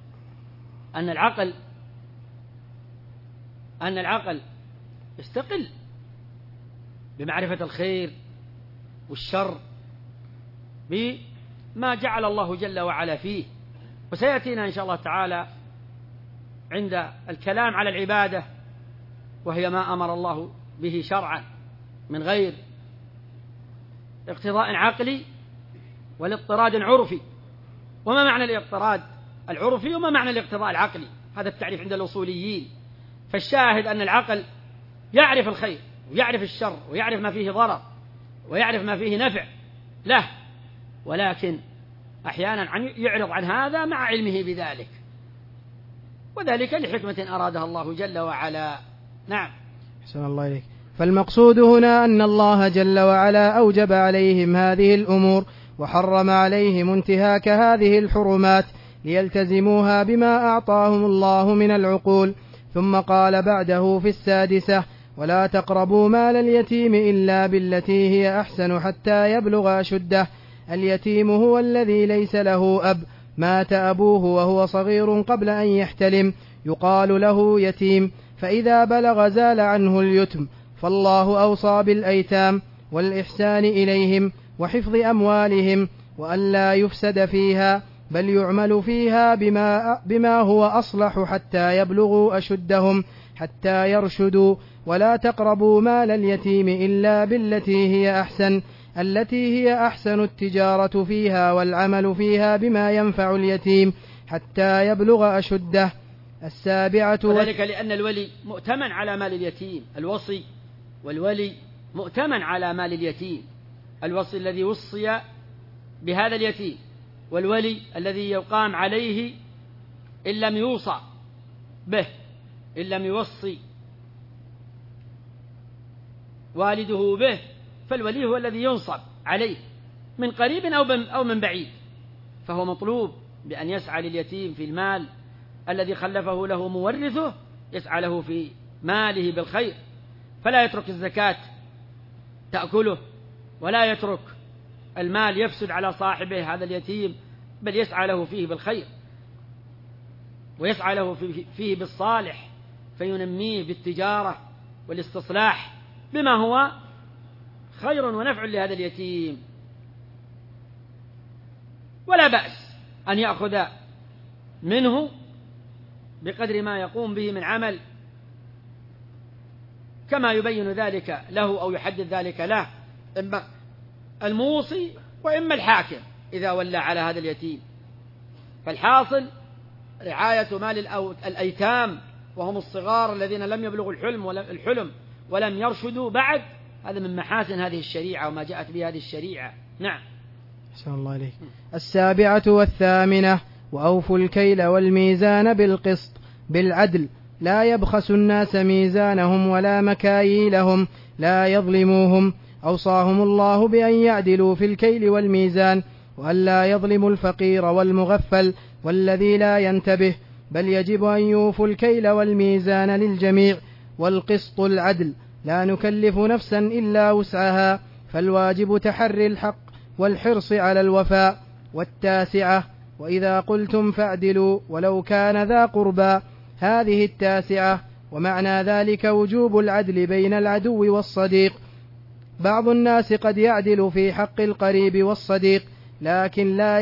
أن العقل يستقل بمعرفة الخير والشر بما جعل الله جل وعلا فيه. وسيأتينا إن شاء الله تعالى عند الكلام على العبادة، وهي ما أمر الله به شرعا من غير اقتضاء عقلي ولا اضطراد عرفي. وما معنى الاضطراد العرفي وما معنى الاقتضاء العقلي؟ هذا التعريف عند الأصوليين. فالشاهد أن العقل يعرف الخير ويعرف الشر ويعرف ما فيه ضرر ويعرف ما فيه نفع له، ولكن أحيانا يعرض عن هذا مع علمه بذلك، وذلك لحكمة أرادها الله جل وعلا. نعم. أحسن الله إليك. فالمقصود هنا أن الله جل وعلا أوجب عليهم هذه الأمور وحرم عليهم انتهاك هذه الحرمات ليلتزموها بما أعطاهم الله من العقول. ثم قال بعده في 6: ولا تقربوا مال اليتيم إلا بالتي هي أحسن حتى يبلغ أشده. اليتيم هو الذي ليس له أب، مات أبوه وهو صغير قبل أن يحتلم، يقال له يتيم، فإذا بلغ زال عنه اليتم. فالله أوصى بالأيتام والإحسان إليهم وحفظ أموالهم، وأن لا يفسد فيها بل يعمل فيها بما هو أصلح حتى يبلغوا أشدهم حتى يرشدوا. ولا تقربوا مال اليتيم إلا بالتي هي أحسن، التي هي أحسن التجارة فيها والعمل فيها بما ينفع اليتيم حتى يبلغ أشده. 7. وذلك لأن الولي مؤتمن على مال اليتيم، الوصي والولي مؤتمن على مال اليتيم، الوصي الذي وصي بهذا اليتيم، والولي الذي يقام عليه إن لم يوصى به، إن لم يوصي والده به فالولي هو الذي ينصب عليه من قريب أو من بعيد، فهو مطلوب بأن يسعى لليتيم في المال الذي خلفه له مورثه، يسعى له في ماله بالخير، فلا يترك الزكاة تأكله، ولا يترك المال يفسد على صاحبه هذا اليتيم، بل يسعى له فيه بالخير، ويسعى له فيه بالصالح، فينميه بالتجارة والاستصلاح بما هو خير ونفع لهذا اليتيم. ولا بأس أن يأخذ منه بقدر ما يقوم به من عمل، كما يبين ذلك له أو يحدد ذلك له إما الموصي وإما الحاكم إذا ولى على هذا اليتيم. فالحاصل رعاية مال الأيتام وهم الصغار الذين لم يبلغوا الحلم ولم يرشدوا بعد، هذا من محاسن هذه الشريعة وما جاءت به هذه الشريعة. نعم. أحسن الله عليك. 7 و8 وأوفوا الكيل والميزان بالقسط بالعدل لا يبخس الناس ميزانهم ولا مكاييلهم لا يظلموهم. أوصاهم الله بأن يعدلوا في الكيل والميزان، وأن لا يظلموا الفقير والمغفل والذي لا ينتبه، بل يجب أن يوفوا الكيل والميزان للجميع. والقسط العدل، لا نكلف نفسا إلا وسعها، فالواجب تحري الحق والحرص على الوفاء. 9 وإذا قلتم فاعدلوا ولو كان ذا قربى. هذه 9 ومعنى ذلك وجوب العدل بين العدو والصديق. بعض الناس قد يعدل في حق القريب والصديق لكن لا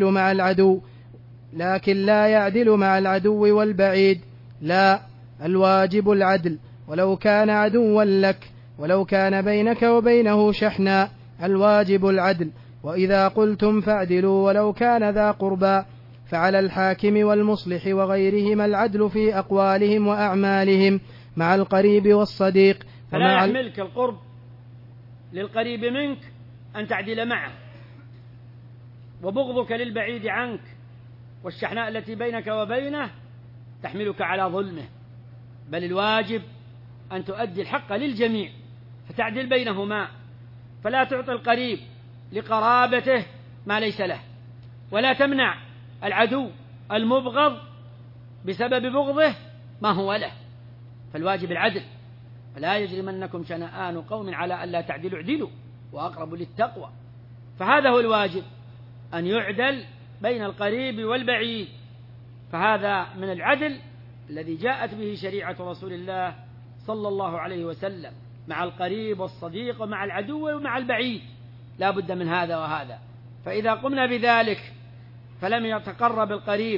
يعدل مع العدو والبعيد. لا، الواجب العدل ولو كان عدوا لك، ولو كان بينك وبينه شحناء، الواجب العدل. وإذا قلتم فاعدلوا ولو كان ذا قربى، فعلى الحاكم والمصلح وغيرهما العدل في أقوالهم وأعمالهم مع القريب والصديق. فلا يحملك القرب للقريب منك أن تعدل معه، وبغضك للبعيد عنك والشحناء التي بينك وبينه تحملك على ظلمه، بل الواجب أن تؤدي الحق للجميع فتعدل بينهما، فلا تعطي القريب لقرابته ما ليس له، ولا تمنع العدو المبغض بسبب بغضه ما هو له، فالواجب العدل. فلا يجرمنكم شنآن قوم على ألا تعدلوا اعدلوا وأقرب للتقوى. فهذا هو الواجب، أن يعدل بين القريب والبعيد، فهذا من العدل الذي جاءت به شريعة رسول الله صلى الله عليه وسلم مع القريب والصديق ومع العدو ومع البعيد، لا بد من هذا وهذا. فإذا قمنا بذلك فلم يتقرب القريب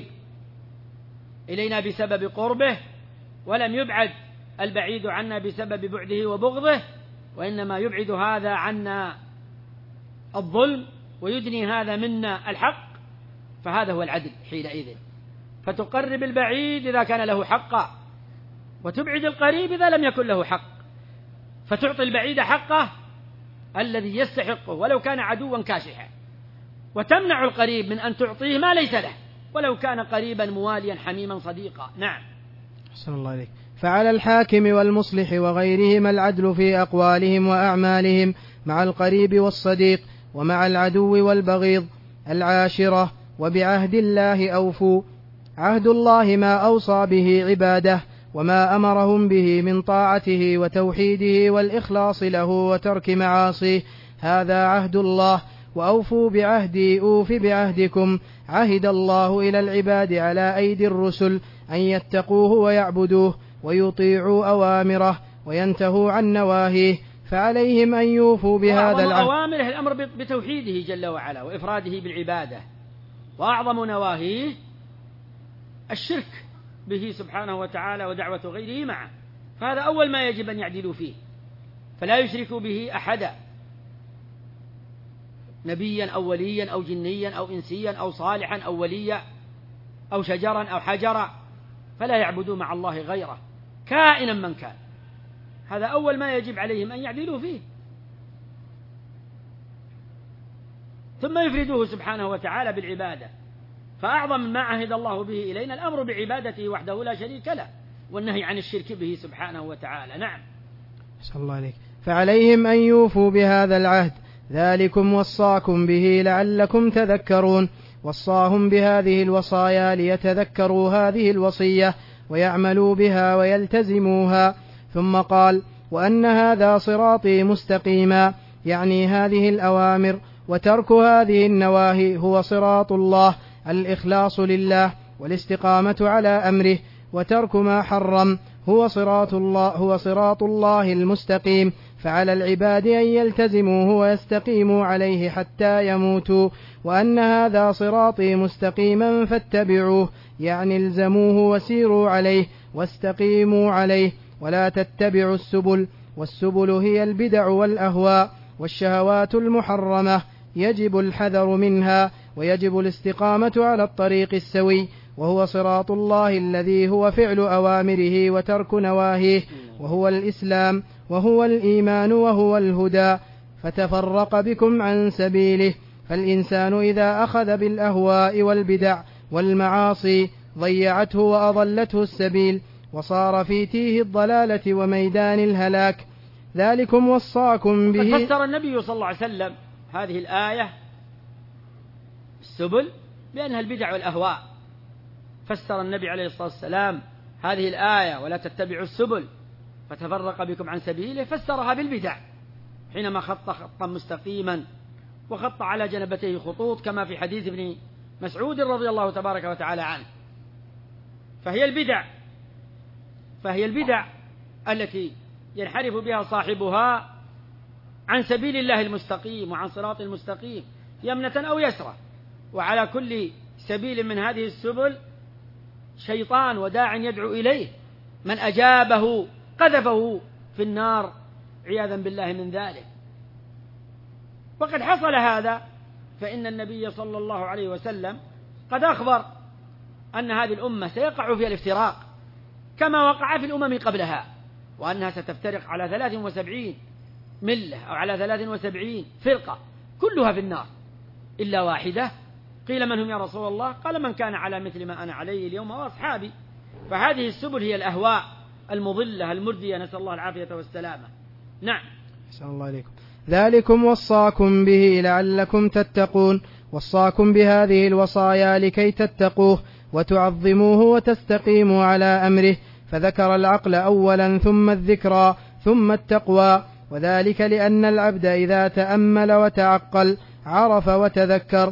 إلينا بسبب قربه، ولم يبعد البعيد عنا بسبب بعده وبغضه، وإنما يبعد هذا عنا الظلم ويدني هذا منا الحق، فهذا هو العدل حينئذ. فتقرب البعيد إذا كان له حقا، وتبعد القريب إذا لم يكن له حق، فتعطي البعيد حقه الذي يستحقه ولو كان عدوا كاشحا، وتمنع القريب من أن تعطيه ما ليس له ولو كان قريبا مواليا حميما صديقا. نعم. أحسن الله عليك. فعلى الحاكم والمصلح وغيرهما العدل في أقوالهم وأعمالهم مع القريب والصديق ومع العدو والبغيض. 10 وبعهد الله أوفوا. عهد الله ما أوصى به عباده وما أمرهم به من طاعته وتوحيده والإخلاص له وترك معاصيه، هذا عهد الله. وأوفوا بعهدي أوف بعهدكم. عهد الله إلى العباد على أيدي الرسل أن يتقوه ويعبدوه ويطيعوا أوامره وينتهوا عن نواهيه، فعليهم أن يوفوا بهذا العهد. أوامره الأمر بتوحيده جل وعلا وإفراده بالعبادة، وأعظم نواهيه الشرك به سبحانه وتعالى ودعوة غيره معه، فهذا أول ما يجب أن يعدلوا فيه، فلا يشركوا به أحدا، نبيا أو وليا أو جنيا أو إنسيا أو صالحا أو وليا أو شجرا أو حجرا، فلا يعبدوا مع الله غيره كائنا من كان. هذا أول ما يجب عليهم أن يعدلوا فيه، ثم يفردوه سبحانه وتعالى بالعبادة. فأعظم ما عهد الله به إلينا الأمر بعبادته وحده لا شريك له، والنهي عن الشرك به سبحانه وتعالى. نعم. صلى الله عليك. فعليهم أن يوفوا بهذا العهد، ذلكم وصاكم به لعلكم تذكرون. وصاهم بهذه الوصايا ليتذكروا هذه الوصية ويعملوا بها ويلتزموها. ثم قال: وأن هذا صراطي مستقيما، يعني هذه الأوامر، وترك هذه النواهي هو صراط الله، الإخلاص لله والاستقامة على أمره، وترك ما حرم هو صراط الله المستقيم. فعلى العباد أن يلتزموه ويستقيموا عليه حتى يموتوا. وأن هذا صراطي مستقيما فاتبعوه، يعني الزموه وسيروا عليه واستقيموا عليه، ولا تتبعوا السبل، والسبل هي البدع والأهواء والشهوات المحرمة، يجب الحذر منها، ويجب الاستقامة على الطريق السوي، وهو صراط الله الذي هو فعل أوامره وترك نواهيه، وهو الإسلام وهو الإيمان وهو الهدى. فتفرق بكم عن سبيله. فالإنسان إذا أخذ بالأهواء والبدع والمعاصي ضيعته وأضلته السبيل، وصار في تيه الضلالة وميدان الهلاك. ذلكم وصاكم به. فسر النبي صلى الله عليه وسلم هذه الآية السبل بأنها البدع والأهواء. فسر النبي عليه الصلاة والسلام هذه الآية ولا تتبعوا السبل فتفرق بكم عن سبيله، فسرها بالبدع حينما خط خطا مستقيما وخط على جنبتيه خطوط، كما في حديث ابن مسعود رضي الله تبارك وتعالى عنه. فهي البدع التي ينحرف بها صاحبها عن سبيل الله المستقيم وعن صراط المستقيم يمنة أو يسرى. وعلى كل سبيل من هذه السبل شيطان وداع يدعو إليه، من أجابه قذفه في النار عياذا بالله من ذلك. وقد حصل هذا، فإن النبي صلى الله عليه وسلم قد أخبر أن هذه الأمة سيقع فيها الافتراق كما وقع في الأمم قبلها، وأنها ستفترق على 73 ملة أو على 73 فرقة كلها في النار إلا واحدة. قيل: من هم يا رسول الله؟ قال: من كان على مثل ما أنا عليه اليوم وأصحابي. فهذه السبل هي الأهواء المضلة المردية، نسأل الله العافية والسلامة. نعم. أحسن الله عليكم. ذلكم وصاكم به لعلكم تتقون. وصاكم بهذه الوصايا لكي تتقوه وتعظموه وتستقيموا على أمره، فذكر العقل أولا ثم الذكرى ثم التقوى، وذلك لأن العبد إذا تأمل وتعقل عرف وتذكر،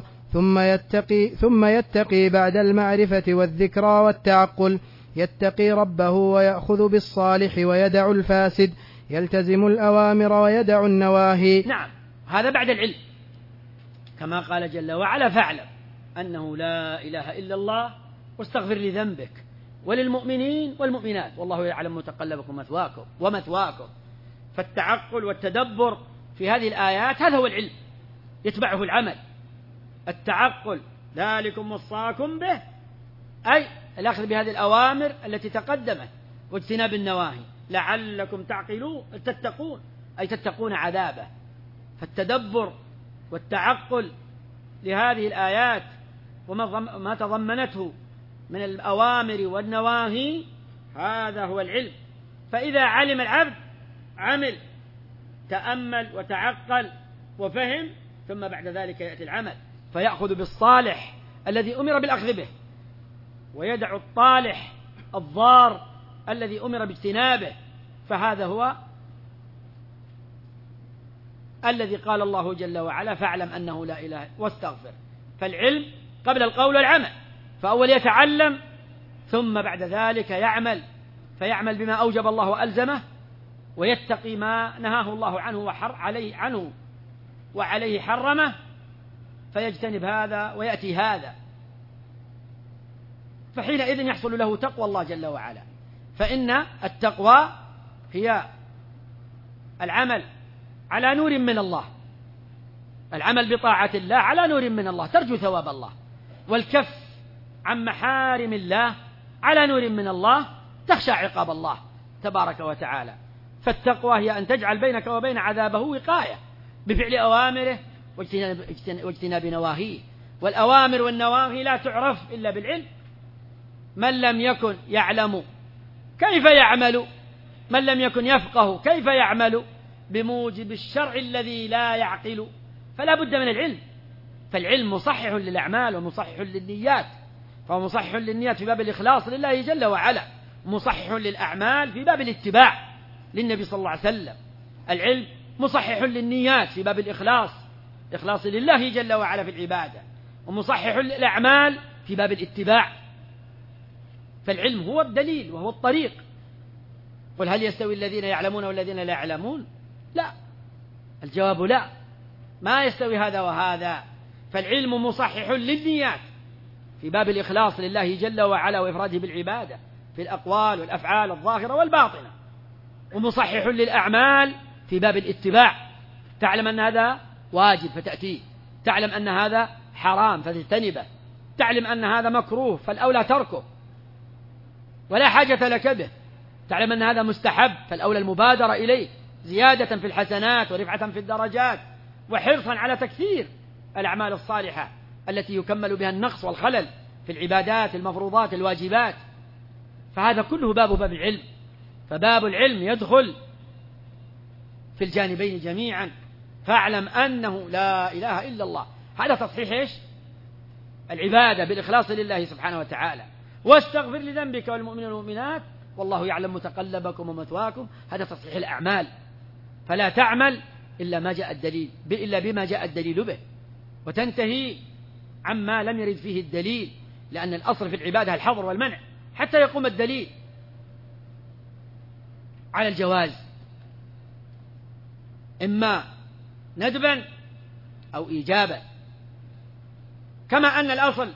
ثم يتقي بعد المعرفة والذكرى والتعقل، يتقي ربه ويأخذ بالصالح ويدع الفاسد، يلتزم الأوامر ويدع النواهي. نعم، هذا بعد العلم، كما قال جل وعلا: فاعلم أنه لا إله إلا الله واستغفر لذنبك وللمؤمنين والمؤمنات والله يعلم متقلبكم ومثواكم. فالتعقل والتدبر في هذه الآيات هذا هو العلم، يتبعه العمل. التعقل ذلكم وصاكم به، أي الأخذ بهذه الأوامر التي تقدمت واجتناب النواهي لعلكم تتقون، أي تتقون عذابه. فالتدبر والتعقل لهذه الآيات وما تضمنته من الأوامر والنواهي هذا هو العلم. فإذا علم العبد عمل، تأمل وتعقل وفهم، ثم بعد ذلك يأتي العمل فيأخذ بالصالح الذي أمر بالأخذ به، ويدع الطالح الضار الذي أمر باجتنابه. فهذا هو الذي قال الله جل وعلا: فاعلم أنه لا إله واستغفر. فالعلم قبل القول والعمل، فأول يتعلم ثم بعد ذلك يعمل، فيعمل بما أوجب الله وألزمه، ويتقي ما نهاه الله عنه وعليه حرمه، فيجتنب هذا ويأتي هذا، فحينئذ يحصل له تقوى الله جل وعلا. فإن التقوى هي العمل على نور من الله، العمل بطاعة الله على نور من الله ترجو ثواب الله، والكف عن محارم الله على نور من الله تخشى عقاب الله تبارك وتعالى. فالتقوى هي أن تجعل بينك وبين عذابه وقاية بفعل أوامره واجتناب نواهيه. والأوامر والنواهي لا تعرف إلا بالعلم. من لم يكن يعلم كيف يعمل من لم يكن يفقه؟ كيف يعمل بموجب الشرع الذي لا يعقل؟ فلا بد من العلم، فالعلم مصحح للأعمال ومصحح للنيات، فهو مصحح للنيات في باب الإخلاص لله جل وعلا، مصحح للأعمال في باب الاتباع للنبي صلى الله عليه وسلم. العلم مصحح للنيات في باب الإخلاص، إخلاص لله جل وعلا في العبادة، ومصحح للأعمال في باب الاتباع. فالعلم هو الدليل وهو الطريق. قل هل يستوي الذين يعلمون والذين لا يعلمون؟ لا، الجواب لا، ما يستوي هذا وهذا. فالعلم مصحح للنيات في باب الإخلاص لله جل وعلا وإفراده بالعبادة في الأقوال والأفعال الظاهرة والباطنة، ومصحح للأعمال في باب الاتباع، تعلم أن هذا واجب فتأتيه، تعلم أن هذا حرام فتجتنبه، تعلم أن هذا مكروه فالأولى تركه ولا حاجة لك به، تعلم أن هذا مستحب فالأولى المبادرة إليه زيادة في الحسنات ورفعة في الدرجات وحرصا على تكثير الأعمال الصالحة التي يكمل بها النقص والخلل في العبادات المفروضات الواجبات. فهذا كله باب العلم. فباب العلم يدخل في الجانبين جميعا. فاعلم أنه لا إله إلا الله، هذا تصحيح إيش؟ العبادة بالإخلاص لله سبحانه وتعالى. واستغفر لذنبك والمؤمنين والمؤمنات والله يعلم متقلبكم ومثواكم، هذا تصحيح الأعمال. فلا تعمل إلا بما جاء الدليل به، وتنتهي عما لم يرد فيه الدليل، لأن الأصل في العبادة الحظر والمنع حتى يقوم الدليل على الجواز، إما ندبا أو إيجابا. كما أن الأصل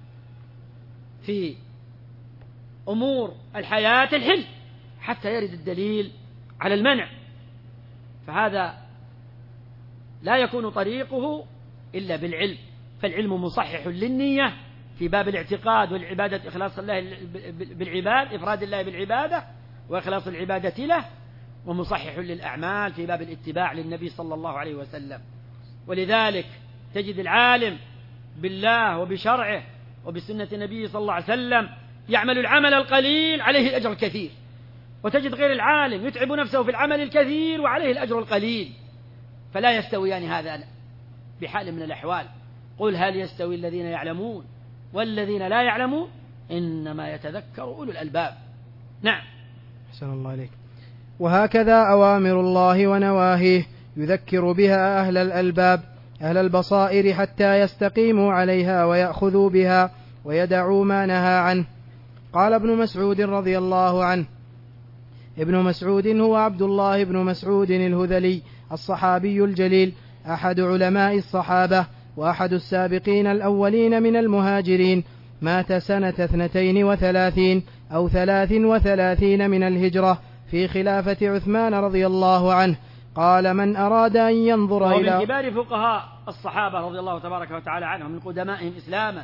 في أمور الحياة الحل حتى يرد الدليل على المنع، فهذا لا يكون طريقه إلا بالعلم. فالعلم مصحح للنية في باب الاعتقاد والعبادة، إخلاص الله بالعباد، إفراد الله بالعبادة وإخلاص العبادة له، ومصحح للأعمال في باب الاتباع للنبي صلى الله عليه وسلم. ولذلك تجد العالم بالله وبشرعه وبسنة النبي صلى الله عليه وسلم يعمل العمل القليل عليه الأجر الكثير، وتجد غير العالم يتعب نفسه في العمل الكثير وعليه الأجر القليل. فلا يستويان هذا بحال من الأحوال. قل هل يستوي الذين يعلمون والذين لا يعلمون إنما يتذكر أولو الألباب. نعم. أحسن الله عليك. وهكذا أوامر الله ونواهيه يذكر بها أهل الألباب أهل البصائر حتى يستقيموا عليها ويأخذوا بها ويدعوا ما نهى عنه. قال ابن مسعود رضي الله عنه: ابن مسعود هو عبد الله بن مسعود الهذلي الصحابي الجليل، أحد علماء الصحابة وأحد السابقين الأولين من المهاجرين، مات سنة 32 أو 33 من الهجرة في خلافة عثمان رضي الله عنه. قال: من أراد أن ينظر إلى، من كبار فقهاء الصحابة رضي الله تبارك وتعالى عنهم، من قدمائهم إسلاما،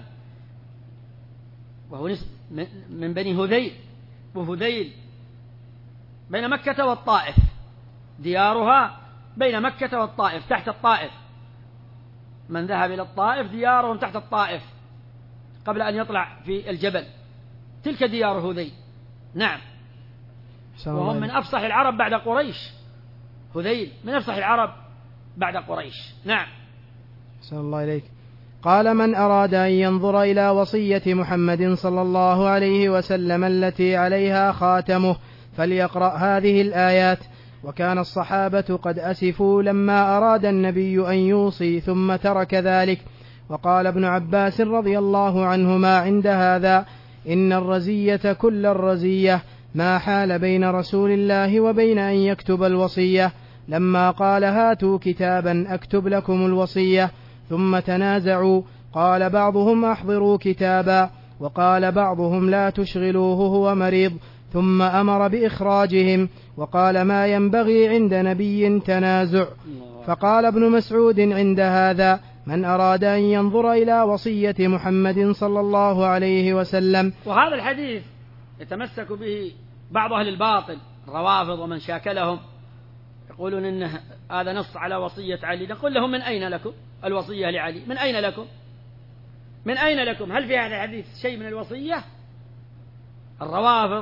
وهو من بني هذيل، وهذيل بين مكة والطائف، ديارها بين مكة والطائف تحت الطائف، من ذهب إلى الطائف ديارهم تحت الطائف قبل أن يطلع في الجبل، تلك ديار هذيل. نعم. وهم من أفصح العرب بعد قريش، هذيل من أفصح العرب بعد قريش. نعم. أحسن الله إليك. قال: من أراد أن ينظر إلى وصية محمد صلى الله عليه وسلم التي عليها خاتمه فليقرأ هذه الآيات: وكان الصحابة قد أسفوا لما أراد النبي أن يوصي ثم ترك ذلك. وقال ابن عباس رضي الله عنهما عند هذا: إن الرزية كل الرزية ما حال بين رسول الله وبين أن يكتب الوصية، لما قال: هاتوا كتابا أكتب لكم الوصية، ثم تنازعوا، قال بعضهم: أحضروا كتابا، وقال بعضهم: لا تشغلوه هو مريض، ثم أمر بإخراجهم، وقال: ما ينبغي عند نبي تنازع. فقال ابن مسعود عند هذا: من أراد أن ينظر إلى وصية محمد صلى الله عليه وسلم. وهذا الحديث يتمسك به بعض أهل الباطل الروافض ومن شاكلهم، يقولون إن هذا نص على وصية علي. نقول لهم: من أين لكم الوصية لعلي؟ من أين لكم؟ من أين لكم؟ هل في هذا الحديث شيء من الوصية؟ الروافض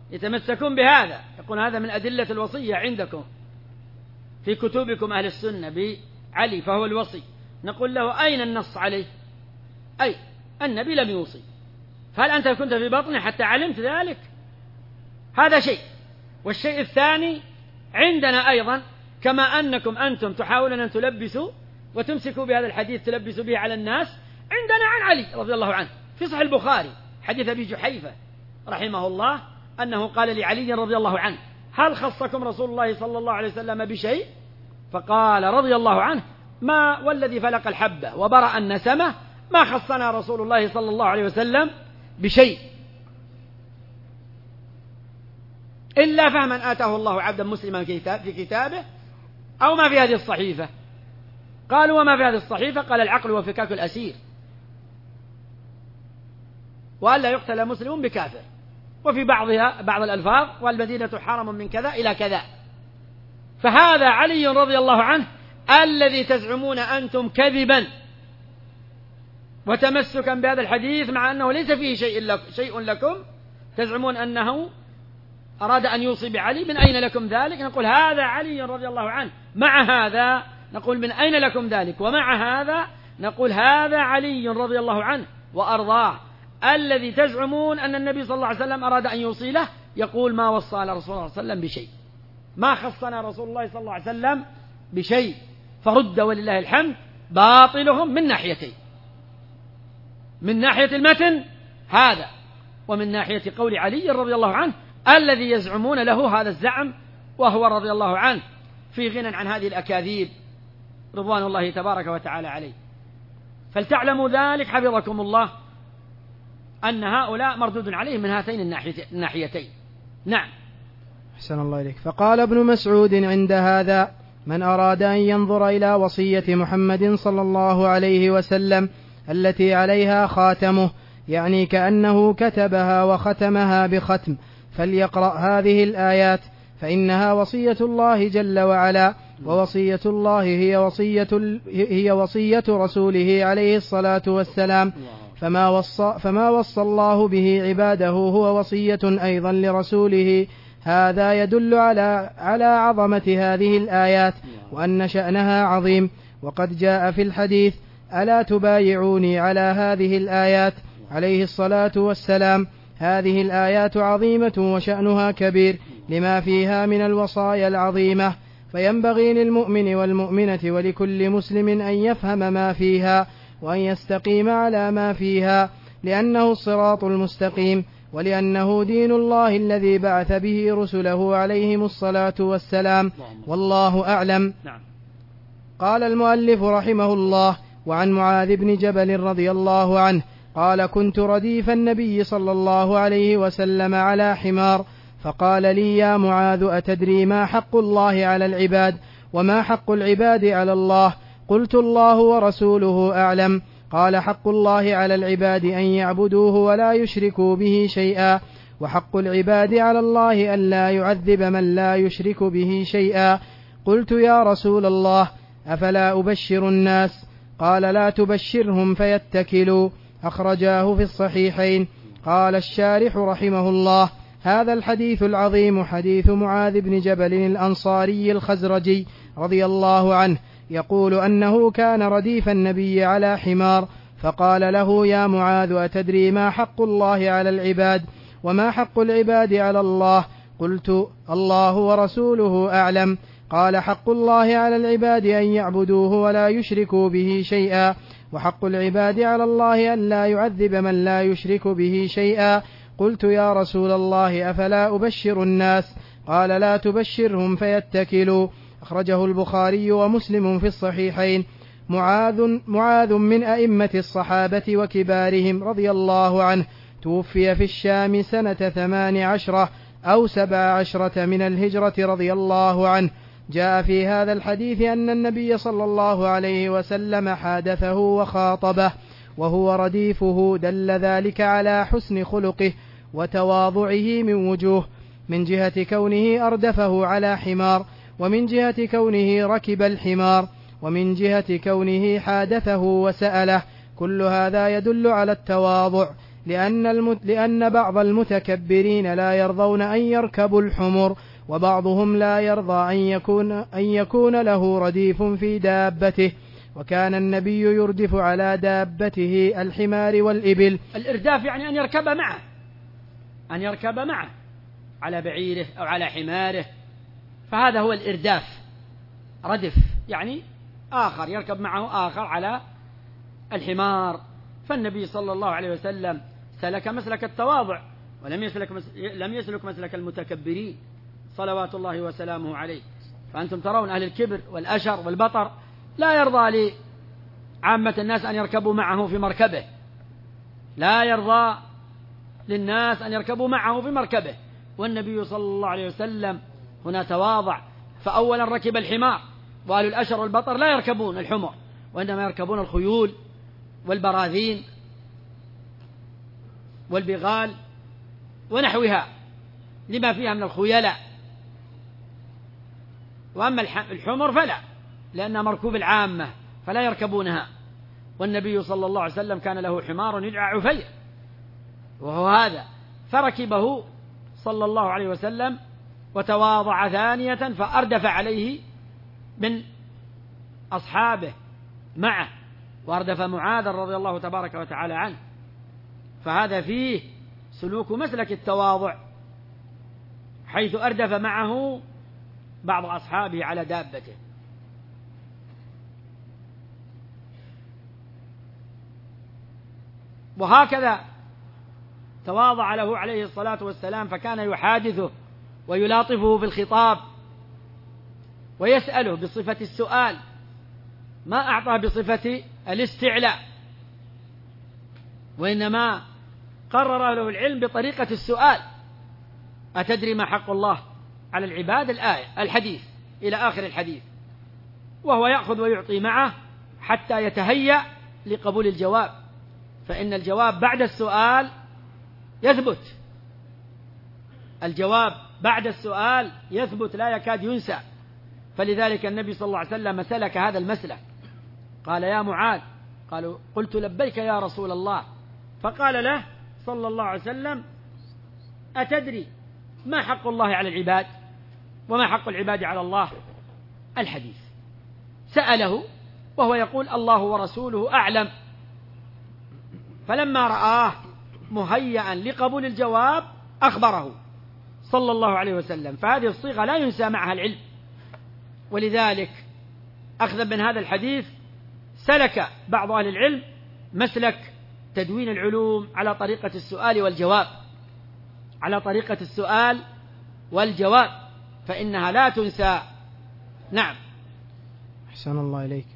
يتمسكون بهذا، يقول هذا من أدلة الوصية عندكم في كتبكم أهل السنة بعلي فهو الوصي. نقول له أين النص عليه؟ أي النبي لم يوصي، فهل أنت كنت في بطنه حتى علمت ذلك؟ هذا شيء. والشيء الثاني عندنا أيضا، كما أنكم أنتم تحاولون أن تلبسوا وتمسكوا بهذا الحديث تلبسوا به على الناس، عندنا عن علي رضي الله عنه في صحيح البخاري حديث أبي جحيفة رحمه الله أنه قال لعلي رضي الله عنه: هل خصكم رسول الله صلى الله عليه وسلم بشيء؟ فقال رضي الله عنه: ما والذي فلق الحبة وبرأ النسمة ما خصنا رسول الله صلى الله عليه وسلم بشيء إلا فهما آتاه الله عبدا مسلما في كتابه أو ما في هذه الصحيفة. قالوا: وما في هذه الصحيفة؟ قال: العقل وفكاك الأسير، وألا يقتل مسلم بكافر. وفي بعض الألفاظ: والمدينة حرم من كذا إلى كذا. فهذا علي رضي الله عنه الذي تزعمون أنتم كذبا وتمسكا بهذا الحديث مع أنه ليس فيه شيء لكم، تزعمون أنه أراد أن يوصي بعلي. من أين لكم ذلك؟ نقول: هذا علي رضي الله عنه. مع هذا نقول: من أين لكم ذلك؟ ومع هذا نقول: هذا علي رضي الله عنه وأرضاه الذي تزعمون أن النبي صلى الله عليه وسلم أراد أن يوصي له، يقول: ما وصى رسول الله صلى الله عليه وسلم بشيء، ما خصنا رسول الله صلى الله عليه وسلم بشيء. فرد ولله الحمد باطلهم من ناحيتين: من ناحية المتن هذا، ومن ناحية قول علي رضي الله عنه الذي يزعمون له هذا الزعم، وهو رضي الله عنه في غنى عن هذه الأكاذيب رضوان الله تبارك وتعالى عليه. فلتعلموا ذلك حفظكم الله أن هؤلاء مردود عليهم من هاتين الناحيتين. نعم. أحسن الله إليك. فقال ابن مسعود عند هذا: من أراد أن ينظر إلى وصية محمد صلى الله عليه وسلم التي عليها خاتمه، يعني كأنه كتبها وختمها بختم، فليقرأ هذه الآيات، فإنها وصية الله جل وعلا، ووصية الله هي وصية رسوله عليه الصلاة والسلام. فما وصى الله به عباده هو وصية أيضا لرسوله. هذا يدل على عظمة هذه الآيات وأن شأنها عظيم. وقد جاء في الحديث: ألا تبايعوني على هذه الآيات عليه الصلاة والسلام. هذه الآيات عظيمة وشأنها كبير لما فيها من الوصايا العظيمة، فينبغي للمؤمن والمؤمنة ولكل مسلم أن يفهم ما فيها وأن يستقيم على ما فيها، لأنه الصراط المستقيم، ولأنه دين الله الذي بعث به رسله عليهم الصلاة والسلام. والله أعلم. قال المؤلف رحمه الله: وعن معاذ بن جبل رضي الله عنه قال: كنت رديف النبي صلى الله عليه وسلم على حمار، فقال لي: يا معاذ، أتدري ما حق الله على العباد وما حق العباد على الله؟ قلت: الله ورسوله أعلم. قال: حق الله على العباد أن يعبدوه ولا يشركوا به شيئا، وحق العباد على الله أن لا يعذب من لا يشرك به شيئا. قلت: يا رسول الله، أفلا أبشر الناس؟ قال: لا تبشرهم فيتكلوا. أخرجاه في الصحيحين. قال الشارح رحمه الله: هذا الحديث العظيم حديث معاذ بن جبل الأنصاري الخزرجي رضي الله عنه، يقول أنه كان رديف النبي على حمار، فقال له: يا معاذ، أتدري ما حق الله على العباد وما حق العباد على الله؟ قلت: الله ورسوله أعلم. قال: حق الله على العباد أن يعبدوه ولا يشركوا به شيئا، وحق العباد على الله أن لا يعذب من لا يشرك به شيئا. قلت: يا رسول الله، أفلا أبشر الناس؟ قال: لا تبشرهم فيتكلوا. أخرجه البخاري ومسلم في الصحيحين. معاذ من أئمة الصحابة وكبارهم رضي الله عنه، توفي في الشام سنة 18 أو 17 من الهجرة رضي الله عنه. جاء في هذا الحديث أن النبي صلى الله عليه وسلم حادثه وخاطبه وهو رديفه، دل ذلك على حسن خلقه وتواضعه من وجوه: من جهة كونه أردفه على حمار، ومن جهة كونه ركب الحمار، ومن جهة كونه حادثه وسأله. كل هذا يدل على التواضع، لأن بعض المتكبرين لا يرضون أن يركبوا الحمر، وبعضهم لا يرضى أن يكون له رديف في دابته، وكان النبي يردف على دابته الحمار والإبل. الإرداف يعني أن يركب معه على بعيره أو على حماره، فهذا هو الإرداف. ردف يعني آخر يركب معه آخر على الحمار. فالنبي صلى الله عليه وسلم سلك مسلك التواضع، ولم يسلك مسلك المتكبرين صلوات الله وسلامه عليه. فأنتم ترون أهل الكبر والأشر والبطر لا يرضى لعامة الناس أن يركبوا معه في مركبه، لا يرضى للناس أن يركبوا معه في مركبه. والنبي صلى الله عليه وسلم هنا تواضع، فأولا ركب الحمار، وأهل الأشر والبطر لا يركبون الحمر، وإنما يركبون الخيول والبراذين والبغال ونحوها لما فيها من الخيلاء. وأما الحمر فلا، لأنها مركوب العامة فلا يركبونها. والنبي صلى الله عليه وسلم كان له حمار يدعى عفير، وهو هذا، فركبه صلى الله عليه وسلم وتواضع ثانية، فأردف عليه من أصحابه معه، وأردف معاذ رضي الله تبارك وتعالى عنه. فهذا فيه سلوك مسلك التواضع، حيث أردف معه بعض أصحابه على دابته. وهكذا تواضع له عليه الصلاة والسلام، فكان يحادثه ويلاطفه في الخطاب ويسأله بصفة السؤال، ما أعطاه بصفة الاستعلاء، وإنما قرر له العلم بطريقة السؤال. أتدري ما حق الله على العباد؟ الآية، الحديث إلى آخر الحديث، وهو يأخذ ويعطي معه حتى يتهيأ لقبول الجواب، فإن الجواب بعد السؤال يثبت، الجواب بعد السؤال يثبت لا يكاد ينسى. فلذلك النبي صلى الله عليه وسلم سلك هذا المسلك. قال يا معاذ، قالوا قلت لبيك يا رسول الله، فقال له صلى الله عليه وسلم أتدري ما حق الله على العباد وما حق العباد على الله؟ الحديث. سأله وهو يقول الله ورسوله أعلم، فلما رآه مهيئا لقبول الجواب أخبره صلى الله عليه وسلم. فهذه الصيغة لا ينسى معها العلم، ولذلك أخذ من هذا الحديث سلك بعض أهل العلم مسلك تدوين العلوم على طريقة السؤال والجواب، على طريقة السؤال والجواب، فإنها لا تنسى. نعم. أحسن الله إليك.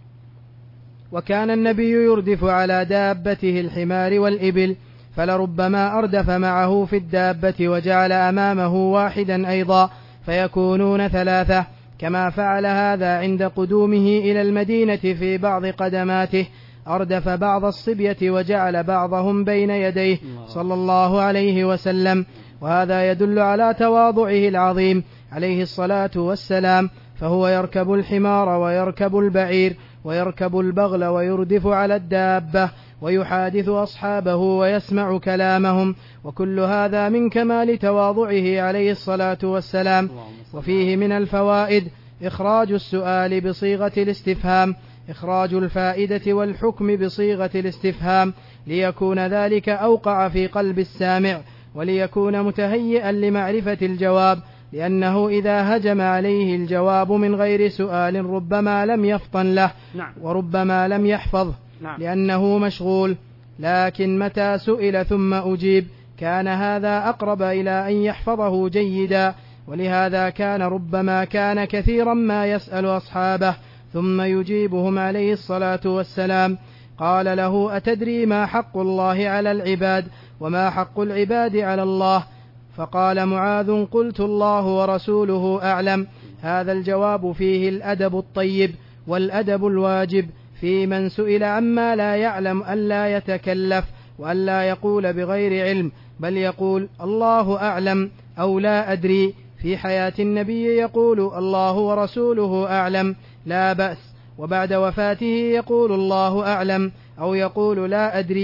وكان النبي يردف على دابته الحمار والإبل، فلربما أردف معه في الدابة وجعل أمامه واحدا أيضا، فيكونون ثلاثة، كما فعل هذا عند قدومه إلى المدينة في بعض قدماته. أردف بعض الصبية وجعل بعضهم بين يديه صلى الله عليه وسلم، وهذا يدل على تواضعه العظيم عليه الصلاة والسلام. فهو يركب الحمار ويركب البعير ويركب البغل ويردف على الدابة ويحادث أصحابه ويسمع كلامهم، وكل هذا من كمال تواضعه عليه الصلاة والسلام. وفيه من الفوائد إخراج السؤال بصيغة الاستفهام، إخراج الفائدة والحكم بصيغة الاستفهام، ليكون ذلك أوقع في قلب السامع وليكون متهيئا لمعرفة الجواب، لأنه إذا هجم عليه الجواب من غير سؤال ربما لم يفطن له وربما لم يحفظه لأنه مشغول. لكن متى سئل ثم أجيب كان هذا أقرب إلى أن يحفظه جيدا، ولهذا كان ربما كان كثيرا ما يسأل أصحابه ثم يجيبهم عليه الصلاة والسلام. قال له أتدري ما حق الله على العباد وما حق العباد على الله؟ فقال معاذ قلت الله ورسوله أعلم. هذا الجواب فيه الأدب الطيب والأدب الواجب في من سئل عما لا يعلم ألا يتكلف وألا يقول بغير علم، بل يقول الله أعلم أو لا أدري. في حياة النبي يقول الله ورسوله أعلم لا بأس، وبعد وفاته يقول الله أعلم أو يقول لا أدري،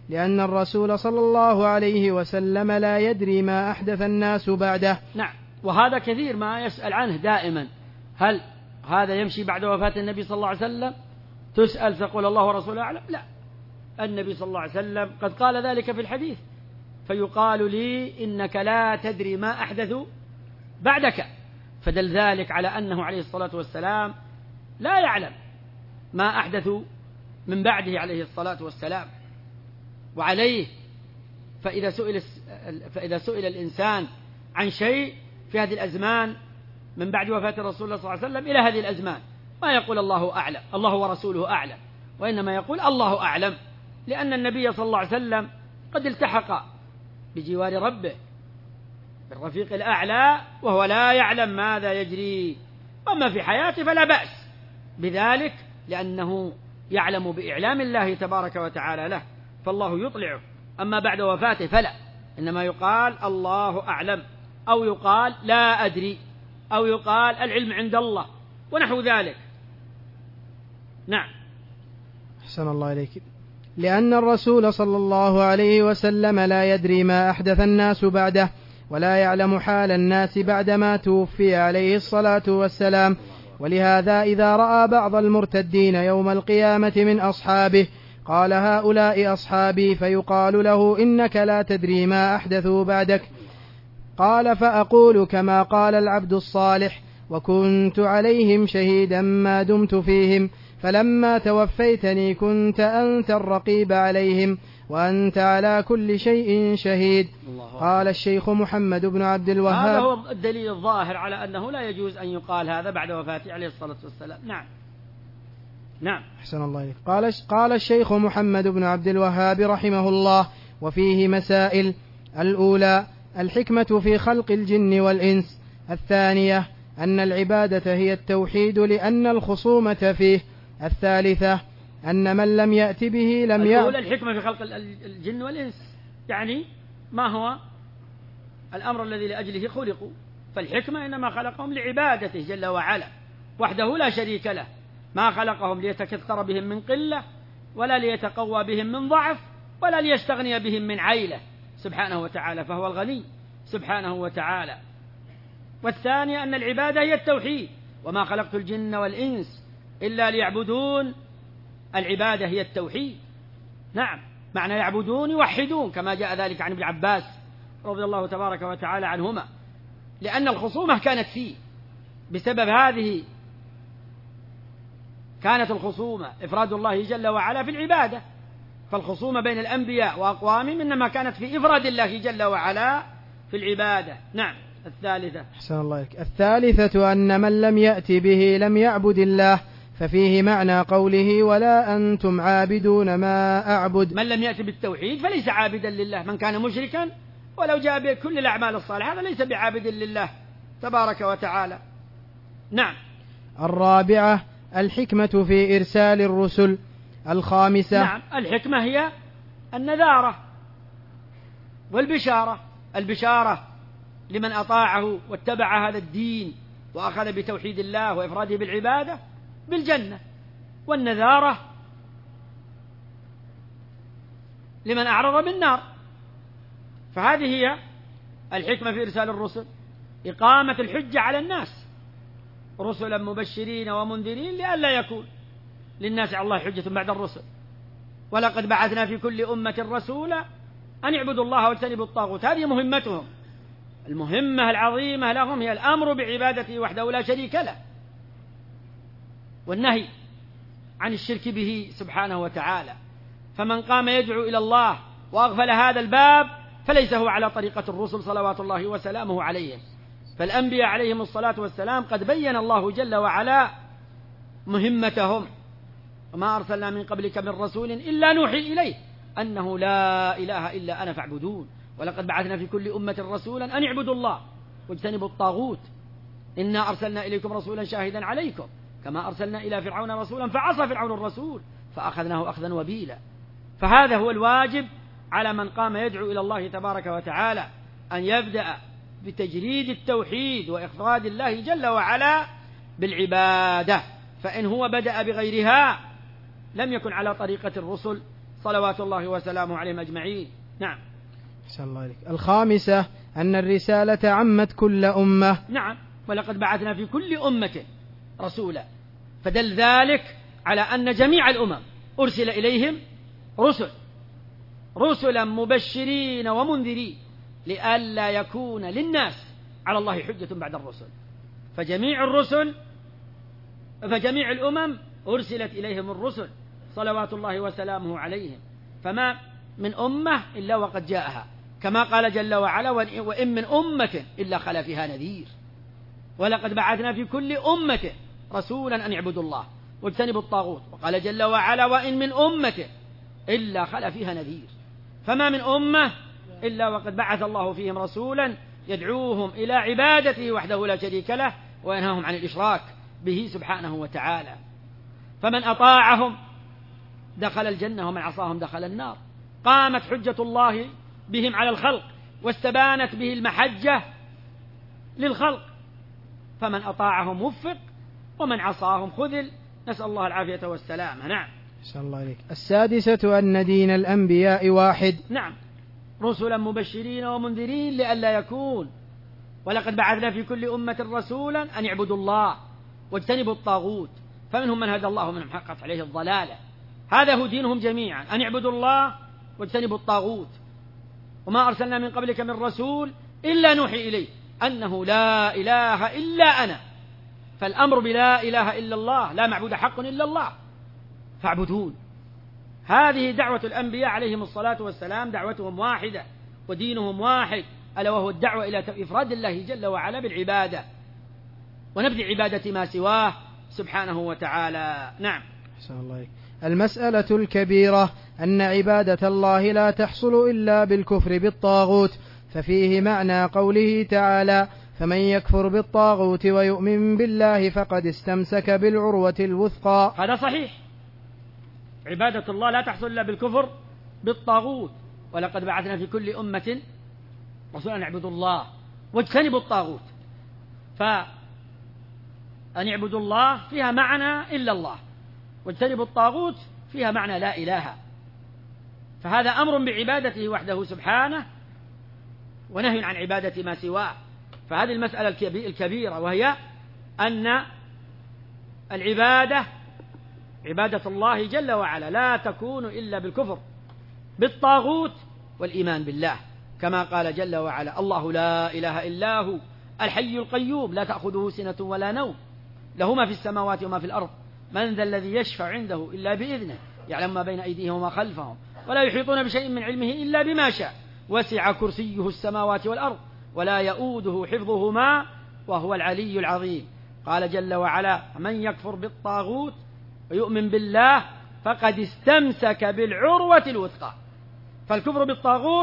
لأن الرسول صلى الله عليه وسلم لا يدري ما أحدث الناس بعده. نعم، وهذا كثير ما يسأل عنه دائما، هل هذا يمشي بعد وفاة النبي صلى الله عليه وسلم؟ تسأل تقول الله ورسوله أعلم؟ لا، النبي صلى الله عليه وسلم قد قال ذلك في الحديث، فيقال لي إنك لا تدري ما أحدثوا بعدك، فدل ذلك على أنه عليه الصلاة والسلام لا يعلم ما أحدثوا من بعده عليه الصلاة والسلام. وعليه فإذا سئل الإنسان عن شيء في هذه الأزمان من بعد وفاة الرسول صلى الله عليه وسلم إلى هذه الأزمان، ما يقول الله أعلم، الله ورسوله أعلم، وإنما يقول الله أعلم، لأن النبي صلى الله عليه وسلم قد التحق بجوار ربه بالرفيق الأعلى وهو لا يعلم ماذا يجري، أما في حياته فلا بأس بذلك لأنه يعلم بإعلام الله تبارك وتعالى له، فالله يطلعه. أما بعد وفاته فلا، إنما يقال الله أعلم، أو يقال لا أدري، أو يقال العلم عند الله ونحو ذلك. نعم. أحسن الله إليك. لأن الرسول صلى الله عليه وسلم لا يدري ما أحدث الناس بعده، ولا يعلم حال الناس بعدما توفي عليه الصلاة والسلام، ولهذا إذا رأى بعض المرتدين يوم القيامة من أصحابه قال هؤلاء أصحابي، فيقال له إنك لا تدري ما أحدثوا بعدك. قال فأقول كما قال العبد الصالح، وكنت عليهم شهيدا ما دمت فيهم، فلما توفيتني كنت أنت الرقيب عليهم وأنت على كل شيء شهيد. قال الشيخ محمد بن عبد الوهاب. هذا هو الدليل الظاهر على أنه لا يجوز أن يقال هذا بعد وفاته عليه الصلاة والسلام. نعم. نعم. أحسن الله إليك. قال الشيخ محمد بن عبد الوهاب رحمه الله: وفيه مسائل: الأولى الحكمة في خلق الجن والإنس. الثانية أن العبادة هي التوحيد لأن الخصومة فيه. الثالثة أن من لم يأت به لم يأت. الأولى الحكمة في خلق الجن والإنس، يعني ما هو الأمر الذي لأجله خلقوا، فالحكمة إنما خلقهم لعبادته جل وعلا وحده لا شريك له، ما خلقهم ليتكثر بهم من قلة، ولا ليتقوى بهم من ضعف، ولا ليستغني بهم من عيلة سبحانه وتعالى، فهو الغني سبحانه وتعالى. والثانية أن العبادة هي التوحيد، وما خلقت الجن والإنس إلا ليعبدون، العبادة هي التوحيد. نعم، معنى يعبدون يوحدون، كما جاء ذلك عن ابن عباس رضي الله تبارك وتعالى عنهما، لأن الخصومة كانت فيه بسبب هذه، كانت الخصومة إفراد الله جل وعلا في العبادة، فالخصومة بين الأنبياء وأقوامهم إنما كانت في إفراد الله جل وعلا في العبادة. نعم. الثالثة. أحسن الله عليك. الثالثة أن من لم يأت به لم يعبد الله، ففيه معنى قوله ولا أنتم عابدون ما أعبد. من لم يأت بالتوحيد فليس عابدا لله، من كان مشركا ولو جاء بكل الأعمال الصالحة هذا ليس بعابد لله تبارك وتعالى. نعم. الرابعة الحكمة في إرسال الرسل. الخامسة. نعم، الحكمة هي النذارة والبشارة، البشارة لمن أطاعه واتبع هذا الدين وأخذ بتوحيد الله وإفراده بالعبادة بالجنة، والنذارة لمن أعرض بالنار. فهذه هي الحكمة في إرسال الرسل، إقامة الحجة على الناس، رسلا مبشرين ومنذرين لئلا يكون للناس على الله حجة بعد الرسل. ولقد بعثنا في كل أمة رسولا أن اعبدوا الله واجتنبوا الطاغوت. هذه مهمتهم، المهمة العظيمة لهم هي الأمر بعبادته وحده لا شريك له، والنهي عن الشرك به سبحانه وتعالى. فمن قام يدعو إلى الله وأغفل هذا الباب فليس هو على طريقة الرسل صلوات الله وسلامه عليهم. فالأنبياء عليهم الصلاة والسلام قد بين الله جل وعلا مهمتهم: وما أرسلنا من قبلك من رسول إلا نوحي إليه أنه لا إله إلا أنا فاعبدون، ولقد بعثنا في كل أمة رسولا أن اعبدوا الله واجتنبوا الطاغوت، إنا أرسلنا إليكم رسولا شاهدا عليكم كما أرسلنا إلى فرعون رسولا فعصى فرعون الرسول فأخذناه أخذا وبيلا. فهذا هو الواجب على من قام يدعو إلى الله تبارك وتعالى، أن يبدأ بتجريد التوحيد وإفراد الله جل وعلا بالعبادة، فإن هو بدأ بغيرها لم يكن على طريقة الرسل صلوات الله وسلامه عليهم أجمعين. نعم. أحسن الله عليك. الخامسة أن الرسالة عمت كل أمة. نعم، ولقد بعثنا في كل أمة رسولا، فدل ذلك على أن جميع الأمم أرسل إليهم رسلا مبشرين ومنذرين لئلا يكون للناس على الله حجة بعد الرسل. فجميع الأمم أرسلت إليهم الرسل صلوات الله وسلامه عليهم، فما من أمة إلا وقد جاءها، كما قال جل وعلا: وإن من أمة إلا خلا فيها نذير. ولقد بعثنا في كل أمة رسولا أن اعبدوا الله واجتنبوا الطاغوت. وقال جل وعلا: وإن من أمة إلا خلا فيها نذير. فما من أمة إلا وقد بعث الله فيهم رسولا يدعوهم إلى عبادته وحده لا شريك له وينهاهم عن الإشراك به سبحانه وتعالى. فمن أطاعهم دخل الجنة ومن عصاهم دخل النار. قامت حجة الله بهم على الخلق واستبانت به المحجة للخلق، فمن أطاعهم وفق ومن عصاهم خذل، نسأل الله العافية والسلامة. نعم. أحسن الله عليك. السادسة أن دين الأنبياء واحد. نعم، رسلا مبشرين ومنذرين لئلا يكون. ولقد بعثنا في كل أمة رسولا أن اعبدوا الله واجتنبوا الطاغوت، فمنهم من هدى الله ومنهم حقت عليه الضلالة. هذا هو دينهم جميعا، أن اعبدوا الله واجتنبوا الطاغوت. وما أرسلنا من قبلك من رسول إلا نوحي إليه أنه لا إله إلا أنا. فالأمر بلا إله إلا الله، لا معبود حق إلا الله فاعبدون. هذه دعوة الأنبياء عليهم الصلاة والسلام، دعوتهم واحدة ودينهم واحد، ألا وهو الدعوة إلى إفراد الله جل وعلا بالعبادة ونبذ عبادة ما سواه سبحانه وتعالى. نعم. أحسن الله عليك. المسألة الكبيرة أن عبادة الله لا تحصل إلا بالكفر بالطاغوت، ففيه معنى قوله تعالى: فمن يكفر بالطاغوت ويؤمن بالله فقد استمسك بالعروة الوثقى. هذا صحيح، عبادة الله لا تحصل إلا بالكفر بالطاغوت. ولقد بعثنا في كل أمة رسولا أن اعبدوا الله واجتنبوا الطاغوت. فأن اعبدوا الله فيها معنى إلا الله، واجتنبوا الطاغوت فيها معنى لا إله. فهذا أمر بعبادته وحده سبحانه ونهي عن عبادة ما سواه. فهذه المسألة الكبيرة، وهي أن العبادة عبادة الله جل وعلا لا تكون إلا بالكفر بالطاغوت والإيمان بالله، كما قال جل وعلا: الله لا إله إلا هو الحي القيوم لا تأخذه سنة ولا نوم له ما في السماوات وما في الأرض من ذا الذي يشفع عنده إلا بإذنه يعلم ما بين أيديهم وما خلفهم ولا يحيطون بشيء من علمه إلا بما شاء وسع كرسيه السماوات والأرض ولا يؤوده حفظهما وهو العلي العظيم. قال جل وعلا: من يكفر بالطاغوت ويؤمن بالله فقد استمسك بالعروة الوثقى. فالكفر بالطاغوت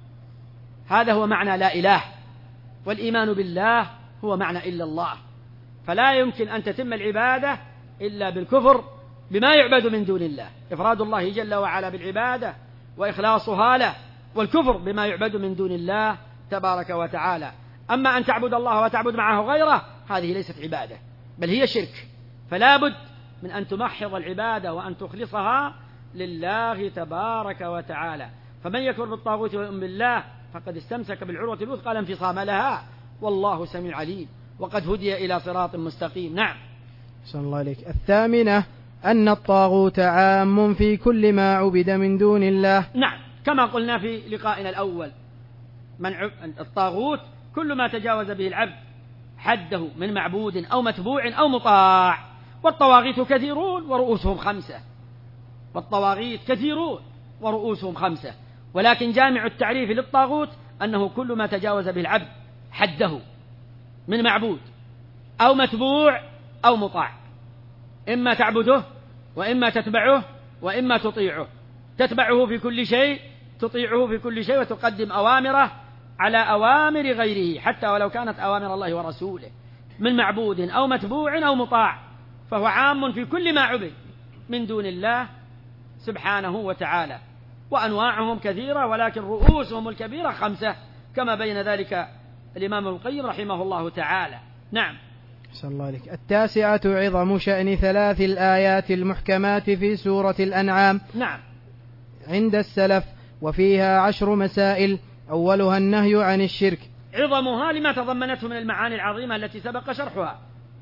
هذا هو معنى لا إله، والإيمان بالله هو معنى إلا الله. فلا يمكن أن تتم العبادة إلا بالكفر بما يعبد من دون الله، إفراد الله جل وعلا بالعبادة وإخلاصها له، والكفر بما يعبد من دون الله تبارك وتعالى. أما أن تعبد الله وتعبد معه غيره هذه ليست عبادة بل هي شرك. فلا بد من أن تمحض العبادة وأن تخلصها لله تبارك وتعالى. فمن يكفر بالطاغوت ويؤمن بالله فقد استمسك بالعروة الوثقى لا انفصام لها، والله سميع عليم، وقد هدي إلى صراط مستقيم. نعم. صلى الله عليك. الثامنة أن الطاغوت عام في كل ما عبد من دون الله. نعم، كما قلنا في لقائنا الأول، الطاغوت كل ما تجاوز به العبد حده من معبود أو متبوع أو مطاع. والطواغيت كثيرون ورؤوسهم خمسة، ولكن جامع التعريف للطاغوت أنه كل ما تجاوز به العبد حده من معبود أو متبوع أو مطاع، إما تعبده وإما تتبعه وإما تطيعه. تتبعه في كل شيء، تطيعه في كل شيء، وتقدم أوامره على أوامر غيره حتى ولو كانت أوامر الله ورسوله، من معبود أو متبوع أو مطاع. فهو عام في كل ما عبد من دون الله سبحانه وتعالى. وأنواعهم كثيرة، ولكن رؤوسهم الكبيرة 5 كما بين ذلك الإمام ابن القيم رحمه الله تعالى. نعم. صلى الله عليك. التاسعة عظم شأن 3 الآيات المحكمات في سورة الأنعام. نعم. عند السلف، وفيها 10 مسائل، أولها النهي عن الشرك، عظمها لما تضمنته من المعاني العظيمة التي سبق شرحها،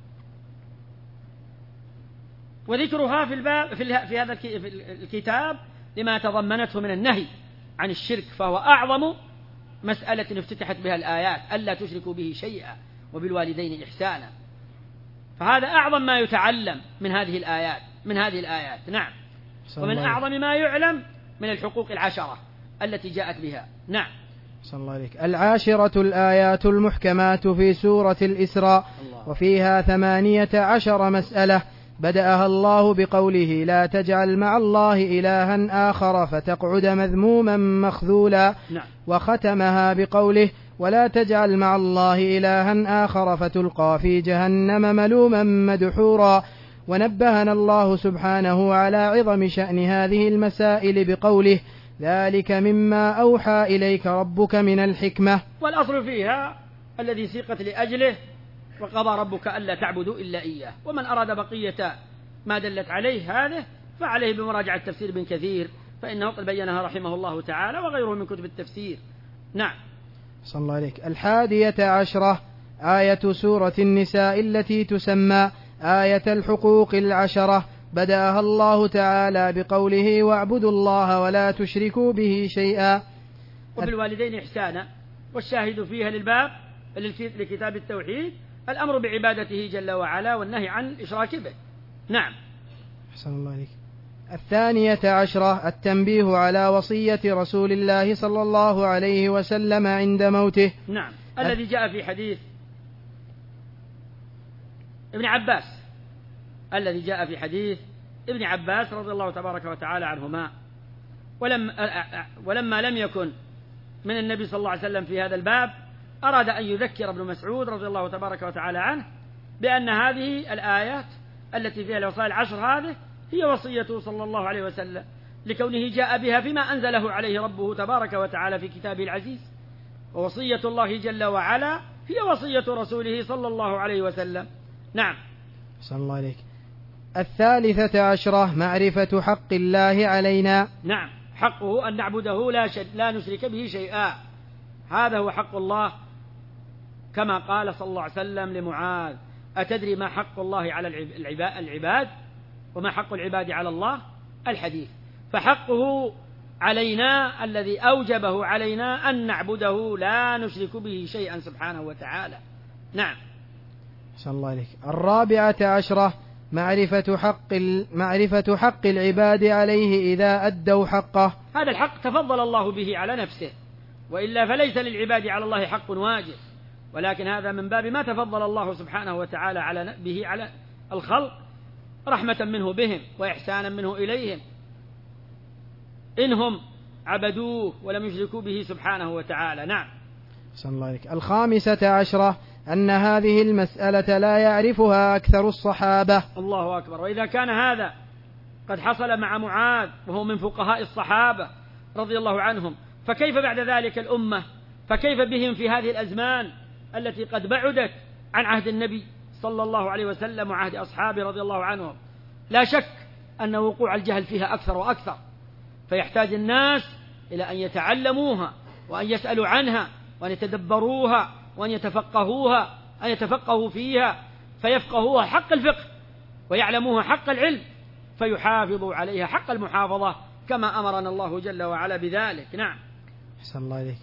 وذكرها في هذا الكتاب لما تضمنته من النهي عن الشرك، فهو أعظم مسألة افتتحت بها الآيات، ألا تشركوا به شيئا وبالوالدين إحسانا، فهذا أعظم ما يتعلم من هذه الآيات. نعم. ومن أعظم ما يعلم من الحقوق 10 التي جاءت بها. نعم. صلى الله عليك. 10 الآيات المحكمات في سورة الإسراء، وفيها 18 مسألة، بدأها الله بقوله: لا تجعل مع الله إلها آخر فتقعد مذموما مخذولا. نعم. وختمها بقوله: ولا تجعل مع الله إلها آخر فتلقى في جهنم ملوما مدحورا. ونبهنا الله سبحانه على عظم شأن هذه المسائل بقوله: ذلك مما أوحى إليك ربك من الحكمة. والأصل فيها الذي سيقت لأجله، وقضى ربك ألا تعبدوا إلا إياه. ومن أراد بقية ما دلت عليه هذه فعليه بمراجعة تفسير ابن كثير، فإنه قد بينها رحمه الله تعالى وغيره من كتب التفسير. نعم. صلى الله عليك. 11 آية سورة النساء التي تسمى آية الحقوق 10، بدأها الله تعالى بقوله: واعبدوا الله ولا تشركوا به شيئا. وبالوالدين إحسانا، والشاهد فيها للباب لكتاب التوحيد الأمر بعبادته جل وعلا والنهي عن الإشراك به. نعم. أحسن الله عليك. 12 التنبيه على وصية رسول الله صلى الله عليه وسلم عند موته. نعم. الذي جاء في حديث ابن عباس رضي الله تبارك وتعالى عنهما، ولما لم يكن من النبي صلى الله عليه وسلم في هذا الباب، أراد أن يذكر ابن مسعود رضي الله تبارك وتعالى عنه بأن هذه الآيات التي فيها الوصايا 10 هذه هي وصيته صلى الله عليه وسلم، لكونه جاء بها فيما أنزله عليه ربه تبارك وتعالى في كتابه العزيز، ووصية الله جل وعلا هي وصية رسوله صلى الله عليه وسلم. نعم. صلى الله عليك. 13 معرفة حق الله علينا. نعم. حقه أن نعبده لا نشرك به شيئا، هذا هو حق الله، كما قال صلى الله عليه وسلم لمعاذ: أتدري ما حق الله على العباد وما حق العباد على الله؟ الحديث. فحقه علينا الذي أوجبه علينا أن نعبده لا نشرك به شيئا سبحانه وتعالى. نعم. صلى الله عليك. 14 معرفة حق العباد عليه إذا أدوا حقه. هذا الحق تفضل الله به على نفسه، وإلا فليس للعباد على الله حق واجب، ولكن هذا من باب ما تفضل الله سبحانه وتعالى به على الخلق، رحمة منه بهم وإحسانا منه إليهم، إنهم عبدوه ولم يشركوا به سبحانه وتعالى. نعم. صلى الله عليك. 15 أن هذه المسألة لا يعرفها أكثر الصحابة. الله أكبر. وإذا كان هذا قد حصل مع معاذ وهو من فقهاء الصحابة رضي الله عنهم، فكيف بعد ذلك الأمة؟ فكيف بهم في هذه الأزمان التي قد بعدت عن عهد النبي صلى الله عليه وسلم وعهد أصحابه رضي الله عنهم؟ لا شك أن وقوع الجهل فيها أكثر وأكثر، فيحتاج الناس إلى أن يتعلموها وأن يسألوا عنها وأن يتدبروها وأن يتفقهوا فيها، فيفقهوها حق الفقه ويعلموها حق العلم، فيحافظوا عليها حق المحافظة كما أمرنا الله جل وعلا بذلك. نعم. أحسن الله عليك.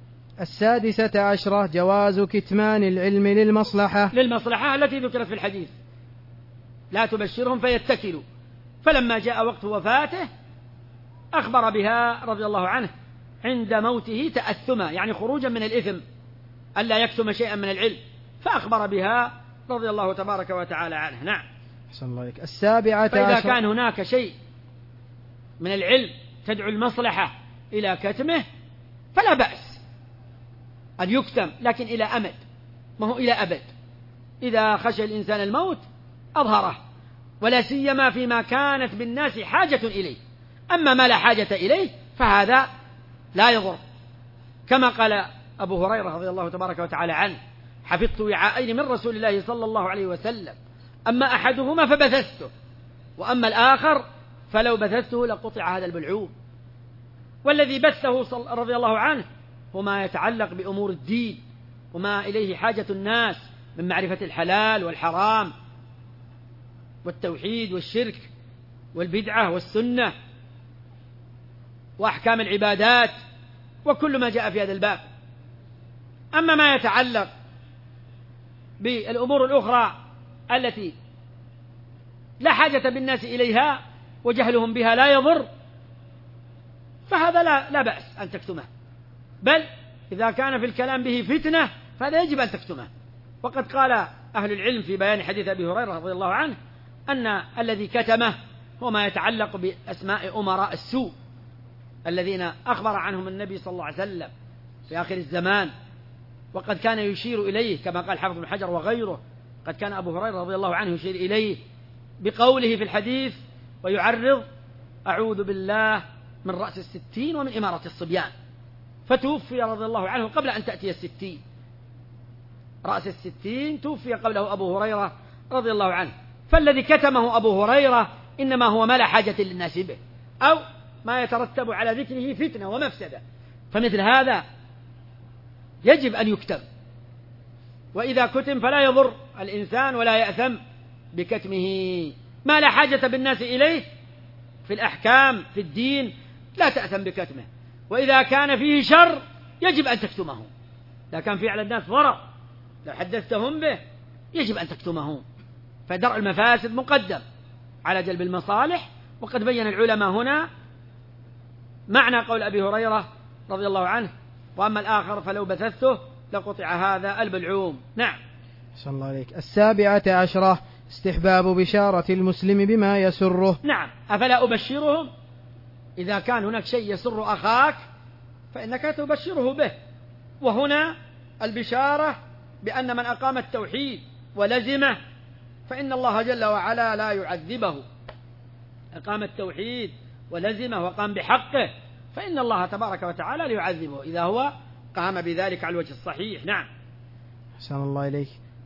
16 جواز كتمان العلم للمصلحة التي ذكرت في الحديث: لا تبشرهم فيتكلوا. فلما جاء وقت وفاته أخبر بها رضي الله عنه عند موته تأثما، يعني خروجا من الإثم، ألا يكتم شيئا من العلم، فأخبر بها رضي الله تبارك وتعالى عنه. نعم. أحسن الله عليك. 17 فإذا كان هناك شيء من العلم تدعو المصلحة إلى كتمه فلا بأس أن يكتم، لكن إلى أمد، ما هو إلى أبد. إذا خشى الإنسان الموت أظهره، ولا سيما فيما كانت بالناس حاجة إليه. أما ما لا حاجة إليه فهذا لا يضر، كما قال أبو هريرة رضي الله تبارك وتعالى عنه: حفظت وعاءين من رسول الله صلى الله عليه وسلم، أما أحدهما فبثثته، وأما الآخر فلو بثثته لقطع هذا البلعوم. والذي بثه رضي الله عنه هو ما يتعلق بأمور الدين وما إليه حاجة الناس من معرفة الحلال والحرام والتوحيد والشرك والبدعة والسنة وأحكام العبادات وكل ما جاء في هذا الباب. أما ما يتعلق بالأمور الأخرى التي لا حاجة بالناس إليها وجهلهم بها لا يضر، فهذا لا بأس أن تكتمه، بل إذا كان في الكلام به فتنة فهذا يجب أن تكتمه. وقد قال أهل العلم في بيان حديث أبي هريرة رضي الله عنه أن الذي كتمه هو ما يتعلق بأسماء أمراء السوء الذين أخبر عنهم النبي صلى الله عليه وسلم في آخر الزمان، وقد كان يشير إليه كما قال حافظ بن حجر وغيره. قد كان أبو هريرة رضي الله عنه يشير إليه بقوله في الحديث ويعرض: أعوذ بالله من رأس 60 ومن إمارة الصبيان، فتوفي رضي الله عنه قبل أن تأتي 60. رأس 60 توفي قبله أبو هريرة رضي الله عنه. فالذي كتمه أبو هريرة إنما هو ما لا حاجة للناس به، أو ما يترتب على ذكره فتنة ومفسدة، فمثل هذا يجب أن يكتم، وإذا كتم فلا يضر الإنسان ولا يأثم بكتمه. ما لا حاجة بالناس إليه في الأحكام في الدين لا تأثم بكتمه، وإذا كان فيه شر يجب أن تكتمه. إذا كان فيه على الناس ضرر لو حدثتهم به يجب أن تكتمه، فدرء المفاسد مقدم على جلب المصالح. وقد بين العلماء هنا معنى قول أبي هريرة رضي الله عنه: وأما الآخر فلو بثثته لقطع هذا البلعوم. نعم. صلى الله عليك. 17 استحباب بشارة المسلم بما يسره. نعم. أفلا أبشرهم؟ إذا كان هناك شيء يسر أخاك فإنك تبشره به. وهنا البشارة بأن من أقام التوحيد ولزمه فإن الله جل وعلا لا يعذبه. أقام التوحيد ولزمه وقام بحقه فإن الله تبارك وتعالى لا يعذبه إذا هو قام بذلك على الوجه الصحيح. نعم. أحسن الله إليك.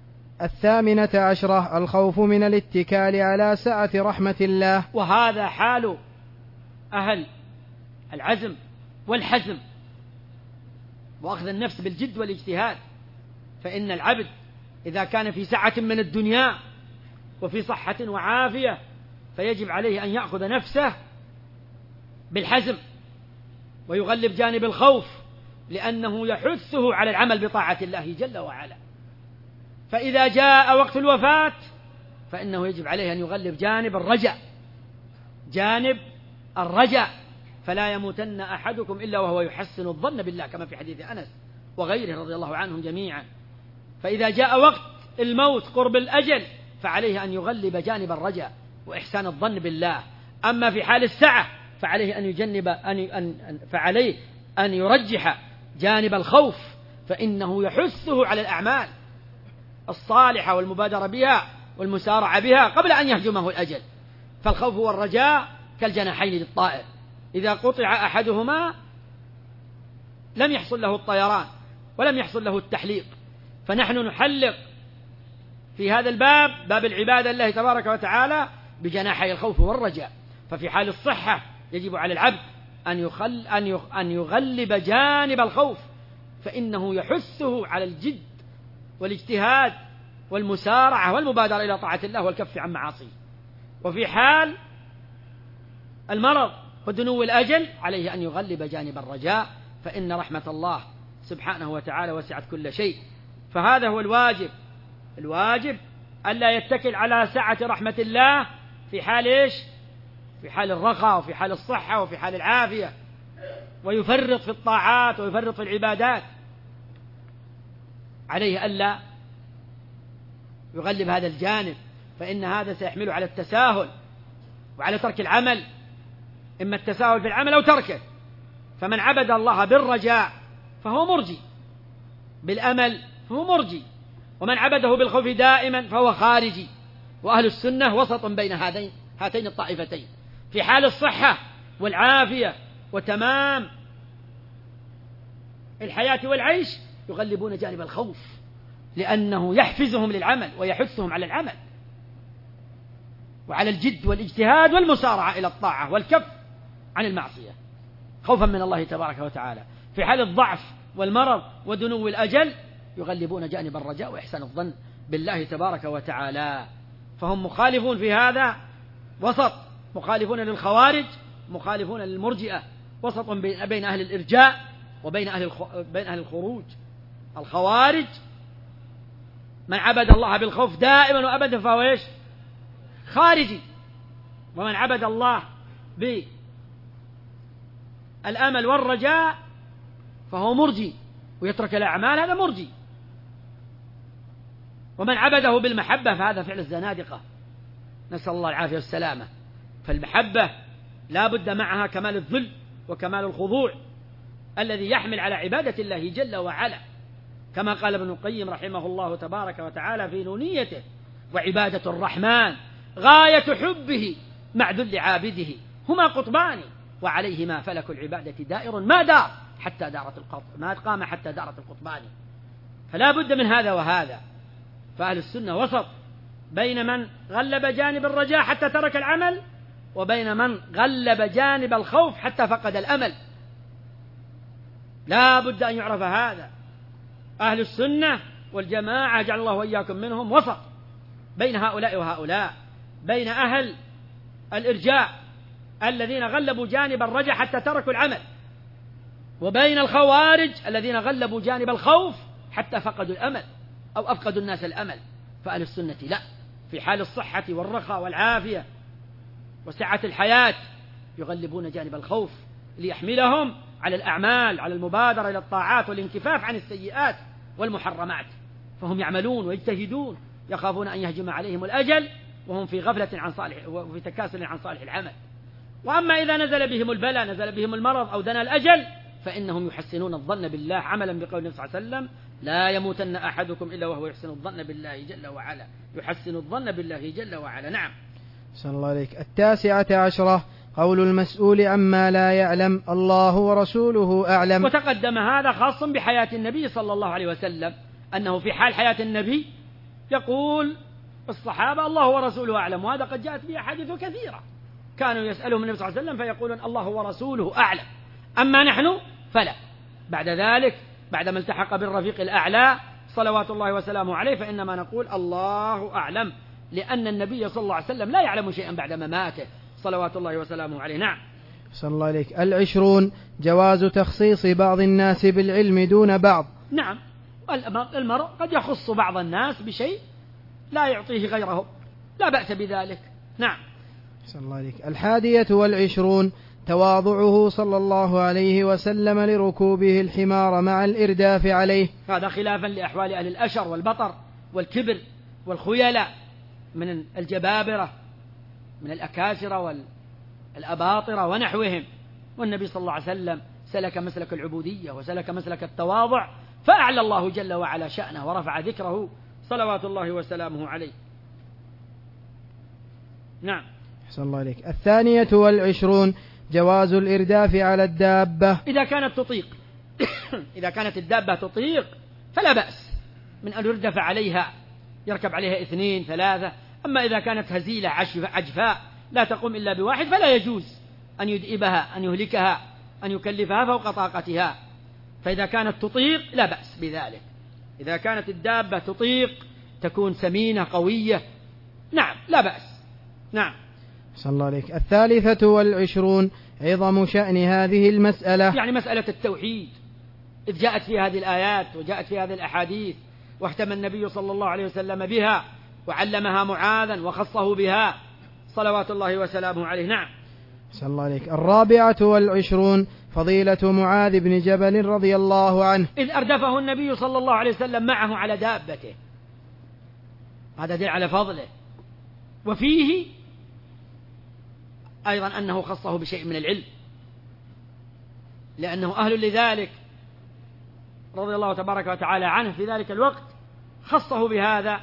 18 الخوف من الاتكال على سعة رحمة الله. وهذا حال أهل العزم والحزم وأخذ النفس بالجد والاجتهاد. فإن العبد إذا كان في سعة من الدنيا وفي صحة وعافية فيجب عليه أن يأخذ نفسه بالحزم ويغلب جانب الخوف، لأنه يحثه على العمل بطاعة الله جل وعلا. فإذا جاء وقت الوفاة فإنه يجب عليه أن يغلب جانب الرجاء، فلا يموتن أحدكم إلا وهو يحسن الظن بالله، كما في حديث أنس وغيره رضي الله عنهم جميعا. فإذا جاء وقت الموت قرب الأجل فعليه أن يغلب جانب الرجاء وإحسان الظن بالله. أما في حال السعة فعليه أن يرجح جانب الخوف، فإنه يحثه على الأعمال الصالحة والمبادرة بها والمسارعة بها قبل أن يهجمه الأجل. فالخوف والرجاء كالجناحين للطائر، إذا قطع أحدهما لم يحصل له الطيران ولم يحصل له التحليق. فنحن نحلق في هذا الباب، باب العبادة لله تبارك وتعالى، بجناحي الخوف والرجاء. ففي حال الصحة يجب على العبد أن يغلب جانب الخوف، فإنه يحثه على الجد والاجتهاد والمسارعة والمبادرة إلى طاعة الله والكف عن معاصيه. وفي حال المرض ودنو الأجل عليه أن يغلب جانب الرجاء، فإن رحمة الله سبحانه وتعالى وسعت كل شيء. فهذا هو الواجب ألا يتكل على سعة رحمة الله في حال إيش؟ في حال الرخاء وفي حال الصحة وفي حال العافية، ويفرط في الطاعات ويفرط في العبادات. عليه ألا يغلب هذا الجانب، فإن هذا سيحمله على التساهل وعلى ترك العمل، إما التساهل في العمل أو تركه. فمن عبد الله بالرجاء فهو مرجي، بالأمل فهو مرجي، ومن عبده بالخوف دائما فهو خارجي. وأهل السنة وسط بين هاتين الطائفتين، في حال الصحة والعافية وتمام الحياة والعيش يغلبون جانب الخوف، لأنه يحفزهم للعمل ويحثهم على العمل وعلى الجد والاجتهاد والمسارعة إلى الطاعة والكف عن المعصية. خوفا من الله تبارك وتعالى. في حال الضعف والمرض ودنو الأجل يغلبون جانب الرجاء وإحسان الظن بالله تبارك وتعالى. فهم مخالفون في هذا وسط، مخالفون للخوارج، مخالفون للمرجئة، وسط بين أهل الإرجاء وبين أهل الخروج. الخوارج من عبد الله بالخوف دائما وأبدا فهو إيش؟ خارجي. ومن عبد الله بالأمل والرجاء فهو مرجي ويترك الأعمال، هذا مرجي. ومن عبده بالمحبة فهذا فعل الزنادقة، نسأل الله العافية والسلامة. فالمحبة لا بد معها كمال الذل وكمال الخضوع الذي يحمل على عبادة الله جل وعلا، كما قال ابن القيم رحمه الله تبارك وتعالى في نونيته: وعبادة الرحمن غاية حبه مع ذل عابده، هما قطبان وعليهما فلك العبادة دائر ما دار حتى دارت ما قام حتى دارت القطبان. فلا بد من هذا وهذا. فأهل السنة وسط بين من غلب جانب الرجاء حتى ترك العمل، وبين من غلب جانب الخوف حتى فقد الأمل. لا بد أن يعرف هذا. أهل السنة والجماعة جعل الله وإياكم منهم وسط بين هؤلاء وهؤلاء، بين أهل الإرجاء الذين غلبوا جانب الرجاء حتى تركوا العمل، وبين الخوارج الذين غلبوا جانب الخوف حتى فقدوا الأمل أو أفقدوا الناس الأمل. فأهل السنة لا، في حال الصحة والرخاء والعافية وسعة الحياة يغلبون جانب الخوف ليحملهم على الأعمال، على المبادرة إلى الطاعات والانكفاف عن السيئات والمحرمات. فهم يعملون ويجتهدون، يخافون أن يهجم عليهم الأجل وهم في غفلة عن صالح وفي تكاسل عن صالح العمل. وأما إذا نزل بهم البلاء، نزل بهم المرض أو دنا الأجل، فإنهم يحسنون الظن بالله عملا بقول النبي صلى الله عليه وسلم: لا يموتن أحدكم إلا وهو يحسن الظن بالله جل وعلا، يحسن الظن بالله جل وعلا. نعم. صلى الله عليك. 19 قول المسؤول عما لا يعلم: الله ورسوله أعلم. وتقدم هذا خاص بحياة النبي صلى الله عليه وسلم، أنه في حال حياة النبي يقول الصحابة: الله ورسوله أعلم. وهذا قد جاءت به أحاديث كثيرة، كانوا يسألهم النبي صلى الله عليه وسلم فيقولون: الله ورسوله أعلم. أما نحن فلا. بعد ذلك بعدما التحق بالرفيق الأعلى صلوات الله وسلامه عليه فإنما نقول: الله أعلم، لأن النبي صلى الله عليه وسلم لا يعلم شيئا بعد مماته صلوات الله وسلامه عليه. نعم. صلى الله عليك. 20 جواز تخصيص بعض الناس بالعلم دون بعض. نعم، المرء قد يخص بعض الناس بشيء لا يعطيه غيره، لا بأس بذلك. نعم. صلى الله عليك. 21 تواضعه صلى الله عليه وسلم لركوبه الحمار مع الإرداف عليه، هذا خلافا لأحوال أهل الأشر والبطر والكبر والخيلاء من الجبابرة من الأكاسرة والأباطرة ونحوهم. والنبي صلى الله عليه وسلم سلك مسلك العبودية وسلك مسلك التواضع، فأعلى الله جل وعلا شأنه ورفع ذكره صلوات الله وسلامه عليه. نعم. صلى الله عليك. 22 جواز الإرداف على الدابة إذا كانت تطيق. إذا كانت الدابة تطيق فلا بأس من أن يردف عليها، يركب عليها 2 3. أما إذا كانت هزيلة عجفاء لا تقوم إلا بواحد فلا يجوز أن يدئبها، أن يهلكها، أن يكلفها فوق طاقتها. فإذا كانت تطيق لا بأس بذلك. إذا كانت الدابة تطيق، تكون سمينة قوية، نعم لا بأس. نعم. صلى الله عليك. 23 عظم شأن هذه المسألة، يعني مسألة التوحيد، إذ جاءت في هذه الآيات وجاءت في هذه الأحاديث، واهتم النبي صلى الله عليه وسلم بها وعلمها معاذا وخصه بها صلوات الله وسلامه عليه. نعم. صلى الله عليك. 24 فضيلة معاذ بن جبل رضي الله عنه، إذ أردفه النبي صلى الله عليه وسلم معه على دابته، هذا دليل على فضله. وفيه أيضا أنه خصه بشيء من العلم، لأنه أهل لذلك رضي الله تبارك وتعالى عنه في ذلك الوقت، خصه بهذا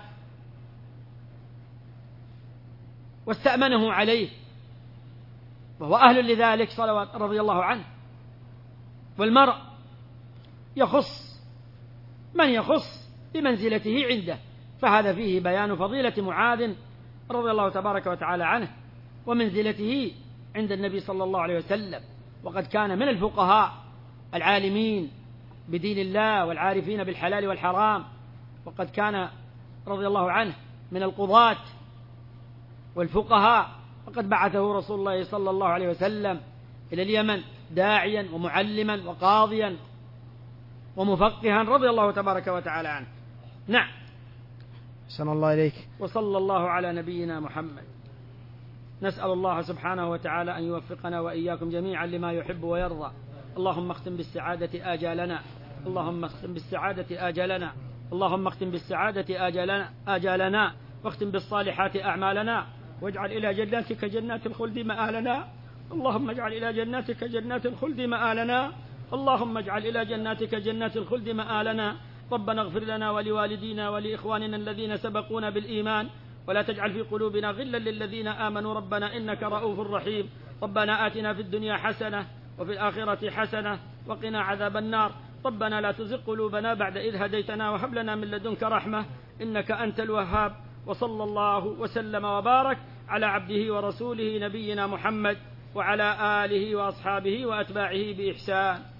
واستأمنه عليه، وهو أهل لذلك صلوات رضي الله عنه. والمرء يخص من يخص بمنزلته عنده، فهذا فيه بيان فضيلة معاذ رضي الله تبارك وتعالى عنه ومنزلته عند النبي صلى الله عليه وسلم. وقد كان من الفقهاء العالمين بدين الله والعارفين بالحلال والحرام، وقد كان رضي الله عنه من القضاة والفقهاء، وقد بعثه رسول الله صلى الله عليه وسلم إلى اليمن داعيا ومعلما وقاضيا ومفقها رضي الله تبارك وتعالى عنه. نعم. أحسن الله إليك. وصلى الله على نبينا محمد. نسأل الله سبحانه وتعالى أن يوفقنا وإياكم جميعا لما يحب ويرضى. اللهم اختم بالسعادة آجالنا، اللهم اختم بالسعادة آجالنا، اللهم اختم بالسعادة آجالنا، واختم بالصالحات أعمالنا، واجعل إلى جناتك جنات الخلد مآلنا. اللهم اجعل إلى جناتك جنات الخلد مآلنا، اللهم اجعل إلى جناتك جنات الخلد مآلنا. ربنا اغفر لنا ولوالدينا ولإخواننا الذين سبقونا بالإيمان، ولا تجعل في قلوبنا غلا للذين آمنوا ربنا إنك رؤوف رحيم. ربنا آتنا في الدنيا حسنة وفي الآخرة حسنة وقنا عذاب النار. ربنا لا تزغ قلوبنا بعد إذ هديتنا وهب لنا من لدنك رحمة إنك أنت الوهاب. وصلى الله وسلم وبارك على عبده ورسوله نبينا محمد وعلى آله وأصحابه وأتباعه بإحسان.